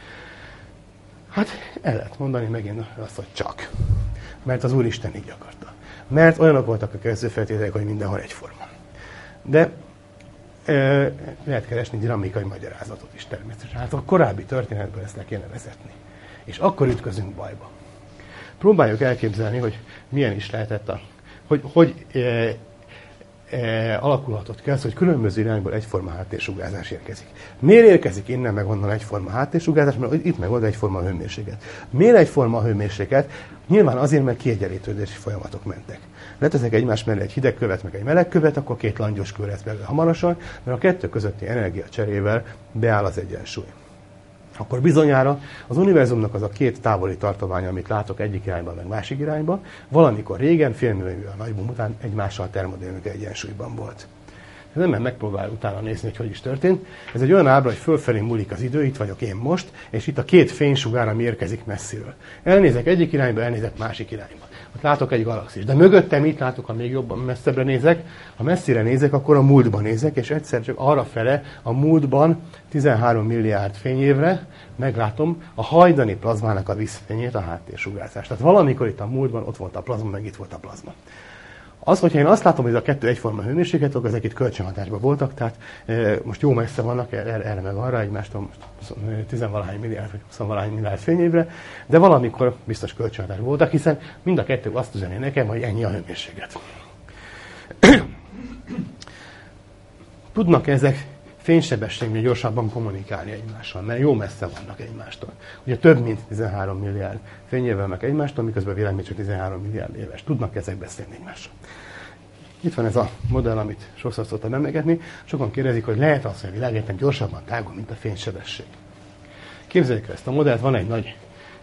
Hát el lehet mondani megint azt, hogy csak. Mert az Úristen így akarta. Mert olyanok voltak a kezdőfeltételek, hogy mindenhol egyforma. De lehet keresni dinamikai magyarázatot is természetesen. Hát a korábbi történetből ezt le kéne vezetni. És akkor ütközünk bajba. Próbáljuk elképzelni, hogy milyen is lehetett hogy alakulhatott ki az, hogy különböző irányból egyforma háttérsugárzás érkezik. Miért érkezik innen meg onnan egyforma háttérsugárzás? Mert itt meg oda egyforma hőmérséklet. Miért egyforma a hőmérséklet? Nyilván azért, mert kiegyenlítődési folyamatok mentek. Leteszek egymás mellé egy hideg követ, meg egy meleg követ, akkor két langyos kő lesz belőle hamarosan, mert a kettő közötti energia cserével beáll az egyensúly. Akkor bizonyára az univerzumnak az a két távoli tartománya, amit látok egyik irányban, meg másik irányban, valamikor régen, félmillió nagyboom után egymással termodinamikai egyensúlyban volt. Ez nem megpróbál utána nézni, hogy is történt. Ez egy olyan ábra, hogy fölfelé múlik az idő, itt vagyok én most, és itt a két fénysugár, ami érkezik messziről. Elnézek egyik irányba, elnézek másik irányba. Ott látok egy galaxist. De mögöttem itt látok, ha még jobban messzebbre nézek, ha messzire nézek, akkor a múltban nézek, és egyszer csak arrafele a múltban 13 milliárd fényévre meglátom a hajdani plazmának a vízfényét, a háttérsugárzás. Tehát valamikor itt a múltban ott volt a plazma, meg itt volt a plazma. Az, hogyha én azt látom, hogy ez a kettő egyforma hőmérséklet, akkor ezek itt kölcsönhatásban voltak, tehát most jó messze vannak erre meg arra, egymástól 10-valahány milliárd vagy 20-valahány milliárd fényévre, de valamikor biztos kölcsönhatásban voltak, hiszen mind a kettő azt üzeni nekem, hogy ennyi a hőmérséklet. Tudnak ezek fénysebességnél gyorsabban kommunikálni egymással, mert jó messze vannak egymástól. Ugye több mint 13 milliárd fényévvel meg egymástól, miközben a világ még csak 13 milliárd éves. Tudnak ezek beszélni egymással. Itt van ez a modell, amit sokszor szoktam emlegetni. Sokan kérdezik, hogy lehet az, hogy a világegyetem gyorsabban tágul, mint a fénysebesség. Képzeljük ezt a modellt, van egy nagy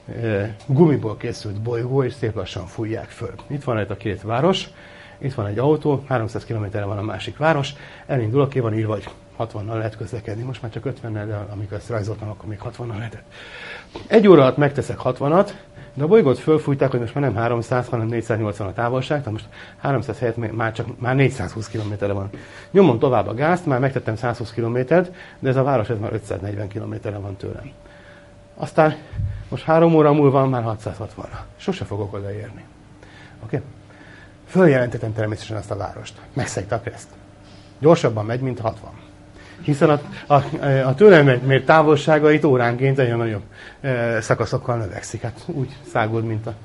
gumiból készült bolygó, és szép lassan fújják föl. Itt van egy a két város, itt van egy autó, 300 km-re van a másik város, elindul, aki van írva, hogy 60-nal lehet közlekedni, most már csak 50-nel, de amikor ezt rajzoltam, akkor még 60-nal lehetett. Egy óra alatt megteszek 60-at, de a bolygót fölfújták, hogy most már nem 300, hanem 480 a távolság, tehát most 300 helyett már 420 km-re van. Nyomom tovább a gázt, már megtettem 120 km-t, de ez a város ez már 540 km-re van tőlem. Aztán most 3 óra múlva már 660-ra. Sose fogok odaérni. Oké? Följelentettem természetesen azt a várost. Megszegte a kereszt. Gyorsabban megy, mint 60. Hiszen a tőlem mért távolságait óránként egyre nagyobb szakaszokkal növekszik. Hát úgy száguld, mint a...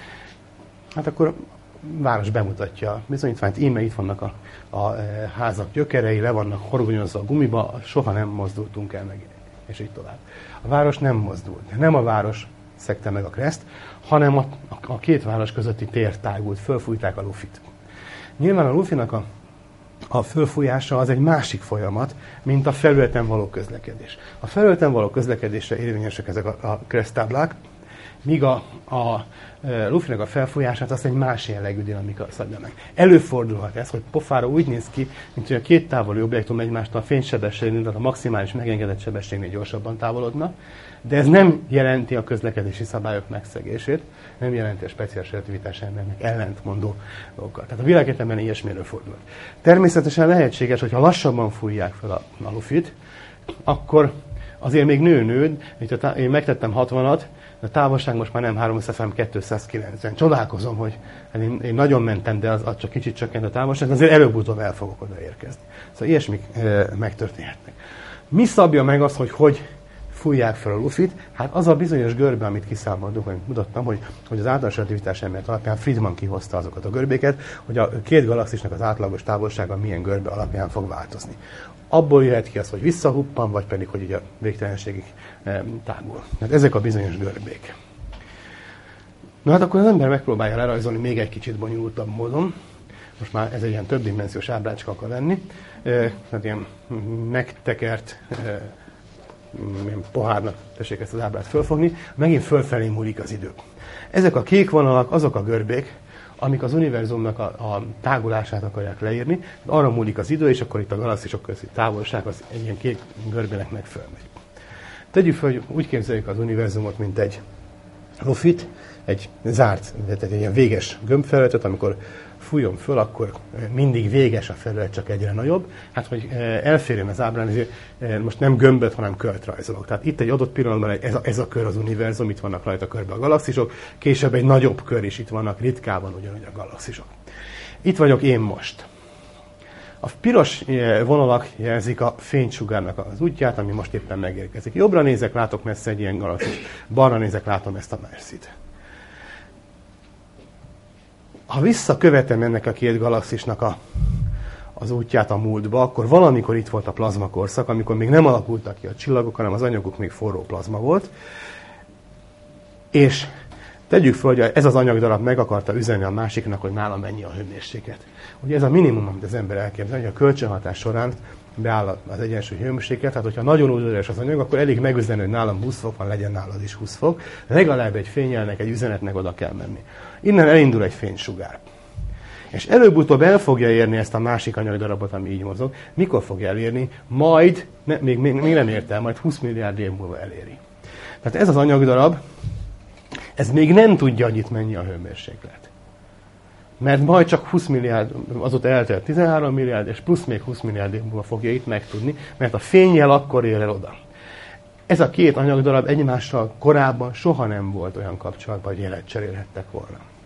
Hát akkor a város bemutatja a bizonyítványt. Íme itt vannak a házak gyökerei, le vannak horgonyozva a gumiba, soha nem mozdultunk el meg, és így tovább. A város nem mozdult. Nem a város szegte meg a kereszt, hanem a két város közötti tér tágult, fölfújták a lufit. Nyilván a lufinak a fölfújása az egy másik folyamat, mint a felületen való közlekedés. A felületen való közlekedésre érvényesek ezek a kereszttáblák, míg a lufinak a felfújását azt egy más jellegű dinamika szabja meg. Előfordulhat ez, hogy pofára úgy néz ki, mint hogy a két távoli objektum egymástól a fénysebességnél, tehát a maximális megengedett sebességnél gyorsabban távolodnak, de ez nem jelenti a közlekedési szabályok megszegését, nem jelenti a speciális relativitás elméletnek ellentmondó dolgokat. Tehát a világegyetemben ilyesmiről fordult. Természetesen lehetséges, hogyha lassabban fújják fel a lufit, akkor azért még nő, én megtettem 60-at, de a távolság most már nem 300, hanem 290. Csodálkozom, hogy én nagyon mentem, de az csak kicsit csökkent a távolság, azért előbb-utóbb el fogok odaérkezni. Szóval ilyesmik megtörténhetnek. Mi szabja meg azt, hogy fújják fel a lufit? Hát az a bizonyos görbe, amit kiszámoltuk, amit mutattam, hogy az általános relativitás elmélet alapján Friedman kihozta azokat a görbéket, hogy a két galaxisnak az átlagos távolsága milyen görbe alapján fog változni. Abból jöhet ki az, hogy visszahuppan, vagy pedig, hogy a végtelenségig tágul. Hát ezek a bizonyos görbék. Na hát akkor az ember megpróbálja lerajzolni még egy kicsit bonyolultabb módon. Most már ez egy ilyen többdimenziós ábrácska akar lenni. Tehát ilyen megtekert ilyen pohárnak tessék ezt az ábrát fölfogni. Megint fölfelé múlik az idő. Ezek a kék vonalak, azok a görbék, amik az univerzumnak a tágulását akarják leírni. Arra múlik az idő, és akkor itt a galaxisok közti távolság az egy ilyen kék görbének fölmegy. Tegyük fel, hogy úgy képzeljük az univerzumot, mint egy lufit, egy zárt, tehát egy ilyen véges gömbfelületet, amikor fújjon föl, akkor mindig véges a felület, csak egyre nagyobb. Hát, hogy elférjen az ábrán, ezért most nem gömböt, hanem kört rajzolok. Tehát itt egy adott pillanatban ez a kör az univerzum, itt vannak rajta körbe a galaxisok, később egy nagyobb kör is itt vannak, ritkában ugyanúgy a galaxisok. Itt vagyok én most. A piros vonalak jelzik a fénysugárnak az útját, ami most éppen megérkezik. Jobbra nézek, látok messze egy ilyen galaxis, balra nézek, látom ezt a Mersit. Ha visszakövetem ennek a két galaxisnak az útját a múltba, akkor valamikor itt volt a plazmakorszak, amikor még nem alakultak ki a csillagok, hanem az anyaguk még forró plazma volt. És tegyük fel, hogy ez az anyagdarab meg akarta üzenni a másiknak, hogy nálam mennyi a hőmérséklet. Ugye ez a minimum, amit az ember elképzel, hogy a kölcsönhatás során beáll az egyensúly hőmérséklet, tehát hogyha nagyon udvarias az anyag, akkor elég megüzenni, hogy nálam 20 fok van, legyen nálad is 20 fok. Legalább egy fényjelnek, egy üzenetnek oda kell menni. Innen elindul egy fénysugár. És előbb-utóbb el fogja érni ezt a másik anyagdarabot, ami így mozog. Mikor fogja elérni? Majd, még nem ért el, majd 20 milliárd év múlva eléri. Tehát ez az anyagdarab, ez még nem tudja, hogy itt mennyi a hőmérséklet. Mert majd csak 20 milliárd, azóta eltelt 13 milliárd, és plusz még 20 milliárd év múlva fogja itt megtudni, mert a fénnyel akkor ér el oda. Ez a két anyagdarab egymással korábban soha nem volt olyan kapcsolatban, hogy jelet cserélhettek volna.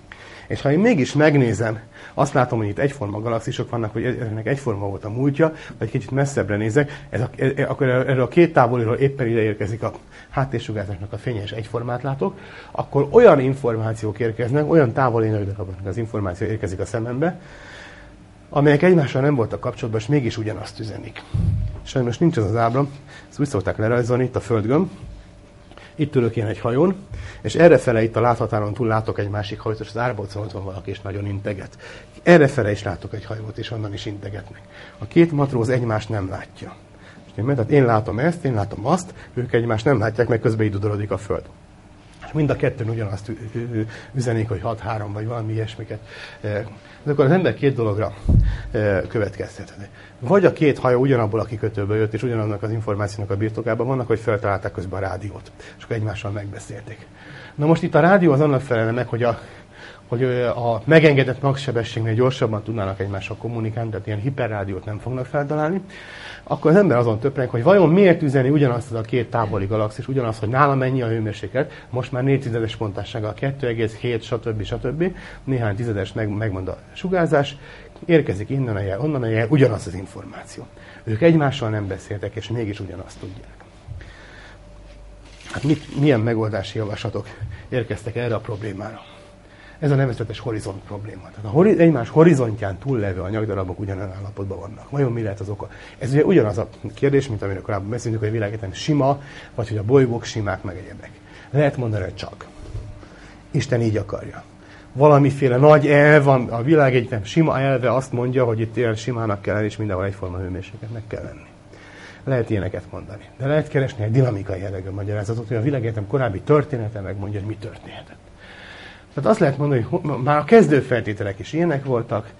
És ha én mégis megnézem, azt látom, hogy itt egyforma galaxisok vannak, hogy ennek egyforma volt a múltja, vagy kicsit messzebbre nézek, akkor erről a két távoliról éppen ide érkezik a háttérsugárzásnak a fénye, és egyformát látok, akkor olyan információk érkeznek, olyan távoli nagydaraboknak az információ érkezik a szemembe, amelyek egymással nem voltak kapcsolatban, és mégis ugyanazt üzenik. Sajnos nincs az ábra, ezt úgy szokták lerajzolni, itt a földgömb, itt ülök én egy hajón, és errefele itt a láthatáron túl látok egy másik hajót, és az árbocon ott van valaki, és nagyon integet. Errefele is látok egy hajót, és onnan is integetnek. A két matróz egymást nem látja. Tehát én látom ezt, én látom azt, ők egymást nem látják, meg közben így dudorodik a föld. És mind a kettőn ugyanazt üzenik, hogy 6-3 vagy valami ilyesmiket. Akkor az ember két dologra következtet. Vagy a két hajó ugyanabból a kikötőből jött, és ugyanannak az információnak a birtokában vannak, hogy feltalálták közben a rádiót, és akkor egymással megbeszélték. Na most itt a rádió az annak felelne meg, hogy a megengedett magsebességnél gyorsabban tudnának egymással kommunikálni, tehát ilyen hiperrádiót nem fognak feltalálni, akkor az ember azon töpreng, hogy vajon miért üzeni ugyanazt a két távoli galaxis, ugyanaz, hogy nála mennyi a hőmérséklet, most már 4 tizedes pontossággal 2,7, stb. Néhány tizedes megmond a sugárzás, érkezik innen a jel, onnan a jel, ugyanaz az információ. Ők egymással nem beszéltek, és mégis ugyanazt tudják. Hát milyen megoldási javaslatok érkeztek erre a problémára? Ez a nevezetes horizont probléma. Tehát egymás horizontján túllevő anyagdarabok ugyanolyan állapotban vannak. Vajon mi lehet az oka? Ez ugye ugyanaz a kérdés, mint amiről korábban beszéltünk, hogy a világegyetem sima, vagy hogy a bolygók simák, meg egyebek. Lehet mondani, hogy csak. Isten így akarja. Valamiféle nagy elv van, a világegyetem sima elve azt mondja, hogy itt ilyen simának kell lenni, és mindenhol egyforma hőmérsékletnek kell lenni. Lehet ilyeneket mondani. De lehet keresni egy dinamikai jellegű magyarázatot, hogy a világegyetem korábbi története megmondja, hogy mi történhetett. Tehát azt lehet mondani, hogy már a kezdőfeltételek is ilyenek voltak,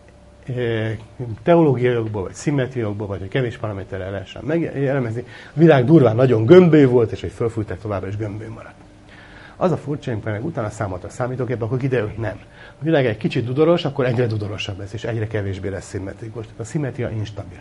teológiai jogból, vagy szimmetriai jogból, vagy hogy kevés paraméterrel lehessen megelemezni. A világ durván nagyon gömbő volt, és hogy fölfújták továbbra is gömbő maradt. Az a furcsa, amikor meg utána számolta a számítógép, akkor kiderül, hogy nem. A világ egy kicsit dudoros, akkor egyre dudorosabb lesz, és egyre kevésbé lesz szimmetrikus. Tehát a szimmetria instabil.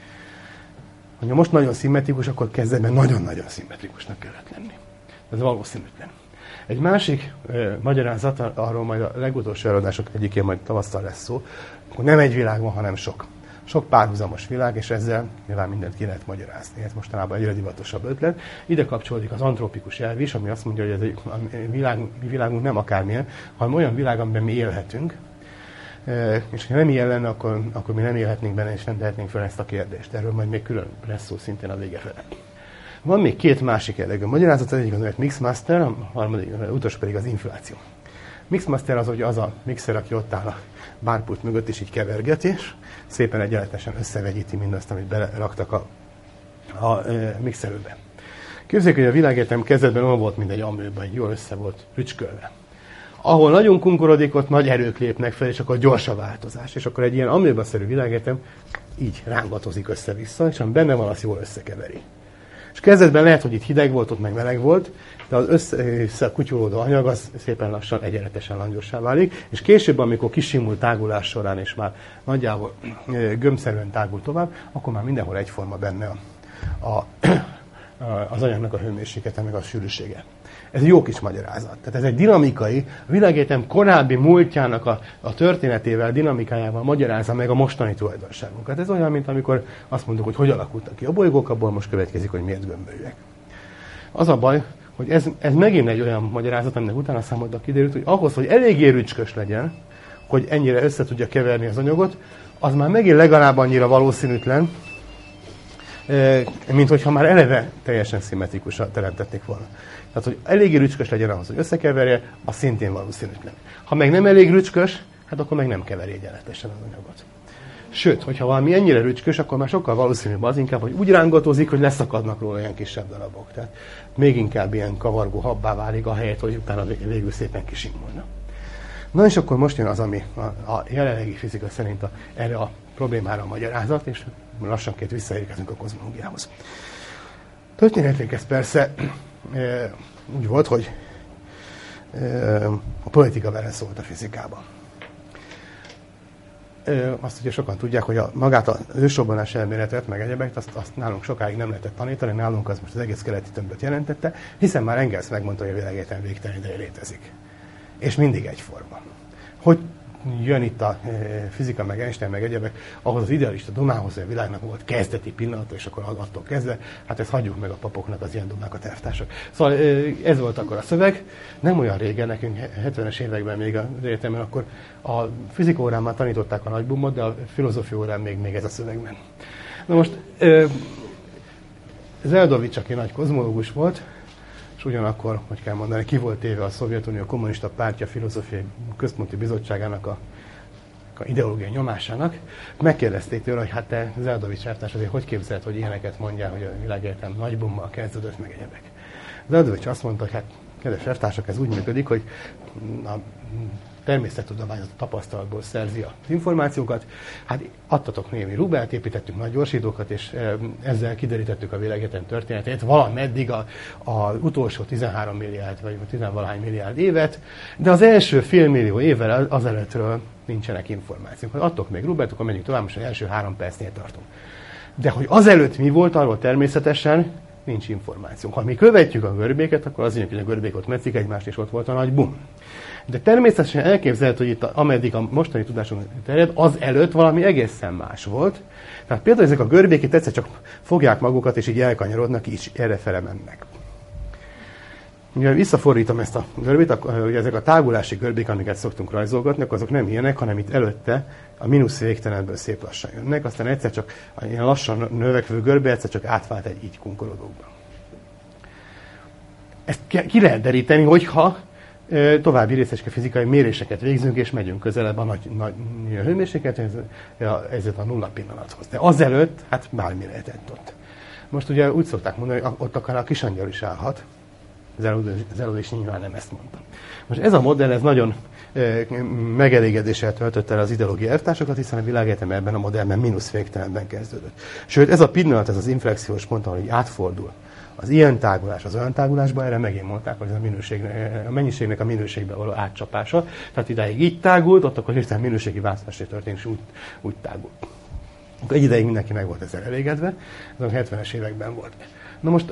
Ha most nagyon szimmetrikus, akkor kezdetben nagyon-nagyon szimmetrikusnak kellett lenni. Ez valószínűtlen. Egy másik magyarázat, arról majd a legutolsó előadások egyikén majd tavasszal lesz szó, akkor nem egy világ van, hanem sok. Sok párhuzamos világ, és ezzel nyilván mindent ki lehet magyarázni. Ez mostanában egyre divatosabb ötlet. Ide kapcsolódik az antropikus elv is, ami azt mondja, hogy ez mi világunk nem akármilyen, hanem olyan világ, amiben mi élhetünk. És ha nem ilyen lenne, akkor mi nem élhetnénk benne, és nem tehetnénk fel ezt a kérdést. Erről majd még külön lesz szó szintén a vége fele. Van még két másik jellegű magyarázat, az egyik az Mixmaster, a harmadik, utolsó pedig az infláció. Mixmaster az, hogy az a mixer, aki ott áll a bárpult mögött, és így kevergeti, és szépen egyenletesen összevegyíti mindazt, amit beleraktak a mixerőbe. Képzeljük, hogy a világegyetem kezdetben olyan volt, mint egy amőben, egy jól össze volt rücskölve. Ahol nagyon kunkorodik, ott nagy erők lépnek fel, és akkor gyors a változás. És akkor egy ilyen amőbaszerű világegyetem így rángatozik össze-vissza, és ami benne van, azt jól összekeveri. És kezdetben lehet, hogy itt hideg volt, ott meg meleg volt, de az összekutyulódó anyag az szépen lassan egyenletesen langyossá válik, és később, amikor kisimult tágulás során, és már nagyjából gömbszerűen tágul tovább, akkor már mindenhol egyforma benne az anyagnak a hőmérséklete, meg a sűrűsége. Ez egy jó kis magyarázat. Tehát ez egy dinamikai, a világegyetem korábbi múltjának a történetével, dinamikájával magyarázza meg a mostani tulajdonságunkat. Ez olyan, mint amikor azt mondjuk, hogy alakultak ki a bolygók, abból most következik, hogy miért gömbölyűek. Az a baj, hogy ez megint egy olyan magyarázat, aminek utána számoltak kiderült, hogy ahhoz, hogy eléggé rücskös legyen, hogy ennyire össze tudja keverni az anyagot, az már megint legalább annyira valószínűtlen, mint hogyha már eleve teljesen szimmetrikusan teremtették volna. Tehát, hogy eléggé rücskös legyen ahhoz, hogy összekeverje, az szintén valószínűtlen. Ha meg nem elég rücskös, hát akkor meg nem keveri egyenletesen az anyagot. Sőt, hogyha valami ennyire rücskös, akkor már sokkal valószínűbb az inkább, hogy úgy rángatozik, hogy leszakadnak róla ilyen kisebb darabok. Tehát még inkább ilyen kavargó habbá válik, ahelyett, hogy utána végül szépen kisimulna. Na és akkor most jön az, ami a jelenlegi fizika szerint erre a problémára a magyarázat, és lassanként visszaérkezünk a kozmológiához. Történetileg ez persze úgy volt, hogy a politika beleszólt a fizikában. Azt ugye sokan tudják, hogy magát az ősrobbanás elméletet, meg egyebeket, azt nálunk sokáig nem lehetett tanítani, nálunk az most az egész keleti tömböt jelentette, hiszen már Engels megmondta, hogy a világegyetem végtelen ideje létezik. És mindig egyforma. hogy jön itt a fizika, meg Einstein, meg egyebek, ahhoz az idealista dumához, hogy a világnak volt kezdeti pillanata, és akkor attól kezdve, hát ezt hagyjuk meg a papoknak, az ilyen dumákat, elvtársak. Szóval ez volt akkor a szöveg. Nem olyan régen, nekünk 70-es években még az egyetemen, akkor a fizika órán már tanították a nagybumot, de a filozófia órán még ez a szöveg ment. Na most, Zeldovich, aki nagy kozmológus volt, és ugyanakkor, hogy kell mondani, ki volt téve a Szovjetunió Kommunista Pártja Filozófiai Központi Bizottságának a ideológiai nyomásának, megkérdezték tőle, hogy hát te, Zeldovich elvtárs, azért hogy képzeled, hogy ilyeneket mondjál, hogy a világegyetem nagy bommal kezdődött, meg egyebek. Zeldovich azt mondta, hogy hát, kedves elvtársak, ez úgy működik, hogy a természettudomány a tapasztalatból szerzi az információkat. Hát adtatok némi rubelt, építettünk nagy gyorsítókat, és ezzel kiderítettük a világegyetem történetét valameddig az utolsó 13 milliárd, vagy 10-valahány milliárd évet, de az első félmillió évvel azelőttről nincsenek információk. Ha adtok még rubelt, akkor menjünk tovább, most az első 3 percnél tartunk. De hogy azelőtt mi volt, arról természetesen nincs információnk. Ha mi követjük a görbéket, akkor az hogy a görbék ott metszik egymást, és ott volt a nagy bum. De természetesen elképzelhető, hogy itt, ameddig a mostani tudásunk terjed, az előtt valami egészen más volt. Tehát például ezek a görbék itt egyszer csak fogják magukat, és így elkanyarodnak, és errefele mennek. Mivel visszafordítom ezt a görbét, hogy ezek a tágulási görbék, amiket szoktunk rajzolgatni, akkor azok nem ilyenek, hanem itt előtte a mínusz végtelenből szép lassan jönnek, aztán egyszer csak a ilyen lassan növekvő görbe egyszer csak átvált egy így kunkorodókba. Ezt ki lehet deríteni, hogyha további részecske fizikai méréseket végzünk, és megyünk közelebb a nagy hőmérséklethez, ezért a nulla pillanathoz. De azelőtt, hát bármi lehetett ott. Most ugye úgy szokták mondani, hogy ott akár a kisangyal is állhat. Zeldovich nyilván nem ezt mondta. Most ez a modell, ez nagyon megelégedéssel töltött el az ideológiai elvtársakat, hiszen a világegyetem ebben a modellben mínusz végtelenben kezdődött. Sőt, ez a pillanat, ez az inflexiós pont, ahol így átfordul az ilyen tágulás az olyan tágulásba, erre megint mondták, hogy a mennyiségnek a minőségbe való átcsapása. Tehát idáig így tágult, ott akkor hirtelen minőségi változás történik, és úgy tágult. Akkor egy ideig mindenki meg volt ezzel elégedve, ez a 70-es években volt. Na most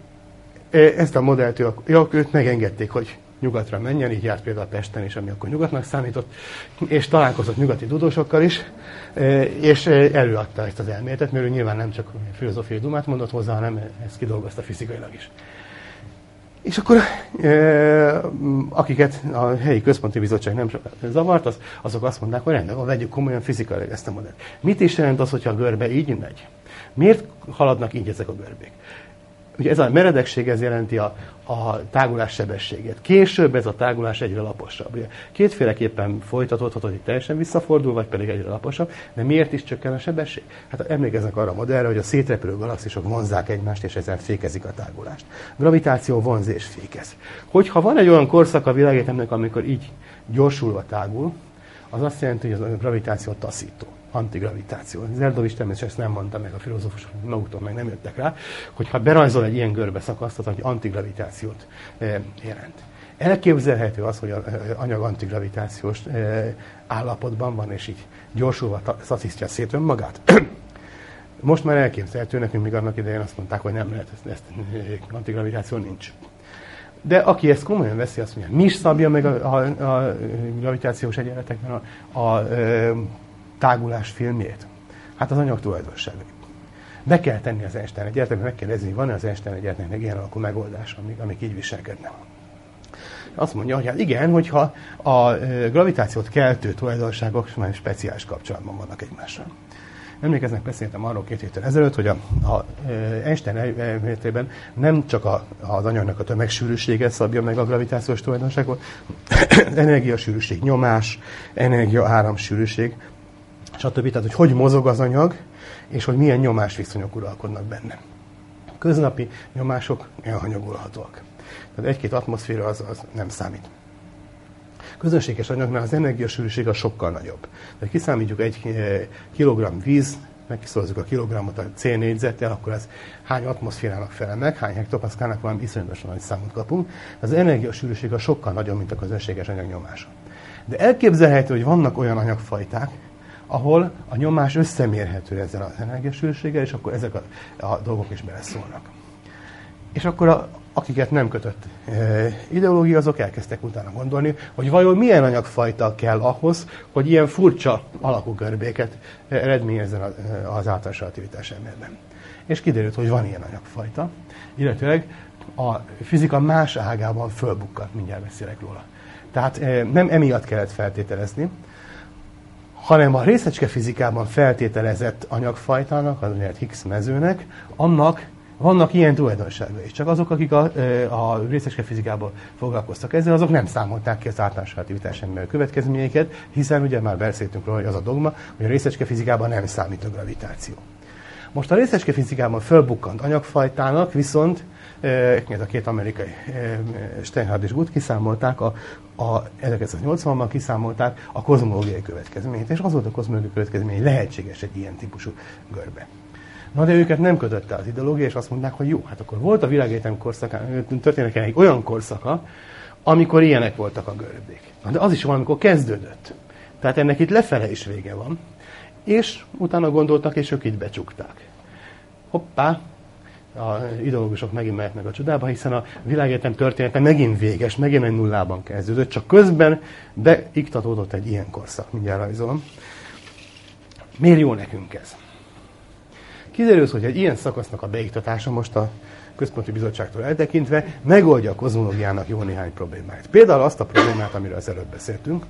ezt a modellt őt megengedték, hogy nyugatra menjen, így járt például Pesten is, ami akkor nyugatnak számított, és találkozott nyugati tudósokkal is, és előadta ezt az elméletet, mert ő nyilván nem csak filozófiai dumát mondott hozzá, hanem ezt kidolgozta fizikailag is. És akkor akiket a helyi központi bizottság nem zavart, azok azt mondták, hogy rendben, vegyük komolyan fizikailag ezt a modellt. Mit is jelent az, hogyha a görbe így megy? Miért haladnak így ezek a görbék? Ugye ez a meredekség, ez jelenti a tágulás sebességét. Később ez a tágulás egyre laposabb. Ugye kétféleképpen folytatódhat, hogy teljesen visszafordul, vagy pedig egyre laposabb, de miért is csökken a sebesség? Hát emlékeznek arra a modellre, hogy a szétrepülő galaxisok vonzzák egymást, és ezzel fékezik a tágulást. Gravitáció vonz és fékez. Hogyha van egy olyan korszak a világegyetemnek, amikor így gyorsulva tágul, az azt jelenti, hogy a gravitáció taszító. Antigravitáció. Zeldovich természetesen ezt nem mondta meg, a filozófusok maguktól meg nem jöttek rá, hogy ha berajzol egy ilyen görbe szakaszt, az antigravitációt jelent. Elképzelhető az, hogy az anyag antigravitációs állapotban van, és így gyorsulva szaszisztja szét önmagát. Most már elképzelhető, nekünk még annak idején azt mondták, hogy nem lehet, ezt antigravitáció nincs. De aki ezt komolyan veszi, azt mondja, mi is szabja meg a gravitációs egyenletekben a tágulás filmjét? Hát az anyag tulajdonságai. Be kell tenni az Einstein egyenletnek, meg kell nézni, van-e az Einstein egyenletnek ilyen alakú megoldás, amik így viselkednek. Azt mondja, hogy hát igen, hogyha a gravitációt keltő tulajdonságok már speciális kapcsolatban vannak egymással. Emlékeznek, beszéltem arról 2 héttel ezelőtt, hogy a Einstein elméletében nem csak az anyagnak a tömegsűrűsége szabja meg a gravitációs tulajdonságot, energiasűrűség, nyomás, energia-áramsűrűség, stb. Tehát, hogy mozog az anyag, és hogy milyen nyomásviszonyok uralkodnak benne. Köznapi nyomások elhanyagolhatóak. Tehát 1-2 atmoszféra az nem számít. Közönséges anyagnál az energiasűrűség az sokkal nagyobb. Tehát kiszámítjuk 1 kilogramm víz, megkiszorozzuk a kilogrammot a C-négyzettel, akkor ez hány atmoszférának felel meg, hány hektopaszkálnak valami iszonyatosan nagy számot kapunk. Az energiasűrűség az sokkal nagyobb, mint a közönséges anyag nyomása. De elképzelhető, hogy vannak olyan anyagfajták, ahol a nyomás összemérhető ezzel az energiasűrűséggel, és akkor ezek a dolgok is beleszólnak. És akkor akiket nem kötött ideológia, azok elkezdtek utána gondolni, hogy vajon milyen anyagfajta kell ahhoz, hogy ilyen furcsa alakú görbéket eredményezzen az általános relativitás elméletben. És kiderült, hogy van ilyen anyagfajta, illetőleg a fizika más ágában fölbukkant, mindjárt beszélek róla. Tehát nem emiatt kellett feltételezni, hanem a részecske fizikában feltételezett anyagfajtának, az úgynevezett Higgs mezőnek, annak vannak ilyen tulajdonságai is. Csak azok, akik a részecske fizikában foglalkoztak ezzel, azok nem számolták ki az általános relativitás elmélet következményeiket, hiszen ugye már beszéltünk róla, hogy az a dogma, hogy a részecske fizikában nem számít a gravitáció. Most a részecske fizikában fölbukkant anyagfajtának viszont ez a két amerikai, Steinhardt és Good kiszámolták, 1980-ban kiszámolták a kozmológiai következményt, és az volt a kozmológiai következmény, hogy lehetséges egy ilyen típusú görbe. Na de őket nem kötötte az ideológia, és azt mondták, hogy jó, hát akkor volt a világegyetem történetének egy olyan korszaka, amikor ilyenek voltak a görbék. De az is van, amikor kezdődött. Tehát ennek itt lefele is vége van, és utána gondoltak, és ők itt becsukták. Hoppá! A ideológusok megint mehetnek a csodába, hiszen a világegyetem története megint véges, megint egy nullában kezdődött, csak közben beiktatódott egy ilyen korszak. Mindjárt rajzolom. Miért jó nekünk ez? Kiderült, hogy egy ilyen szakasznak a beiktatása most a Központi Bizottságtól eltekintve megoldja a kozmológiának jó néhány problémáit. Például azt a problémát, amiről az előbb beszéltünk,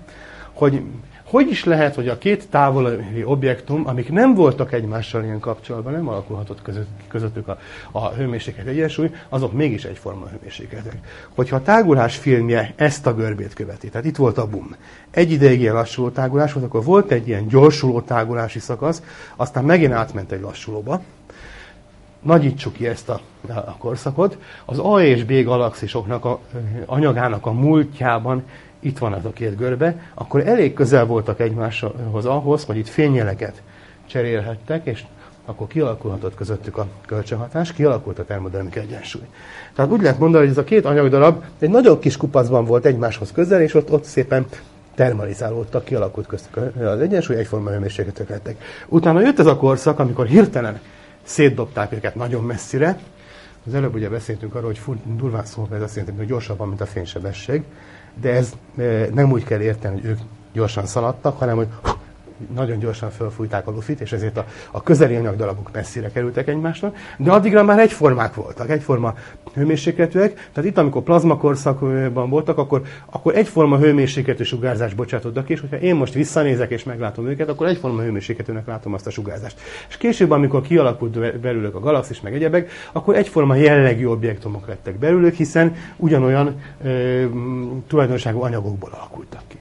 hogy is lehet, hogy a két távoli objektum, amik nem voltak egymással ilyen kapcsolatban, nem alakulhatott közöttük a hőmérséklet egyensúly, azok mégis egyforma hőmérsékletek. Hogyha a tágulás filmje ezt a görbét követi, tehát itt volt a boom, egy ideig ilyen lassuló tágulás volt, akkor volt egy ilyen gyorsuló tágulási szakasz, aztán megint átment egy lassulóba. Nagyítsuk ki ezt a korszakot. Az A és B galaxisoknak anyagának a múltjában itt van az a két görbe, akkor elég közel voltak egymáshoz ahhoz, hogy itt fényjeleket cserélhettek, és akkor kialakulhatott közöttük a kölcsönhatás, kialakult a termodinamikai egyensúly. Tehát úgy lehet mondani, hogy ez a két anyagdarab egy nagyon kis kupacban volt egymáshoz közel, és ott szépen termalizálódtak, kialakult köztük az egyensúly, egyforma hőmérsékletek lettek. Utána jött ez a korszak, amikor hirtelen szétdobták őket nagyon messzire. Az előbb ugye beszéltünk arról, hogy durván szólva ez azt jelenti, hogy gyorsabban, mint a fénysebesség, de ez nem úgy kell érteni, hogy ők gyorsan szaladtak, hanem hogy nagyon gyorsan felfújták a lufit, és ezért a közeli anyagdarabok messzire kerültek egymásnak, de addigra már egyformák voltak, egyforma hőmérsékletűek, tehát itt, amikor plazmakorszakban voltak, akkor egyforma hőmérsékletű sugárzást bocsátottak, és hogyha én most visszanézek és meglátom őket, akkor egyforma hőmérsékletűnek látom azt a sugárzást. És később, amikor kialakult belőlük a galaxis meg egyebek, akkor egyforma jellegű objektumok lettek belőlük, hiszen ugyanolyan tulajdonságú anyagokból alakultak ki.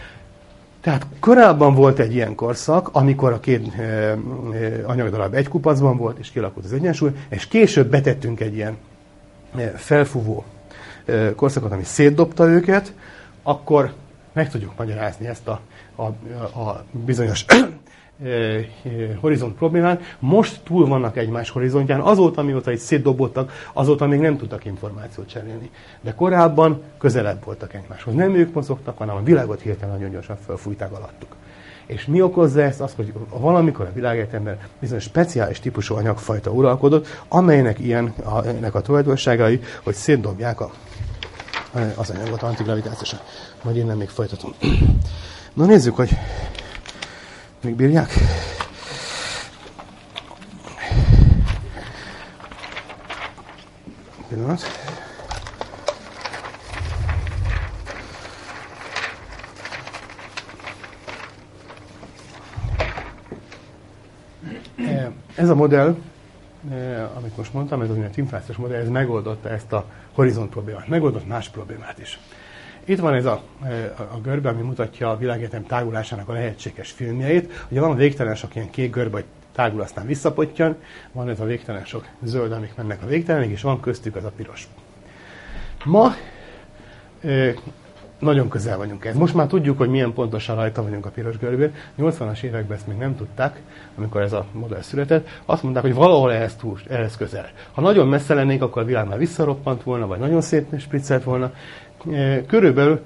Tehát korábban volt egy ilyen korszak, amikor a két anyagdarab egy kupacban volt, és kialakult az egyensúly, és később betettünk egy ilyen felfúvó korszakot, ami szétdobta őket, akkor meg tudjuk magyarázni ezt a bizonyos horizont problémát. Most túl vannak egymás horizontján, azóta, mióta itt szétdobottak, azóta még nem tudtak információt cserélni. De korábban közelebb voltak egymáshoz. Nem ők mozogtak, hanem a világot hirtelen nagyon gyorsan felfújták alattuk. És mi okozza ezt? Az, hogy valamikor a világegyetemben bizonyos speciális típusú anyagfajta uralkodott, amelynek ennek a tulajdonságai, hogy szétdobják az anyagot antigravitációsan. Majd innen még folytatom. Na nézzük, hogy még bírják? Pillanat. Ez a modell, amit most mondtam, ez az úgynevezett inflációs modell, ez megoldotta ezt a horizont problémát. Megoldott más problémát is. Itt van ez a görbe, ami mutatja a világegyetem tágulásának a lehetséges filmjeit. Ugye van a végtelen sok ilyen kék görbe, hogy tágul, aztán visszapottyan. Van ez a végtelen sok zöld, amik mennek a végtelenig, és van köztük az a piros. Ma nagyon közel vagyunk ehhez. Most már tudjuk, hogy milyen pontosan rajta vagyunk a piros görbén. 80-as években ezt még nem tudták, amikor ez a modell született. Azt mondták, hogy valahol ehhez közel. Ha nagyon messze lennénk, akkor a világ már visszaroppant volna, vagy nagyon szétspriccelt volna. Körülbelül,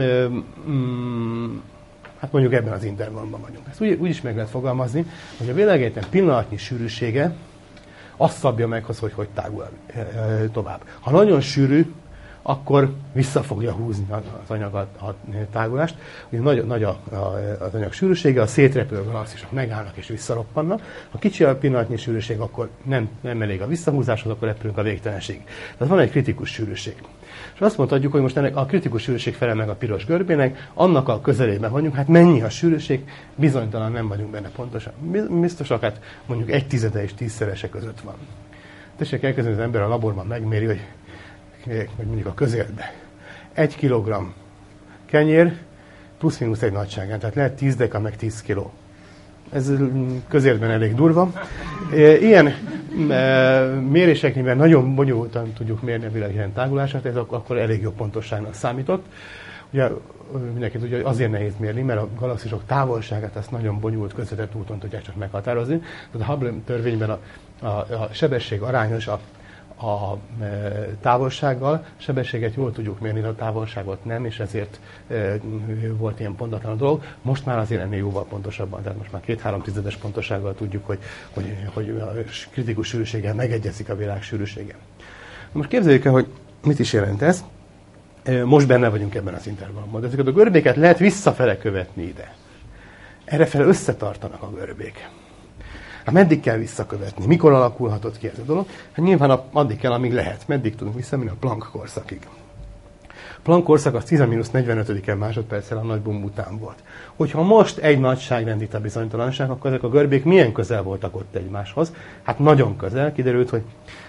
hát mondjuk ebben az intervallumban vagyunk. Ezt úgy is meg lehet fogalmazni, hogy a világegyetem pillanatnyi sűrűsége azt szabja meg, hogy tágul tovább. Ha nagyon sűrű, akkor vissza fogja húzni az anyag a tágulást. Ugye nagy az anyag sűrűsége, a szétrepülő galaxisok megállnak és visszaroppannak. Ha kicsi a pillanatnyi sűrűség, akkor nem elég a visszahúzáshoz, akkor repülünk a végtelenség. Tehát van egy kritikus sűrűség. És azt mondhatjuk, hogy most ennek a kritikus sűrűség felel meg a piros görbének, annak a közelében vagyunk, hát mennyi a sűrűség, bizonytalan, nem vagyunk benne pontosan. Biztosak, hát mondjuk 1/10 és 10-szerese között van. Tessék elkezdeni, az ember a laborban megméri, hogy mondjuk a közértbe 1 kilogramm kenyér plusz-minusz egy nagyságán, tehát lehet 10 deka meg 10 kiló. Ez közértben elég durva. Ilyen méréseknél nagyon bonyolultan tudjuk mérni a világegyetem tágulását, ez akkor elég jó pontosságnak számított. Ugye mindenki tudja, hogy azért nehéz mérni, mert a galaxisok távolságát ezt nagyon bonyolult közvetett úton tudják csak meghatározni. Tehát a Hubble törvényben a sebesség arányos a távolsággal, sebességet jól tudjuk mérni, de a távolságot nem, és ezért volt ilyen pontatlan a dolog. Most már azért ennél jóval pontosabban, tehát most már 2-3 pontossággal tudjuk, hogy a kritikus sűrűséggel megegyezik a világ sűrűsége. Most képzeljük el, hogy mit is jelent ez. Most benne vagyunk ebben az intervallumban, de ezeket a görbéket lehet visszafele követni ide. Errefele összetartanak a görbék. Hát meddig kell visszakövetni? Mikor alakulhatott ki ez a dolog? Hát nyilván addig kell, amíg lehet. Meddig tudunk visszamenni? A Planck korszakig. Planck korszak az 10-45 másodperccel a nagy boom után volt. Hogyha most egy nagyságrend itt a bizonytalanság, akkor ezek a görbék milyen közel voltak ott egymáshoz? Hát nagyon közel, kiderült, hogy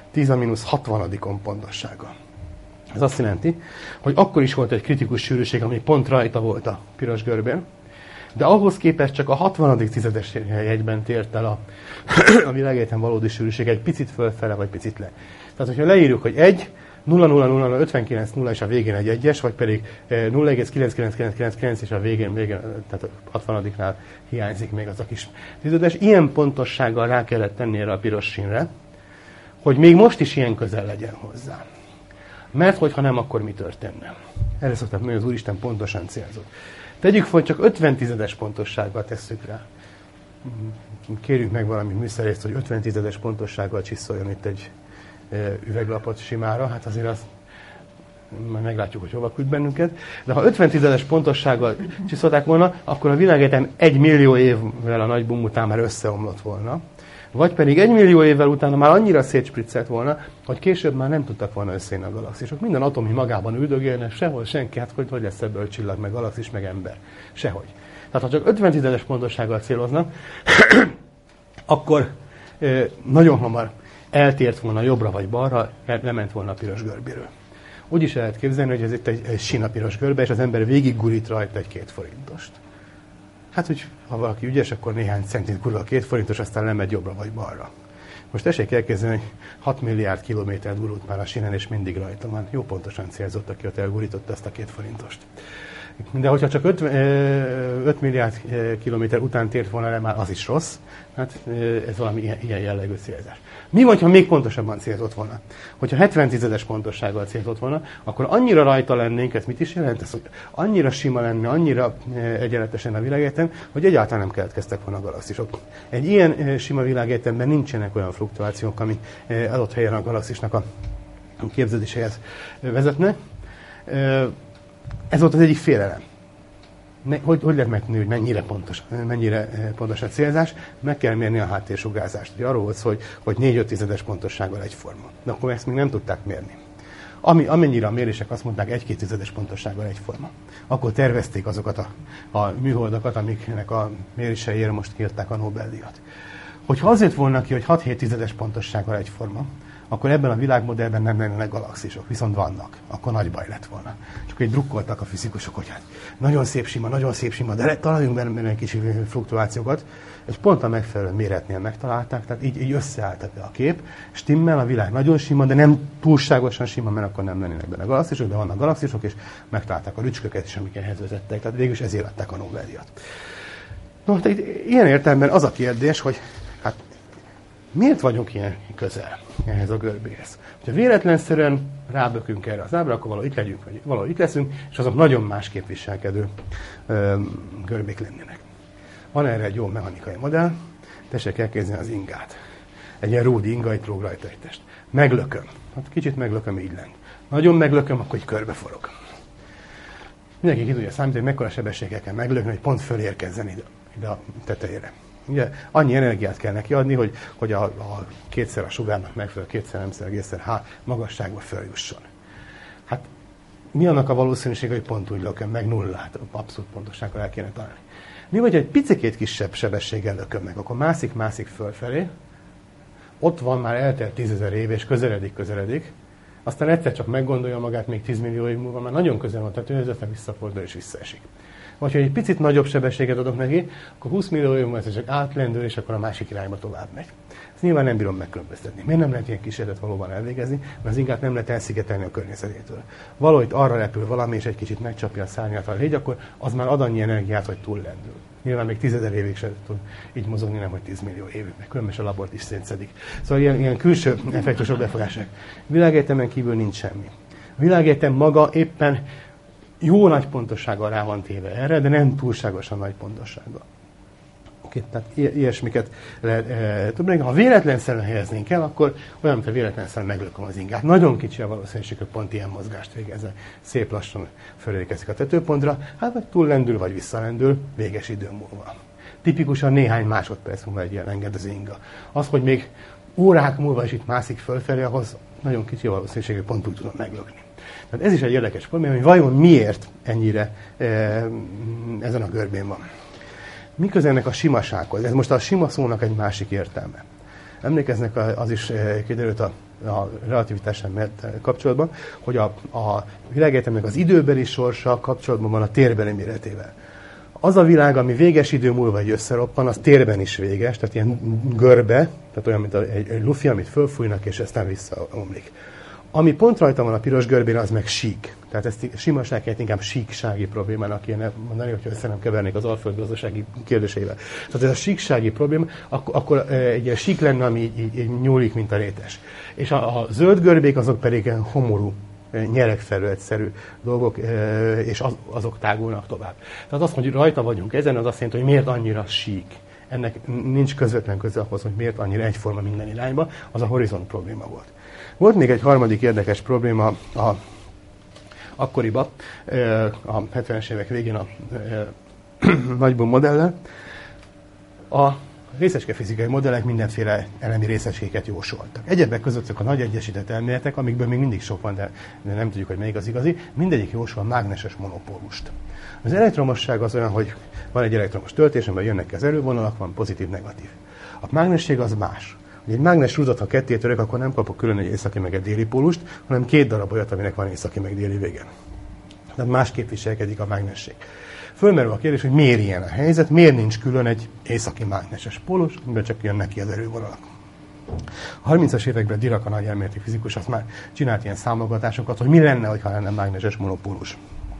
10-60 pontossággal. Ez azt jelenti, hogy akkor is volt egy kritikus sűrűség, ami pont rajta volt a piros görbén, de ahhoz képest csak a 60. tizedes jegyben tért el a világegyetem valódi sűrűség egy picit fölfele, vagy picit le. Tehát, hogyha leírjuk, hogy 1, 0,00059,0 és a végén egy egyes, vagy pedig 0,99999 és a végén, tehát a 60-nál hiányzik még az a kis tizedes. Ilyen pontossággal rá kellett tenni erre a piros sínre, hogy még most is ilyen közel legyen hozzá. Mert hogyha nem, akkor mi történne? Erre szokták mondani, az Úristen pontosan célzott. Tegyük fel, hogy csak 50 pontossággal tesszük rá. Kérjünk meg valami műszerészt, hogy 50 pontossággal csiszoljon itt egy üveglapot simára. Hát azért azt majd meglátjuk, hogy hova küld bennünket. De ha 50 pontossággal csiszolták volna, akkor a világegyetem 1 millió évvel a nagy boom után már összeomlott volna. Vagy pedig 1 millió évvel utána már annyira szétspriccelt volna, hogy később már nem tudtak volna összejönni a galaxisok. Minden atom magában üldögélne, sehol senki, hát hogy lesz ebből csillag, meg galaxis, meg ember. Sehogy. Tehát ha csak 50 pontossággal céloznak, akkor nagyon hamar eltért volna jobbra vagy balra, lement volna a piros görbéről. Úgy is lehet képzelni, hogy ez itt egy sina piros görbe, és az ember végiggurít rajta egy 2 forintost. Hát, hogy ha valaki ügyes, akkor néhány centit gurul a 2 forintos, aztán lemegy jobbra vagy balra. Most tessék elkezdeni, hogy 6 milliárd kilométert gurult már a sínen, és mindig rajta van. Jó pontosan célzott, aki ott elgurította ezt a 2 forintost. De hogyha csak 5 milliárd kilométer után tért volna le, már az is rossz. Hát ez valami ilyen jellegű célzás. Mi van, ha még pontosabban célzott volna? Hogyha 70 pontossággal célzott volna, akkor annyira rajta lennénk, ez mit is jelent? Ez, hogy annyira sima lenne, annyira egyenletesen a világegyetem, hogy egyáltalán nem keletkeztek volna a galaxisok. Egy ilyen sima világegyetemben nincsenek olyan fluktuációk, ami adott helyen a galaxisnak a képződéséhez vezetne. Ez volt az egyik félelem. Hogy lehet megtudni, hogy mennyire pontos a célzás? Meg kell mérni a háttérsugárzást. Ugye arról volt szó, hogy 4-5 pontossággal egyforma. De akkor ezt még nem tudták mérni. Amennyire a mérések azt mondták, 1-2 pontossággal egyforma. Akkor tervezték azokat a műholdakat, amiknek a méréseiért most kiadták a Nobel-díjat. Hogyha azért volna ki, hogy 6-7 pontossággal egyforma, akkor ebben a világmodellben nem lennének galaxisok, viszont vannak. Akkor nagy baj lett volna. Csak így drukkoltak a fizikusok, hogy hát nagyon szép sima, de találjunk benne egy kicsi fluktuációkat. És pont a megfelelő méretnél megtalálták, tehát így összeállt a kép. Stimmel, a világ nagyon sima, de nem túlságosan sima, mert akkor nem lennének benne galaxisok, de vannak galaxisok, és megtalálták a rücsköket is, amik ehhez vezettek. Tehát végül is ezért adták a Nobel-díjat. No, tehát ilyen értelemben az a kérdés, hogy hát miért vagyunk ilyen közel ehhez a görbéhez? Ha véletlenszerűen rábökünk erre az ábra, akkor valahogy itt legyünk, vagy valahogy itt leszünk, és azok nagyon másképp viselkedő görbék lennének. Van erre egy jó mechanikai modell, tessék elkezdeni az ingát. egy ilyen ródi inga, itt lóg rajta egy test. Meglököm. Hát kicsit meglököm, így leng. Nagyon meglököm, akkor így körbeforog. Mindenki ki tudja számítani, hogy mekkora sebességgel kell meglökni, hogy pont fölérkezzen ide a tetejére. Ugye, annyi energiát kell neki adni, hogy a kétszer a sugárnak megfelelő, kétszer nemszer egészen magasságba följusson. Hát mi annak a valószínűsége, hogy pont úgy lököm meg, nullát, abszolút pontosággal el kéne találni. Mi vagy egy picikét kisebb sebességgel lököm meg, akkor mászik fölfelé, ott van, már eltelt 10 000 év, és közeledik, aztán egyszer csak meggondolja magát, még 10 millió év múlva, már nagyon közel van, tehát ő visszafordul és visszaesik. Vagy ha egy picit nagyobb sebességet adok neki, akkor 20 millió év múlva ez csak átlendül, és akkor a másik irányba tovább megy. Ezt nyilván nem bírom megkülönböztetni. Miért nem lehet ilyen kísérletet valóban elvégezni? Mert az ingát nem lehet elszigetelni a környezetétől. Valahogy arra repül valami, és egy kicsit megcsapja a szárnyát a légy, akkor az már ad annyi energiát, hogy túllendül. Nyilván még 10 000 évig sem tud így mozogni, nem hogy 10 millió évig, meg különben a labort is szétszedik. Szóval ilyen külső effektusok befogások. Világegyetemen kívül nincs semmi. A világegyetem maga éppen jó nagy pontossággal rá van téve erre, de nem túlságosan nagy pontossággal. Oké, tehát ilyesmiket lehet tudni. Ha véletlenszerűen helyeznénk el, akkor olyan, mint a véletlenszerűen meglököm az ingát. Nagyon kicsi a valószínűség, hogy pont ilyen mozgást végezzel. Szép lassan fölérkezik a tetőpontra, hát vagy túllendül, vagy visszalendül, véges idő múlva. Tipikusan néhány másodperc múlva egy ilyen engedező inga. Az, hogy még órák múlva is itt mászik fölfelé, ahhoz nagyon kicsi a valószínűség, hogy pont úgy tudom meglökni. Tehát ez is egy érdekes probléma, hogy vajon miért ennyire ezen a görbén van. Mi köze ennek a simasághoz? Ez most a sima szónak egy másik értelme. Emlékeznek, az is kiderült a relativitással kapcsolatban, hogy a világegyetemnek az időbeli sorsa kapcsolatban van a térbeli méretével. Az a világ, ami véges idő múlva egy összeroppan, az térben is véges, tehát ilyen görbe, tehát olyan, mint egy lufi, amit fölfújnak, és aztán visszaomlik. Ami pont rajta van a piros görbén, az meg sík. Tehát ezt simaságként inkább síksági problémának kéne mondani, hogyha össze nem kevernék az alföld gazdasági kérdésével. Tehát ez a síksági probléma, akkor egy ilyen sík lenne, ami így nyúlik, mint a rétes. És a zöld görbék azok pedig homorú, nyeregfelületszerű dolgok, és azok tágulnak tovább. Tehát azt, hogy rajta vagyunk ezen, az azt jelenti, hogy miért annyira sík. Ennek nincs közvetlen köze ahhoz, hogy miért annyira egyforma minden irányba, az a horizont probléma volt. Volt még egy harmadik érdekes probléma akkoriban, a 70-es évek végén a nagybum modellel. A részecskefizikai modellek mindenféle elemi részecskéket jósoltak. Egyebek között a nagy egyesített elméletek, amikből még mindig sok van, de nem tudjuk, hogy melyik az igazi, mindegyik jósol mágneses monopólust. Az elektromosság az olyan, hogy van egy elektromos töltés, amiben jönnek ki az erővonalak, van pozitív-negatív. A mágnesség az más. Hogy egy mágnes rúdat, ha ketté török, akkor nem kapok külön egy északi meg egy déli pólust, hanem 2 darab olyat, aminek van északi meg déli vége. Tehát másképp viselkedik a mágnesség. Fölmerül a kérdés, hogy miért ilyen a helyzet, miért nincs külön egy északi mágneses pólus, amiben csak jönnek ki az erővonalak. A 30-as években Dirac, a nagy elméleti fizikus, azt már csinált ilyen számolgatásokat, hogy mi lenne, ha lenne mágneses monopólus.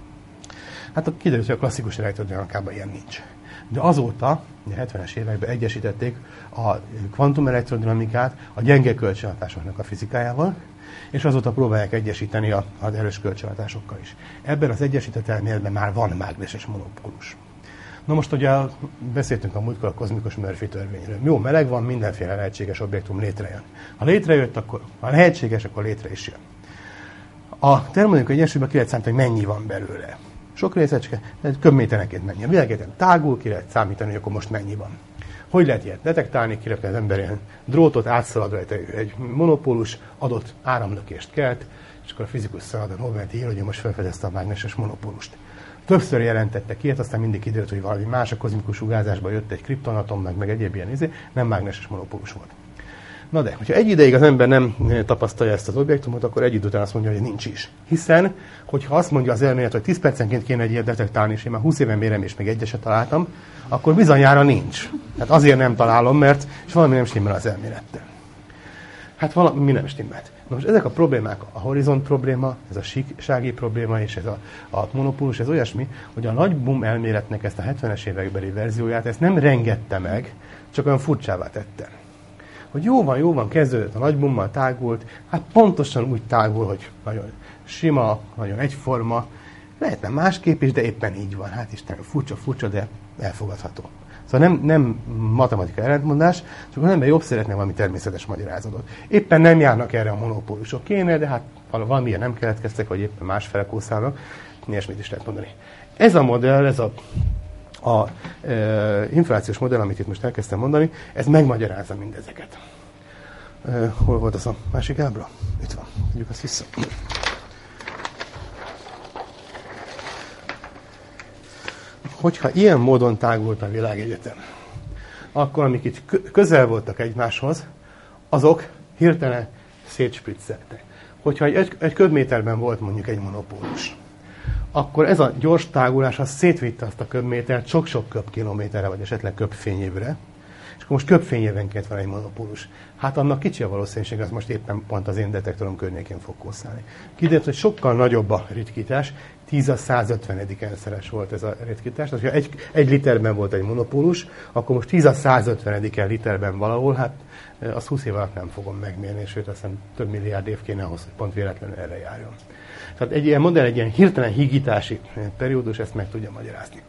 Hát kiderült, hogy a klasszikus elektrodinámikában ilyen nincs. De azóta, a 70-es években egyesítették a kvantumelektrodinámikát a gyenge kölcsönhatásoknak a fizikájával, és azóta próbálják egyesíteni az erős kölcsönhatásokkal is. Ebben az egyesített elméletben már van mágneses monopólus. Na most ugye beszéltünk a múltkor a kozmikus Murphy törvényről. Jó, meleg van, mindenféle lehetséges objektum létrejön. Ha létrejött, ha lehetséges, akkor létre is jön. A termodinamikai egyensúlyban ki lehet számítani, hogy mennyi van belőle. Sok részecske, köbméterenként mennyi. A világegyetem tágul, ki lehet számítani, hogy akkor most mennyi van. Hogy lehet ilyet detektálni? Kirakja az ember ilyen drótot, átszalad rajta egy monopólus, adott áramlökést kelt, és akkor a fizikus szalad a Nobel-díj ír, hogy most felfedezte a mágneses monopólust. Többször jelentettek ilyet, aztán mindig kiderült, hogy valami más, a kozmikus sugárzásban jött egy kriptonatom, meg egyéb ilyen nem mágneses monopólus volt. Na de, hogyha egy ideig az ember nem tapasztalja ezt az objektumot, akkor egy idő után azt mondja, hogy nincs is. Hiszen, hogyha azt mondja az elmélet, hogy 10 percenként kéne egy ilyet detektálni, és én már 20 éven mérem, és még egyeset találtam, akkor bizonyára nincs. Hát azért nem találom, mert és valami nem stimmel az elmélettel. Hát valami nem stimmelt. Na most ezek a problémák, a horizont probléma, ez a síksági probléma, és ez a monopólus, ez olyasmi, hogy a nagy boom elméletnek ezt a 70-es évekbeli verzióját, ezt nem rengette meg, csak olyan furcsává tette. Hogy jó van, kezdődött a nagy boommal, tágult, hát pontosan úgy tágul, hogy nagyon sima, nagyon egyforma, lehetne másképp is, de éppen így van. Hát Istenem, furcsa, de elfogadható. Szóval nem matematika ellentmondás, csak az ember jobb szeretne valami természetes magyarázatot. Éppen nem járnak erre a monopólusok. Kéne, de hát valamilyen nem keletkeztek, vagy éppen másfele kószálnak. Ilyesmit is lehet mondani. Ez a modell, ez a inflációs modell, amit itt most elkezdtem mondani, ez megmagyarázza mindezeket. Hol volt az a másik ábra? Itt van. Tudjuk azt vissza. Hogyha ilyen módon tágult a világegyetem, akkor amik itt közel voltak egymáshoz, azok hirtelen szétspricceltek. Hogyha egy köbméterben volt mondjuk egy monopólus, akkor ez a gyors tágulás az szétvitte azt a köbmétert sok-sok köbkilométerre, vagy esetleg köbfényévre, és akkor most köbfényévenként van egy monopólus. Hát annak kicsi a valószínűség, az most éppen pont az én detektorom környékén fog kószálni. Kiderült, hogy sokkal nagyobb a ritkítás, 10^150-szeres volt ez a ritkítás. Tehát, ha egy literben volt egy monopólus, akkor most 10^150 literben valahol, hát azt 20 év alatt nem fogom megmérni, sőt azt hiszem több milliárd év kéne ahhoz, hogy pont véletlenül erre járjon. Tehát egy ilyen modell, egy ilyen hirtelen hígítási periódus ezt meg tudja magyarázni.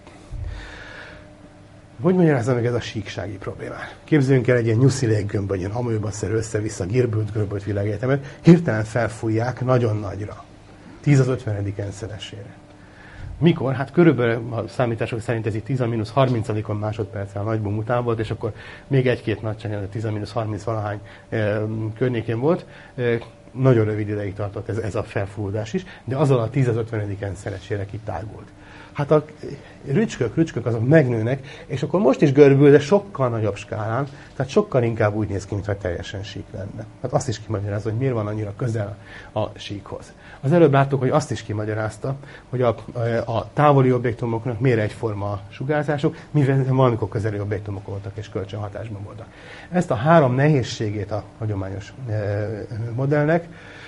Hogy magyarázza meg ez a síksági problémát? Képzeljünk el egy ilyen nyuszi léggömb, vagy ilyen amőbaszerű össze-vissza görbült világegyetemet, hirtelen felfújják nagyon nagyra. 10^50-szeresére. Mikor? Hát körülbelül a számítások szerint ez itt 10⁻30 másodperccel nagy boom után volt, és akkor még egy-két nagyságrend, 10⁻30 valahány környékén volt. Nagyon rövid ideig tartott ez a felfújdás is, de azzal a 10^50-szeresére kitágult. Hát a rücskök azok megnőnek, és akkor most is görbül, de sokkal nagyobb skálán, tehát sokkal inkább úgy néz ki, mintha teljesen sík lenne. Hát azt is kimagyarázza, hogy miért van annyira közel a síkhoz. Az előbb láttuk, hogy azt is kimagyarázta, hogy a távoli objektumoknak miért egyforma a sugárzásuk, mivel valamikor közeli objektumok voltak és kölcsönhatásban voltak. Ezt a három nehézségét a hagyományos modellnek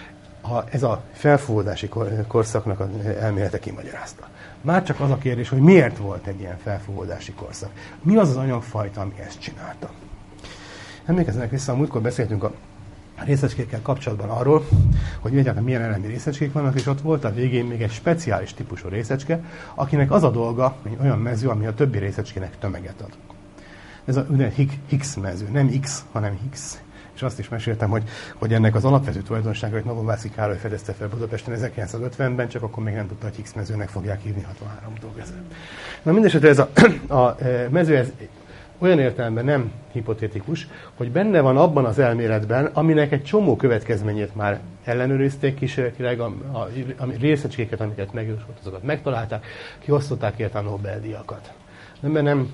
ez a felfújódási korszaknak az elmélete kimagyarázta. Már csak az a kérdés, hogy miért volt egy ilyen felfújódási korszak. Mi az az anyagfajta, ami ezt csinálta? Emlékezzenek vissza, a múltkor beszéltünk a részecskékkel kapcsolatban arról, hogy egyáltalán milyen elemi részecskék vannak, és ott volt a végén még egy speciális típusú részecske, akinek az a dolga, egy olyan mező, ami a többi részecskének tömeget ad. Ez a Higgs mező, nem X, hanem Higgs. És azt is meséltem, hogy ennek az alapvető tulajdonsága, hogy Novomászi Károly fedezte fel Budapesten 1950-ben, csak akkor még nem tudta, hogy Higgs mezőnek fogják hívni 63-tól kezdve. Na mindesetre ez a mező ez olyan értelemben nem hipotetikus, hogy benne van abban az elméletben, aminek egy csomó következményét már ellenőrizték kísérletileg, a részecskéket, amiket megjósolt, azokat megtalálták, kiosztották érte a Nobel-díjakat. Nem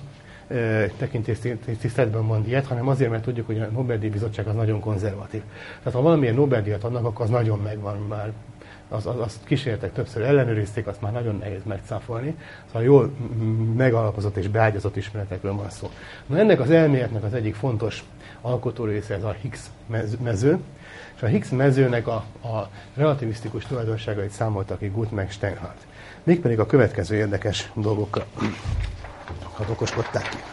tekintéstiszteletben mond ilyet, hanem azért, mert tudjuk, hogy a Nobel-díj bizottság az nagyon konzervatív. Tehát ha valamilyen Nobel-díjat adnak, akkor az nagyon megvan már. Azt kísérletek többször ellenőrizték, azt már nagyon nehéz megcáfolni. Szóval jól megalapozott és beágyazott ismeretekről van szó. Na, ennek az elméletnek az egyik fontos alkotó része ez a Higgs mező, és a Higgs mezőnek a relativisztikus tulajdonságait számoltak ki Guth meg Steinhardt. Mégpedig a következő érdekes dolgokkal okoskodták ki.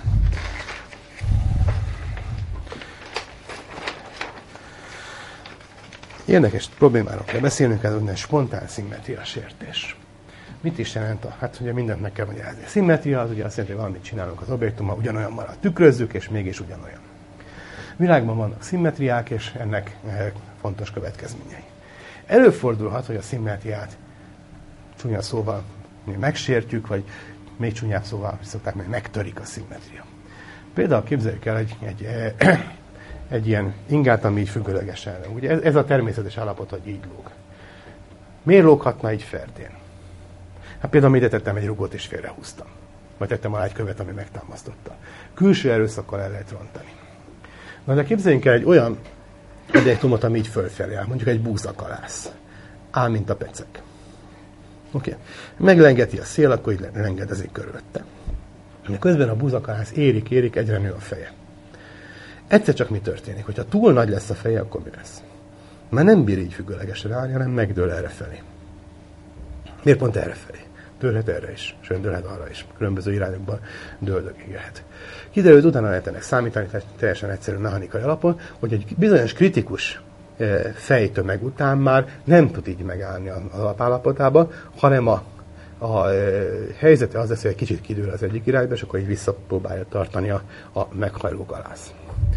Érdekes problémáról kell beszélnünk, ez a spontán szimmetria sértés. Mit is jelent? Hát ugye mindent meg kell magyarázni. A szimmetria az ugye azt jelenti, hogy valamit csinálunk az objektummal, ugyanolyan marad. Tükrözzük, és mégis ugyanolyan. Világban vannak szimmetriák, és ennek fontos következményei. Előfordulhat, hogy a szimmetriát csúnya szóval megsértjük, vagy még csúnyább szóval szokták meg, megtörik a szimmetria. Például képzeljük el egy ilyen ingát, ami így függőlegesen. Ugye ez a természetes állapot, hogy így lóg. Miért lóghatna így ferdén? Hát például ide tettem egy rugót és félrehúztam. Vagy tettem alá egy követ, ami megtámasztotta. Külső erőszakkal el lehet rontani. Na de képzeljünk el egy olyan objektumot, ami így fölfelé áll, mondjuk egy búzakalász. Áll, mint a pecek. Oké. Meglengeti a szél, akkor így lengedezik körülötte. Közben a búzakalász érik, egyre nő a feje. Egyszer csak mi történik? Hogyha túl nagy lesz a feje, akkor mi lesz? Már nem bír így függőlegesre állni, hanem megdől errefelé. Miért pont errefelé? Dőlhet erre is, sőt dőlhet arra is. Különböző irányokban dőldögélhet. Kiderült, utána lehet ennek számítani, teljesen egyszerű mechanikai alapon, hogy egy bizonyos kritikus fejtömeg után már nem tud így megállni az alapállapotában, hanem a a helyzete az lesz, hogy egy kicsit kidől az egyik irányba, és akkor így visszapróbálja tartani a meghajló galász.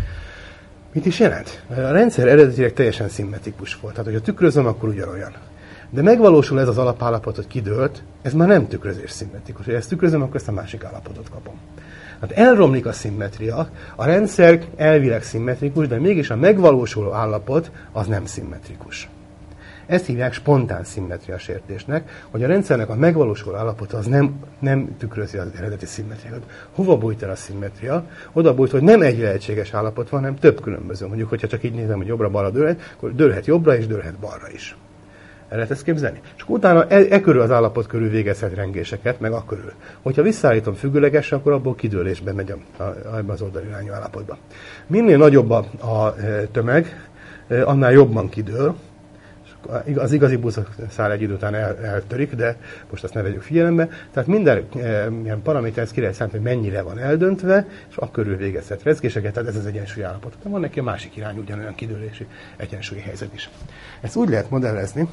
Mit is jelent? A rendszer eredetileg teljesen szimmetrikus volt. Tehát, hogyha tükrözöm, akkor ugyanolyan. De megvalósul ez az alapállapot, hogy kidőlt, ez már nem tükrözés szimmetrikus. Ha ezt tükrözöm, akkor ezt a másik állapotot kapom. Hát elromlik a szimmetria, a rendszer elvileg szimmetrikus, de mégis a megvalósuló állapot az nem szimmetrikus. Ezt hívják spontán szimmetria sértésnek, hogy a rendszernek a megvalósuló állapota az nem tükrözi az eredeti szimmetriát. Hova bújt el a szimmetria? Oda bújt, hogy nem egy lehetséges állapot van, hanem több különböző. Mondjuk, hogyha csak így nézem, hogy jobbra-balra dőlhet, akkor dőlhet jobbra és dőlhet balra is. El lehet ezt képzelni? És utána körül az állapot körül végezhet rengéseket, meg körül. Hogyha visszaállítom függőlegesen, akkor abból kidőlésbe megy ebbe az oldalirányú állapotba. Minél nagyobb a tömeg, annál jobban kidől. Az igazi buszszál egy idő után eltörik, de most azt ne vegyük figyelembe. Tehát minden ilyen paraméter, ki lehet számítani, hogy mennyire van eldöntve, és körül végezhet rezgéseket, tehát ez az egyensúlyi állapot. De van neki a másik irány ugyanolyan kidőlési egyensúlyi helyzet is. Ezt úgy lehet modellezni,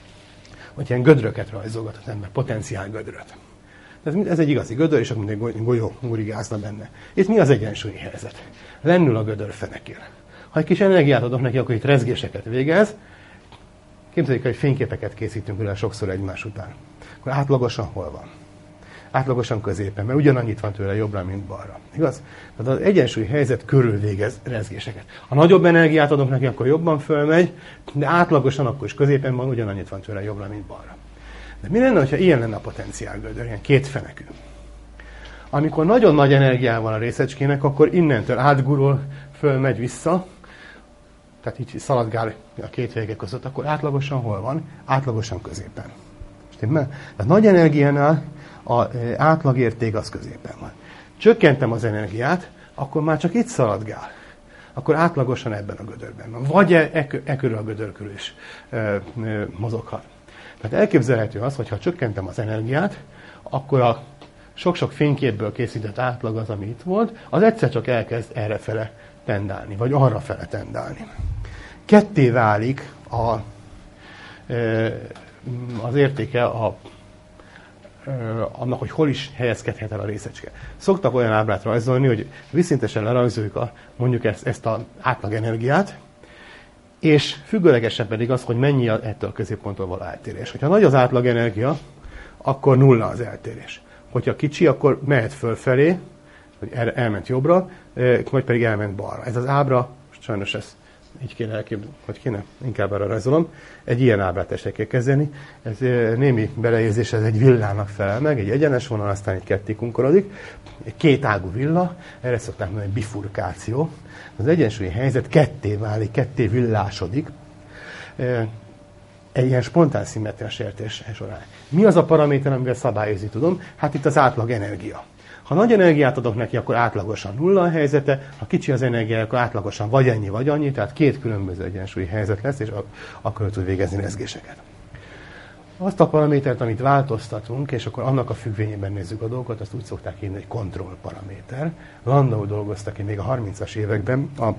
hogy ilyen gödröket rajzolgat az ember, potenciál gödröt. Ez egy igazi gödör, és akkor egy golyó gurigázna benne. Itt mi az egyensúlyi helyzet? Lennül a gödör fenekén. Ha egy kis energiát adok neki, akkor itt rezgéseket végez. Képzeljük, hogy fényképeket készítünk vele sokszor egymás után. Akkor átlagosan hol van? Átlagosan középen, mert ugyanannyit van tőle jobbra, mint balra. Igaz? Tehát az egyensúlyi helyzet körül végez rezgéseket. Ha nagyobb energiát adok neki, akkor jobban fölmegy, de átlagosan akkor is középen van, ugyanannyit van tőle jobbra, mint balra. De mi lenne, ha ilyen lenne a potenciálgödör, ilyen kétfenekű? Amikor nagyon nagy energiával van a részecskének, akkor innentől átgurul, fölmegy vissza, tehát így szaladgál a két vége között, akkor átlagosan hol van? Átlagosan középen. Stimmel? Tehát nagy energiánál az átlagérték az középen van. Csökkentem az energiát, akkor már csak itt szaladgál. Akkor átlagosan ebben a gödörben van. Vagy körül a gödör körül is mozoghat. Tehát elképzelhető az, hogy ha csökkentem az energiát, akkor a sok-sok fényképből készített átlag az, ami itt volt, az egyszer csak elkezd errefele tendálni, vagy arrafele tendálni. Ketté válik az értéke annak, hogy hol is helyezkedhet el a részecske. Szoktak olyan ábrát rajzolni, hogy vízszintesen lerajzoljuk mondjuk ezt az átlagenergiát, és függőlegesen pedig az, hogy mennyi ettől a középponttól való eltérés. Hogyha nagy az átlagenergia, akkor nulla az eltérés. Hogyha kicsi, akkor mehet fölfelé, hogy elment jobbra, vagy pedig elment balra. Ez az ábra, sajnos ez így kéne elképzelni, hogy kéne, inkább arra rajzolom, egy ilyen ábrát tessék kell kezdeni. Ez némi beleérzés, ez egy villának felel meg, egy egyenes vonal, aztán egy ketté kunkorodik. Egy kétágú villa, erre szokták mondani, bifurkáció. Az egyensúlyi helyzet ketté válik, ketté villásodik. Egy ilyen spontán szimmetria sértés során. Mi az a paraméter, amivel szabályozni tudom? Hát itt az átlag energia. Ha nagy energiát adok neki, akkor átlagosan nulla a helyzete, ha kicsi az energia, akkor átlagosan vagy ennyi, vagy annyi, tehát két különböző egyensúlyi helyzet lesz, és akkor tud végezni rezgéseket. Azt a paramétert, amit változtatunk, és akkor annak a függvényében nézzük a dolgokat, azt úgy szokták hívni, hogy kontrollparaméter. Landau dolgozta ki még a 30-as években a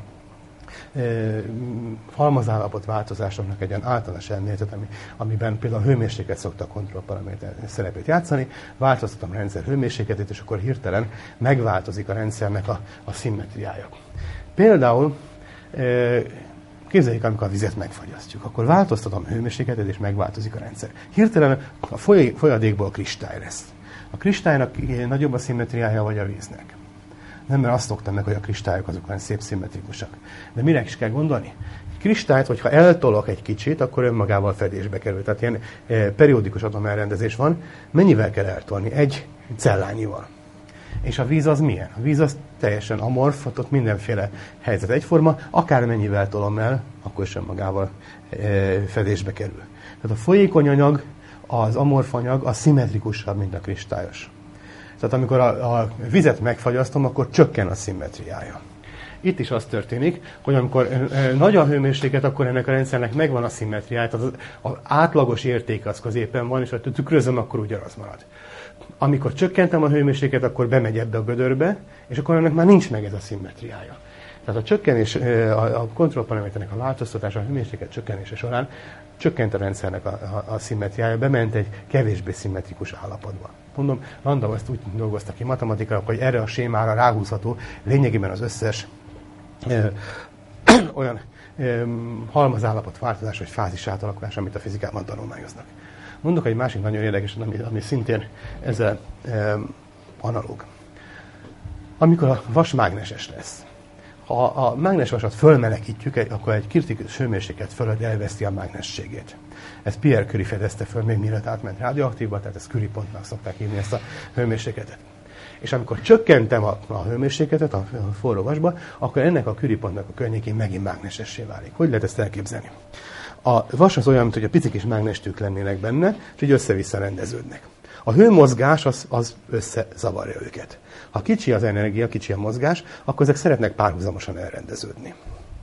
halmazállapot változásoknak egy olyan általános elméletet, amiben például a hőmérséklet szokta a kontrollparaméter szerepét játszani. Változtatom a rendszer hőmérsékletét, és akkor hirtelen megváltozik a rendszernek a szimmetriája. Például képzeljük, amikor a vizet megfagyasztjuk, akkor változtatom a hőmérsékletet, és megváltozik a rendszer. Hirtelen a folyadékból kristály lesz. A kristálynak nagyobb a szimmetriája, vagy a víznek? Nem, mert azt szoktam meg, hogy a kristályok azok olyan szép szimmetrikusak. De mire is kell gondolni? Kristályt, hogyha eltolok egy kicsit, akkor önmagával fedésbe kerül. Tehát ilyen periódikus atomelrendezés van. Mennyivel kell eltolni? Egy cellányival. És a víz az milyen? A víz az teljesen amorf, ott mindenféle helyzet egyforma, akármennyivel tolom el, akkor is önmagával fedésbe kerül. Tehát a folyékony anyag, az amorf anyag, az szimmetrikusabb, mint a kristályos. Tehát amikor a vizet megfagyasztom, akkor csökken a szimmetriája. Itt is az történik, hogy amikor nagy a hőmérséklet, akkor ennek a rendszernek megvan a szimmetriája, tehát az átlagos értéke az középen van, és ha tükrözöm, akkor ugyanaz marad. Amikor csökkentem a hőmérsékletet, akkor bemegy ebbe a gödörbe, és akkor ennek már nincs meg ez a szimmetriája. Tehát a csökkenés, a kontrollparaméternek a változtatása, a hőmérséklet csökkenése során csökkent a rendszernek a szimmetriája, bement egy kevésbé szimmetrikus állapotba. Mondom, Landau ezt úgy dolgozta ki matematikailag, hogy erre a sémára ráhúzható lényegében az összes olyan halmazállapot változás vagy fázis átalakulás, amit a fizikában tanulmányoznak. Mondok egy másik nagyon érdekes, ami szintén ezzel analóg. Amikor a vas mágneses lesz, ha a mágnesvasat fölmelegítjük, akkor egy kritikus hőmérséklet fölött elveszti a mágnességét. Ezt Pierre Curie fedezte föl, még mielőtt átment radioaktívba, tehát ezt Curie pontnak szokták hívni ezt a hőmérsékletet. És amikor csökkentem a hőmérsékletet a forró vasba, akkor ennek a Curie pontnak a környékén megint mágnesessé válik. Hogy lehet ezt elképzelni? A vas az olyan, mint hogy a pici kis mágnestűk lennének benne, és így össze-vissza rendeződnek. A hőmozgás az összezavarja őket. Ha kicsi az energia, kicsi a mozgás, akkor ezek szeretnek párhuzamosan elrendeződni.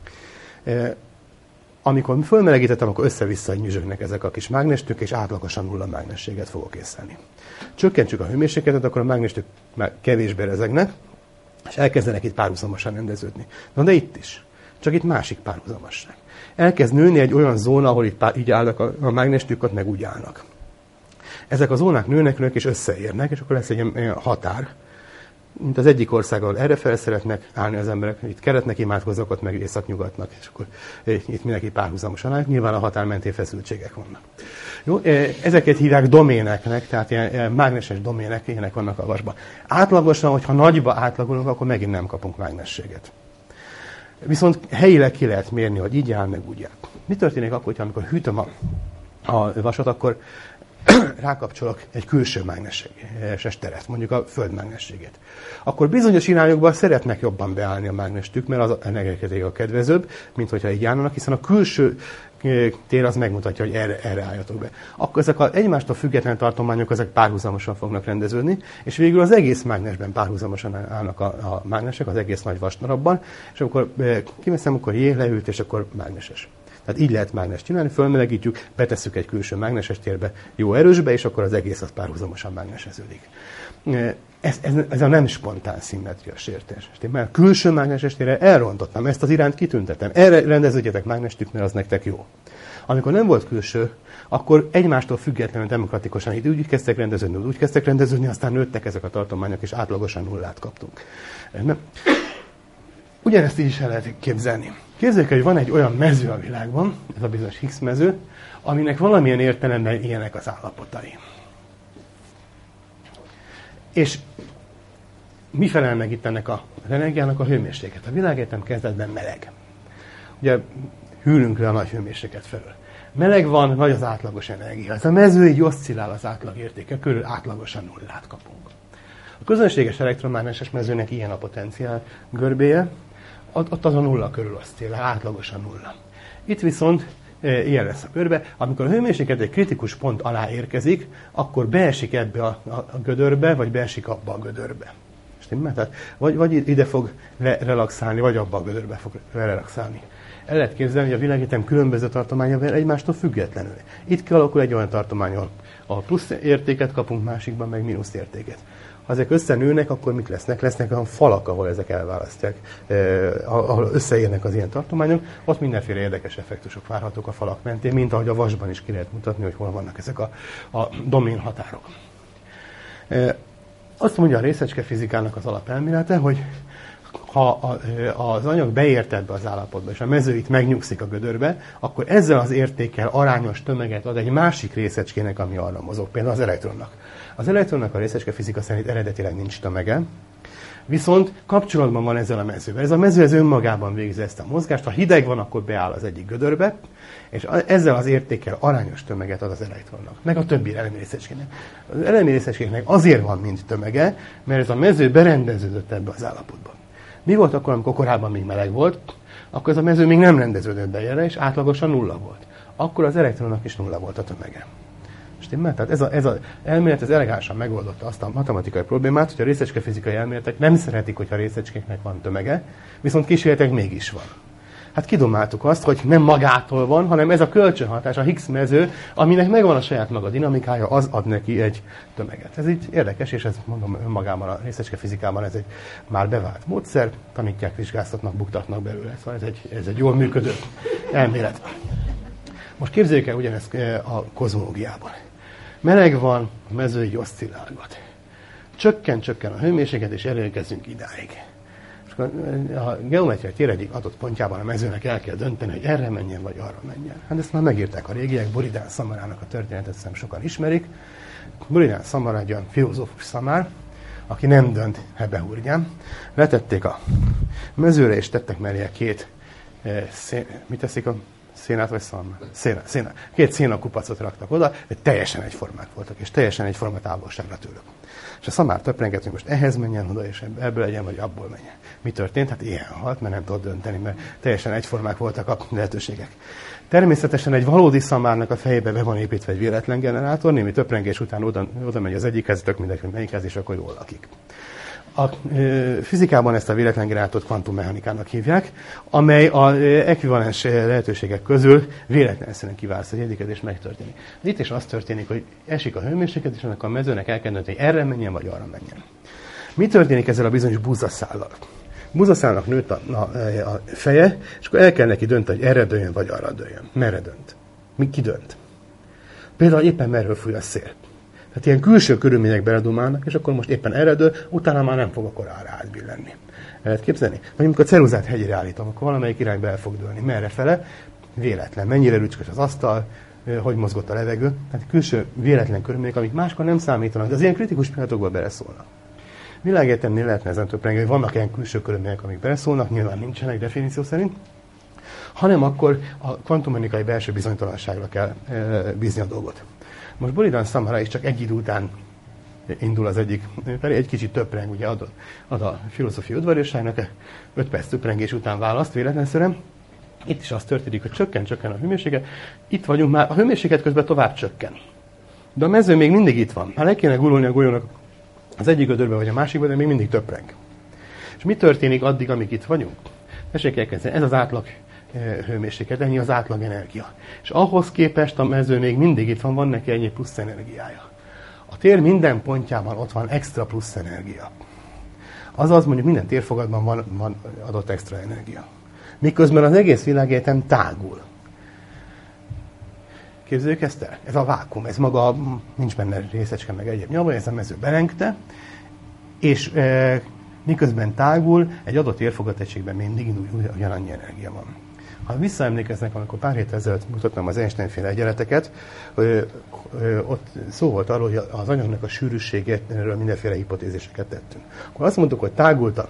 Amikor fölmelegítettem, akkor össze-vissza nyüzsögnek ezek a kis mágnestők, és átlagosan nulla mágnességet fogok észlelni. Csökkentsük a hőmérsékletet, akkor a mágnestők már kevésbé rezegnek, és elkezdenek itt párhuzamosan rendeződni. Na de itt is. Csak itt másik párhuzamosság. Elkezd nőni egy olyan zóna, ahol itt így állnak a mágnestők, meg úgy állnak. Ezek a zónák nőnek és összeérnek, és akkor lesz egy ilyen határ. Mint az egyik országgal erre szeretnek állni az emberek, itt keretnek imádkoznak, ott meg észak-nyugatnak, és akkor itt mindenki párhuzamosan áll. Nyilván a határ mentén feszültségek vannak. Jó? Ezeket hívják doméneknek, tehát ilyen mágneses domének, ilyenek vannak a vasban. Átlagosan, hogyha nagyba átlagolunk, akkor megint nem kapunk mágnességet. Viszont helyileg ki lehet mérni, hogy így áll, meg úgy áll. Mi történik akkor, amikor hűtöm a vasat, akkor rákapcsolok egy külső mágneses teret, mondjuk a Föld mágnességét. Akkor bizonyos irányokban szeretnek jobban beállni a mágnestük, mert az energetikai a kedvezőbb, mint hogyha így állnak, hiszen a külső tér az megmutatja, hogy erre álljatok be. Akkor ezek az egymástól független tartományok, ezek párhuzamosan fognak rendeződni, és végül az egész mágnesben párhuzamosan állnak a mágnesek, az egész nagy vasdarabban, és amikor kiveszem, akkor jé, leült, és akkor mágneses. Tehát így lehet mágnest csinálni, fölmelegítjük, betesszük egy külső mágneses térbe, jó erősbe, és akkor az egész az párhuzamosan mágneseződik. Ez a nem spontán szimmetria sértés. Mert külső mágneses térre elrontottam, ezt az irányt kitüntetem. Erre rendeződjetek mágnestük, mert az nektek jó. Amikor nem volt külső, akkor egymástól függetlenül demokratikusan így úgy kezdtek rendeződni, aztán nőttek ezek a tartományok, és átlagosan nullát kaptunk. Ugyanezt így is el lehet képzelni. Képzeljük, hogy van egy olyan mező a világban, ez a bizonyos Higgs mező, aminek valamilyen értelemben ilyenek az állapotai. És mi felel meg itt ennek az energiának? A hőmérséklet. A világegyetem kezdetben meleg. Ugye hűlünk le a nagy hőmérséklet felől. Meleg van, nagy az átlagos energia. Ez a mező így oszcillál az átlag értéke körül, átlagosan nullát kapunk. A közönséges elektromágneses mezőnek ilyen a potenciál görbéje, ott az a nulla körül oszcillál, átlagosan nulla. Itt viszont ilyen lesz a körbe, amikor a hőmérséklet egy kritikus pont alá érkezik, akkor beesik ebbe a gödörbe, vagy beesik abba a gödörbe. Tehát vagy ide fog relaxálni, vagy abba a gödörbe fog relaxálni. El lehet képzelni, hogy a világegyetem különböző tartományával egymástól függetlenül. Itt kialakul egy olyan tartomány, ahol plusz értéket kapunk, másikban meg mínusz értéket. Ha ezek összenőnek, akkor mik lesznek? Lesznek olyan falak, ahol ezek elválasztják, ahol összeérnek az ilyen tartományok. Ott mindenféle érdekes effektusok várhatók a falak mentén, mint ahogy a vasban is ki lehet mutatni, hogy hol vannak ezek a domén határok. Azt mondja a részecske fizikának az alapelmélete, hogy ha az anyag beért ebbe az állapotba, és a mező itt megnyugszik a gödörbe, akkor ezzel az értékkel arányos tömeget ad egy másik részecskének, ami arra mozog, például az elektronnak. Az elektronnak a részecske fizika szerint eredetileg nincs tömege, viszont kapcsolatban van ezzel a mezővel. Ez a mező ez önmagában végzi ezt a mozgást, ha hideg van, akkor beáll az egyik gödörbe, és ezzel az értékkel arányos tömeget ad az elektronnak, meg a többi elemi részecskének. Az elemi részecskének azért van mind tömege, mert ez a mező berendeződött ebbe az állapotba. Mi volt akkor, amikor korábban még meleg volt? Akkor ez a mező még nem rendeződött be erre, és átlagosan nulla volt. Akkor az elektronnak is nulla volt a tömege. Stimmel? Tehát ez az elmélet ez elegánsan megoldotta azt a matematikai problémát, hogy a részecskefizikai elméletek nem szeretik, hogyha a részecskéknek van tömege, viszont kísérletek mégis van. Hát kidomáltuk azt, hogy nem magától van, hanem ez a kölcsönhatás, a Higgs mező, aminek megvan a saját maga dinamikája, az ad neki egy tömeget. Ez így érdekes, és ez mondom önmagában a részecske fizikában ez egy már bevált módszer, tanítják, vizsgáztatnak, buktatnak belőle. Szóval ez egy jól működő elmélet. Most képzeljük el ugyanezt a kozmológiában. Meleg van, a mező így oszcillálgat. Csökken a hőmérséklet, és elérkezünk idáig. A geometriai tér egyik adott pontjában a mezőnek el kell dönteni, hogy erre menjen, vagy arra menjen. Hát ezt már megírták a régiek, Buridán Szamarának a történetet szerintem sokan ismerik. Buridán Szamara egy olyan filozófus szamár, aki nem dönt hebehúrgyán. Letették a mezőre, és tettek mellé két mit teszik a szénát, vagy szalmát? Szénát. Két szénakupacot raktak oda, de teljesen egyformák voltak, és teljesen egyforma távolságra tőlük. És a szamár töprengett, hogy most ehhez menjen oda, és ebből legyen, vagy abból menjen. Mi történt? Hát ilyen halt, mert nem tudott dönteni, mert teljesen egyformák voltak a lehetőségek. Természetesen egy valódi szamárnak a fejébe be van építve egy véletlen generátor, némi töprengés után oda megy az egyikhez, tök mindegy, hogy melyikhez, és akkor jól lakik. A fizikában ezt a véletlen generátort kvantummechanikának hívják, amely az ekvivalens lehetőségek közül véletlenszerűen kiválaszt egy egyiket, és megtörténik. Itt is az történik, hogy esik a hőmérséklet, és annak a mezőnek el kell dönteni, hogy erre menjen, vagy arra menjen. Mi történik ezzel a bizonyos búzaszállal? Búzaszállnak nőtt a feje, és akkor el kell neki dönteni, hogy erre dőljön, vagy arra dőljön. Merre dönt? Ki dönt? Például éppen merről fúj a szél. Tehát ilyen külső körülmények beledumálnak, és akkor most éppen eredő, utána már nem fog akkor arra átbillenni. Lehet képzelni? Vagy amikor a ceruzát hegyére állítom, akkor valamelyik irányba el fog dőlni. Merre fele? Véletlen. Mennyire rücskös az asztal, hogy mozgott a levegő. Tehát külső véletlen körülmények, amik máskor nem számítanak, de az ilyen kritikus pillanatokban beleszólnak. Világegyetemnél lehetne ezen töprengeni, hogy vannak ilyen külső körülmények, amik beleszólnak, nyilván nincsenek definíció szerint, hanem akkor a kvantummechanikai belső bizonytalanságra kell bízni a dolgot. Most Buridán Szamara is csak egy idő után indul az egyik felé, egy kicsit töpreng, ugye ad a filozófiai udvariasságnak, 5 perc töprengés után választ véletlenszerűen. Itt is az történik, hogy csökken a hőmérséklet. Itt vagyunk már, a hőmérséklet közben tovább csökken. De a mező még mindig itt van. Már le kéne gurulni a golyónak az egyik gödörbe vagy a másikba, de még mindig töpreng. És mi történik addig, amíg itt vagyunk? Tessék elkezdeni, ez az átlag hőmérséklet, ennyi az átlag energia. És ahhoz képest a mező még mindig itt van neki ennyi plusz energiája. A tér minden pontjában ott van extra plusz energia. Azaz mondjuk minden térfogatban van adott extra energia. Miközben az egész világegyetem tágul. Képzeljük ezt el? Ez a vákum, ez maga, nincs benne részecske, meg egyéb nyava, ez a mező belengte, és miközben tágul, egy adott érfogategységben mindig ugyanannyi energia van. Ha visszaemlékeznek, amikor pár héttel ezelőtt mutattam az Einstein-féle egyenleteket, ott szó volt arról, hogy az anyagnak a sűrűségéről mindenféle hipotéziseket tettünk. Akkor azt mondtuk, hogy tágult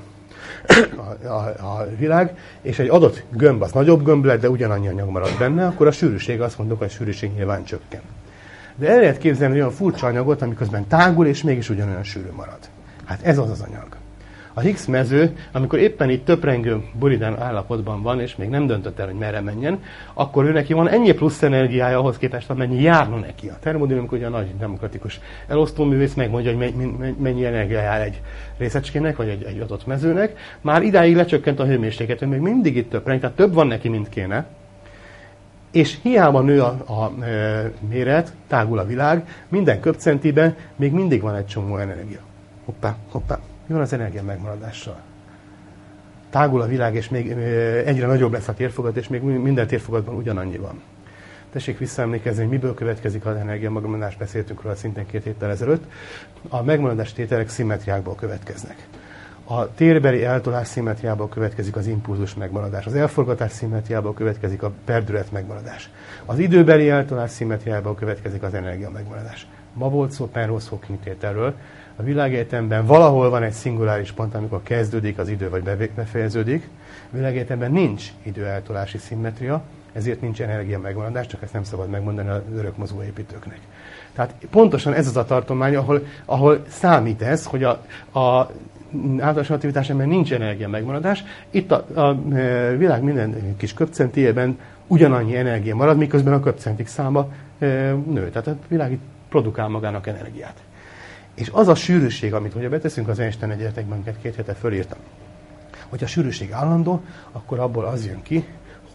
a világ, és egy adott gömb az nagyobb gömb lett, de ugyanannyi anyag maradt benne, akkor a sűrűség, azt mondjuk, hogy a sűrűség nyilván csökken. De el lehet képzelni olyan furcsa anyagot, amiközben tágul, és mégis ugyanolyan sűrű marad. Hát ez az az anyag. A Higgs mező, amikor éppen itt töprengő Buridán állapotban van, és még nem döntött el, hogy merre menjen, akkor ő neki van ennyi plusz energiája ahhoz képest, amennyi járna neki. A termodinamika ugye a nagy demokratikus elosztóművész megmondja, hogy mennyi energia jár egy részecskének, vagy egy adott mezőnek. Már idáig lecsökkent a hőmérséklet, hogy még mindig itt töpreng, tehát több van neki, mint kéne. És hiába nő a méret, tágul a világ, minden köbcentiben még mindig van egy csomó energia. Hoppá. Mi van az energia megmaradással? Tágul a világ, és még egyre nagyobb lesz a térfogat, és még minden térfogatban ugyanannyi van. Tessék visszaemlékezni, hogy miből következik az energia megmaradás, beszéltünk róla szintén 2 héttel ezelőtt. A megmaradás tételek szimmetriákból következnek. A térbeli eltolás szimmetriából következik az impulzus megmaradás. Az elforgatás szimmetriából következik a perdület megmaradás. Az időbeli eltolás szimmetriából következik az energia megmaradás. Ma volt szó Penrose-Hawking tételről. A világegyetemben valahol van egy szinguláris pont, amikor kezdődik az idő, vagy befejeződik. A világegyetemben nincs időeltolási szimmetria, ezért nincs energia megmaradás, csak ezt nem szabad megmondani az örökmozgó építőknek. Tehát pontosan ez az a tartomány, ahol számít ez, hogy a általános relativitásban nincs energia megmaradás. Itt a világ minden kis köbcentiében ugyanannyi energia marad, miközben a köbcentik száma nő. Tehát a világ itt produkál magának energiát. És az a sűrűség, amit hogyha beteszünk az Einstein egyenletekben, amiket 2 hete fölírtam, hogy a sűrűség állandó, akkor abból az jön ki,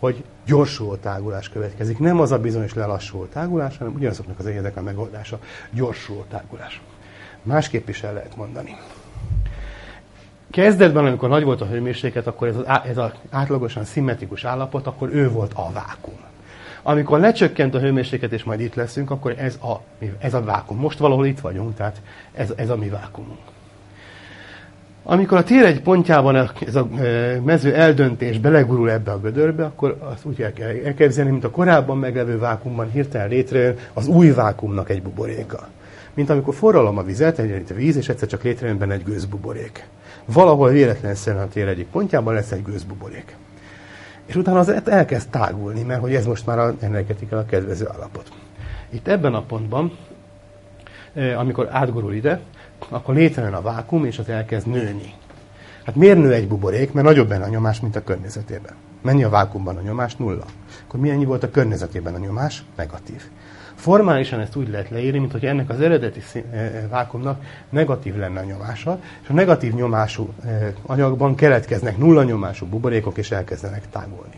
hogy gyorsuló tágulás következik. Nem az a bizonyos lelassuló tágulás, hanem ugyanazoknak az egyedek a megoldása, gyorsuló tágulás. Másképp is el lehet mondani. Kezdetben, amikor nagy volt a hőmérséklet, akkor ez az átlagosan szimmetrikus állapot, akkor ő volt a vákuum. Amikor lecsökkent a hőmérséklet, és majd itt leszünk, akkor ez a vákuum. Most valahol itt vagyunk, tehát ez a mi vákuumunk. Amikor a tér egy pontjában ez a mező eldöntés belegurul ebbe a gödörbe, akkor azt úgy kell elképzelni, mint a korábban meglevő vákuumban hirtelen létrejön az új vákuumnak egy buboréka. Mint amikor forralom a vizet, egy víz, és egyszer csak létrejön benne egy gőzbuborék. Valahol véletlenszerűen a tér egyik pontjában lesz egy gőzbuborék. És utána az elkezd tágulni, mert hogy ez most már a energetikai kedvező állapot. Itt ebben a pontban, amikor átgurul ide, akkor létrejön a vákuum, és az elkezd nőni. Hát miért nő egy buborék? Mert nagyobb benne a nyomás, mint a környezetében. Mennyi a vákuumban a nyomás? 0. Akkor mennyi volt a környezetében a nyomás? Negatív. Formálisan ezt úgy lehet leírni, mint hogy ennek az eredeti vákuumnak negatív lenne a nyomása, és a negatív nyomású anyagban keletkeznek nulla nyomású buborékok, és elkezdenek tágulni.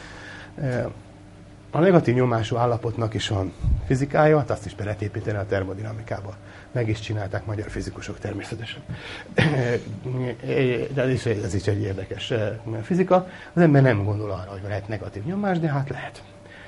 A negatív nyomású állapotnak is van fizikája, hát azt is be lehet építeni a termodinamikába. Meg is csinálták magyar fizikusok természetesen. De ez is egy érdekes fizika. Az ember nem gondol arra, hogy lehet negatív nyomás, de hát lehet.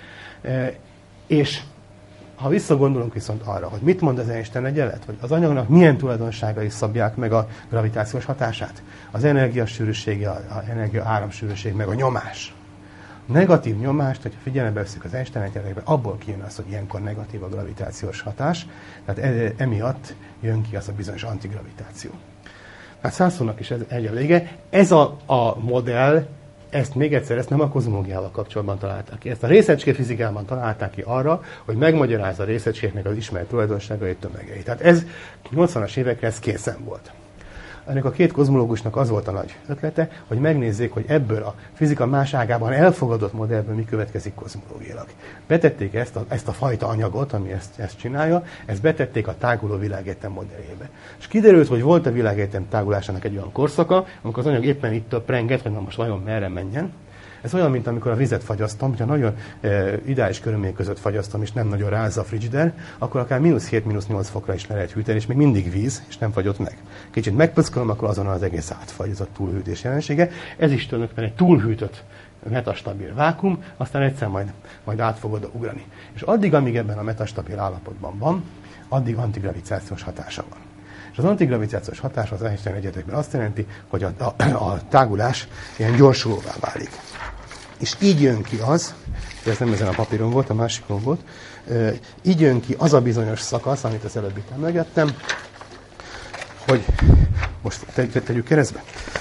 És ha visszagondolunk viszont arra, hogy mit mond az Einstein egyenlet, hogy az anyagnak milyen tulajdonságai szabják meg a gravitációs hatását, az energiasűrűsége, az energia áramsűrűség, meg a nyomás. Negatív nyomást, hogyha figyelembe veszük az Einstein egyenletben, abból kijön az, hogy ilyenkor negatív a gravitációs hatás, tehát emiatt jön ki az a bizonyos antigravitáció. Hát Szászónak is egy a vége. Ez a modell, ezt még egyszer, ezt nem a kozmológiával kapcsolatban találták ki. Ezt a részecskefizikában találták ki arra, hogy megmagyarázza a részecskéknek az ismert tulajdonságait, tömegeit. Tehát ez 80-as évekre ez készen volt. Ennek a két kozmológusnak az volt a nagy ötlete, hogy megnézzék, hogy ebből a fizika más ágában elfogadott modellből mi következik kozmológiailag. Betették ezt a fajta anyagot, ami ezt csinálja, ezt betették a táguló világegyetem modelljébe. És kiderült, hogy volt a világegyetem tágulásának egy olyan korszaka, amikor az anyag éppen itt prenget, hogy na most vajon merre menjen. Ez olyan, mint amikor a vizet fagyasztom, hogyha nagyon ideális körülmények között fagyasztom, és nem nagyon rázza a frigider, akkor akár -7, -8 fokra is le lehet hűteni, és még mindig víz, és nem fagyott meg. Kicsit megpöckölöm, akkor azonnal az egész átfagy, ez a túlhűtés jelensége. Ez is tulajdonképpen egy túlhűtött metastabil vákuum, aztán egyszer majd át fog oda ugrani. És addig, amíg ebben a metastabil állapotban van, addig antigravitációs hatása van. És az antigravitációs hatás az Einstein egyetekben azt jelenti, hogy a tágulás ilyen gyorsulóvá válik. És így jön ki az, ez nem ezen a papíron volt, a másikon volt, így jön ki az a bizonyos szakasz, amit az előbb itt emlegettem, hogy most tegyük keresztbe,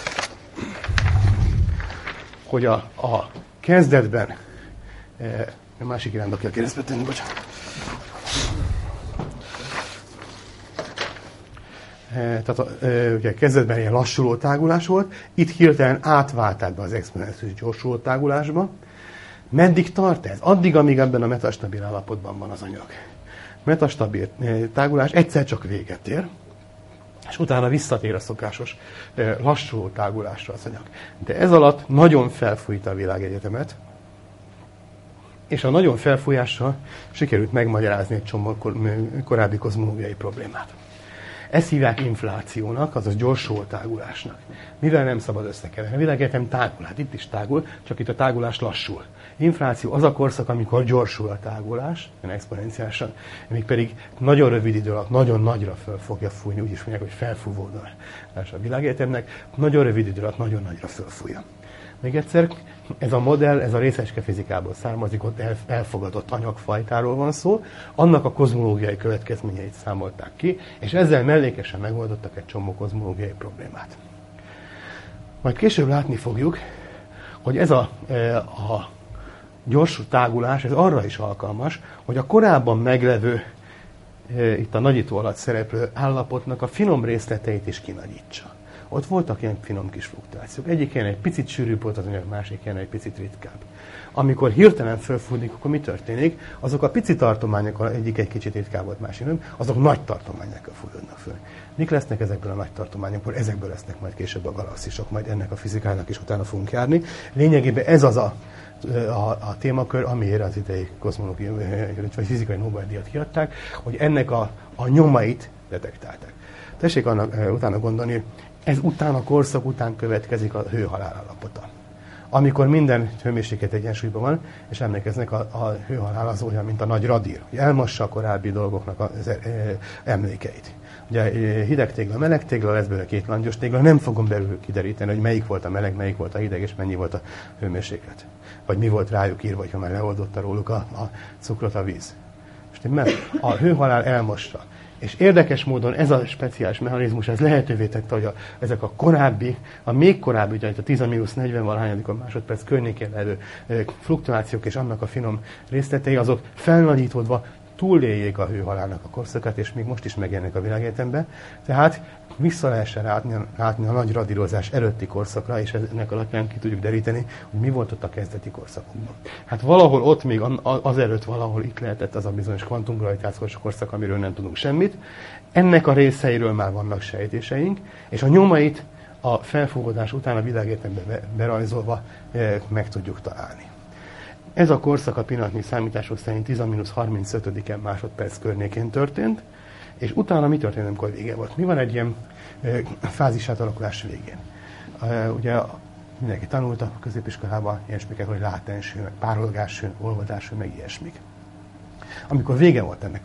hogy a kezdetben, a másik irányba kell keresztbe tenni, bocsánat. Tehát ugye kezdetben ilyen lassuló tágulás volt, itt hirtelen átválták be az exponenciális gyorsuló tágulásba. Meddig tart ez? Addig, amíg ebben a metastabil állapotban van az anyag. Metastabil tágulás egyszer csak véget ér, és utána visszatér a szokásos lassuló tágulásra az anyag. De ez alatt nagyon felfújta a világegyetemet, és a nagyon felfújással sikerült megmagyarázni egy csomó korábbi kozmológiai problémát. Ezt hívják inflációnak, azaz gyorsuló tágulásnak. Mivel nem szabad összekeverni? A világegyetem tágul, hát itt is tágul, csak itt a tágulás lassul. Infláció az a korszak, amikor gyorsul a tágulás, exponenciálisan, mégpedig nagyon rövid idő alatt, nagyon nagyra föl fogja fújni, úgy is mondják, hogy felfúvódás a világegyetemnek, nagyon rövid idő alatt nagyon nagyra fölfújja. Még egyszer, ez a modell, ez a részecske fizikából származik, ott elfogadott anyagfajtáról van szó, annak a kozmológiai következményeit számolták ki, és ezzel mellékesen megoldottak egy csomó kozmológiai problémát. Majd később látni fogjuk, hogy ez a gyors tágulás, ez arra is alkalmas, hogy a korábban meglevő, itt a nagyító alatt szereplő állapotnak a finom részleteit is kinagyítsa. Ott voltak ilyen finom kis fluktuációk. Egyik ilyen egy picit sűrűbb volt az anyag, másik ilyen egy picit ritkább. Amikor hirtelen fölfújik, akkor mi történik? Azok a pici tartományok, egyik egy kicsit ritkább volt, másik nem, azok nagy tartományokkal fújódnak föl. Mik lesznek ezekből a nagy tartományokból? Ezekből lesznek majd később a galaxisok, majd ennek a fizikának is utána fogunk járni. Lényegében ez az a a témakör, amiért az idei kozmológiai vagy fizikai Nobel-díjat kiadták, hogy ennek a nyomait detektálták. Tessék utána gondolni, ez után a korszak után következik a hőhalál állapota. Amikor minden hőmérséklet egyensúlyban van, és emlékeznek, a hőhalál az olyan, mint a nagy radír, hogy elmossa a korábbi dolgoknak az emlékeit. Ugye hideg tégla, meleg tégla, lesz belőle két langyos tégla, nem fogom belül kideríteni, hogy melyik volt a meleg, melyik volt a hideg, és mennyi volt a hőmérséklet. Vagy mi volt rájuk írva, ha már leoldotta róluk a cukrot a víz. Most a hőhalál elmossa. És érdekes módon ez a speciális mechanizmus, ez lehetővé tette, hogy ezek a korábbi, a még korábbi, ugye a 10-40 másodperc környékén levő fluktuációk és annak a finom részletei, azok felnagyítódva túléljék a hőhalálnak a korszakát, és még most is megjelennek a világegyetemben. Tehát vissza lehessen látni a nagy radírozás előtti korszakra, és ennek alapján ki tudjuk deríteni, hogy mi volt ott a kezdeti korszakokban. Hát valahol ott még azelőtt valahol itt lehetett az a bizonyos kvantumgravitációs korszak, amiről nem tudunk semmit. Ennek a részeiről már vannak sejtéseink, és a nyomait a felfogadás után a világegyetemben berajzolva meg tudjuk találni. Ez a korszak a pillanatnyi számítások szerint 10-35 másodperc környékén történt, és utána mi történt, amikor vége volt? Mi van egy ilyen fázisátalakulás végén? Ugye mindenki tanulta a középiskolában ilyesmiket, hogy látens hő, meg párolgás hő, olvadás hő, meg ilyesmik. Amikor vége volt ennek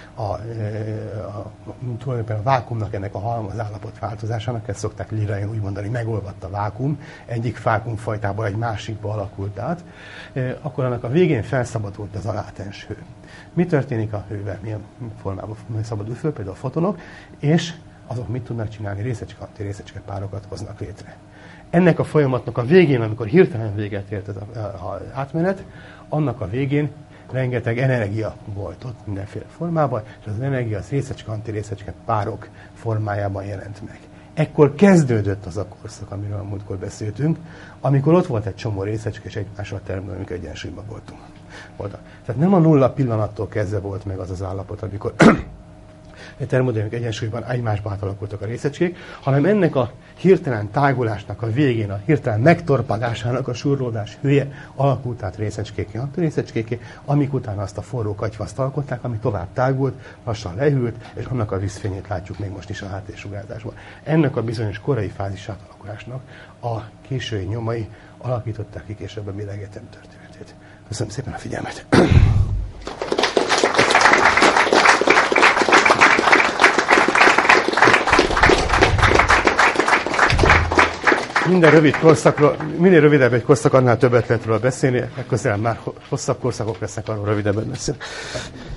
tulajdonképpen a vákuumnak, ennek a halmazállapot változásának, ezt szokták lirain úgy mondani, megolvadt a vákuum, egyik vákuumfajtából egy másikba alakult át, akkor annak a végén felszabadult az a látens hő. Mi történik a hővel? Milyen formában szabadul föl? Például a fotonok, és azok mit tudnak csinálni? Részecske párokat hoznak létre. Ennek a folyamatnak a végén, amikor hirtelen véget ért ez az átmenet, annak a végén rengeteg energia volt ott mindenféle formában, és az energia az részecske-antirészecske párok formájában jelent meg. Ekkor kezdődött az a korszak, amiről a múltkor beszéltünk, amikor ott volt egy csomó részecske, és egymással termodinamikai egyensúlyban voltunk. Oda. Tehát nem a nulla pillanattól kezdve volt meg az az állapot, amikor termodinamikai egyensúlyban egymásba átalakultak a részecskék, hanem ennek a hirtelen tágulásnak a végén, a hirtelen megtorpadásának a surlódás hője alakult át részecskéké, antirészecskéké, amik után azt a forró katyvaszt alkották, ami tovább tágult, lassan lehűlt, és annak a vízfényét látjuk még most is a háttérsugárzásban. Ennek a bizonyos korai fázis átalakulásnak a késői nyomai alakították ki később a világegyetem történetét. Köszönöm szépen a figyelmet! Minél rövidebb egy korszak, annál többet lehet róla beszélni, legközelebb már hosszabb korszakok lesznek, arról rövidebben beszélni.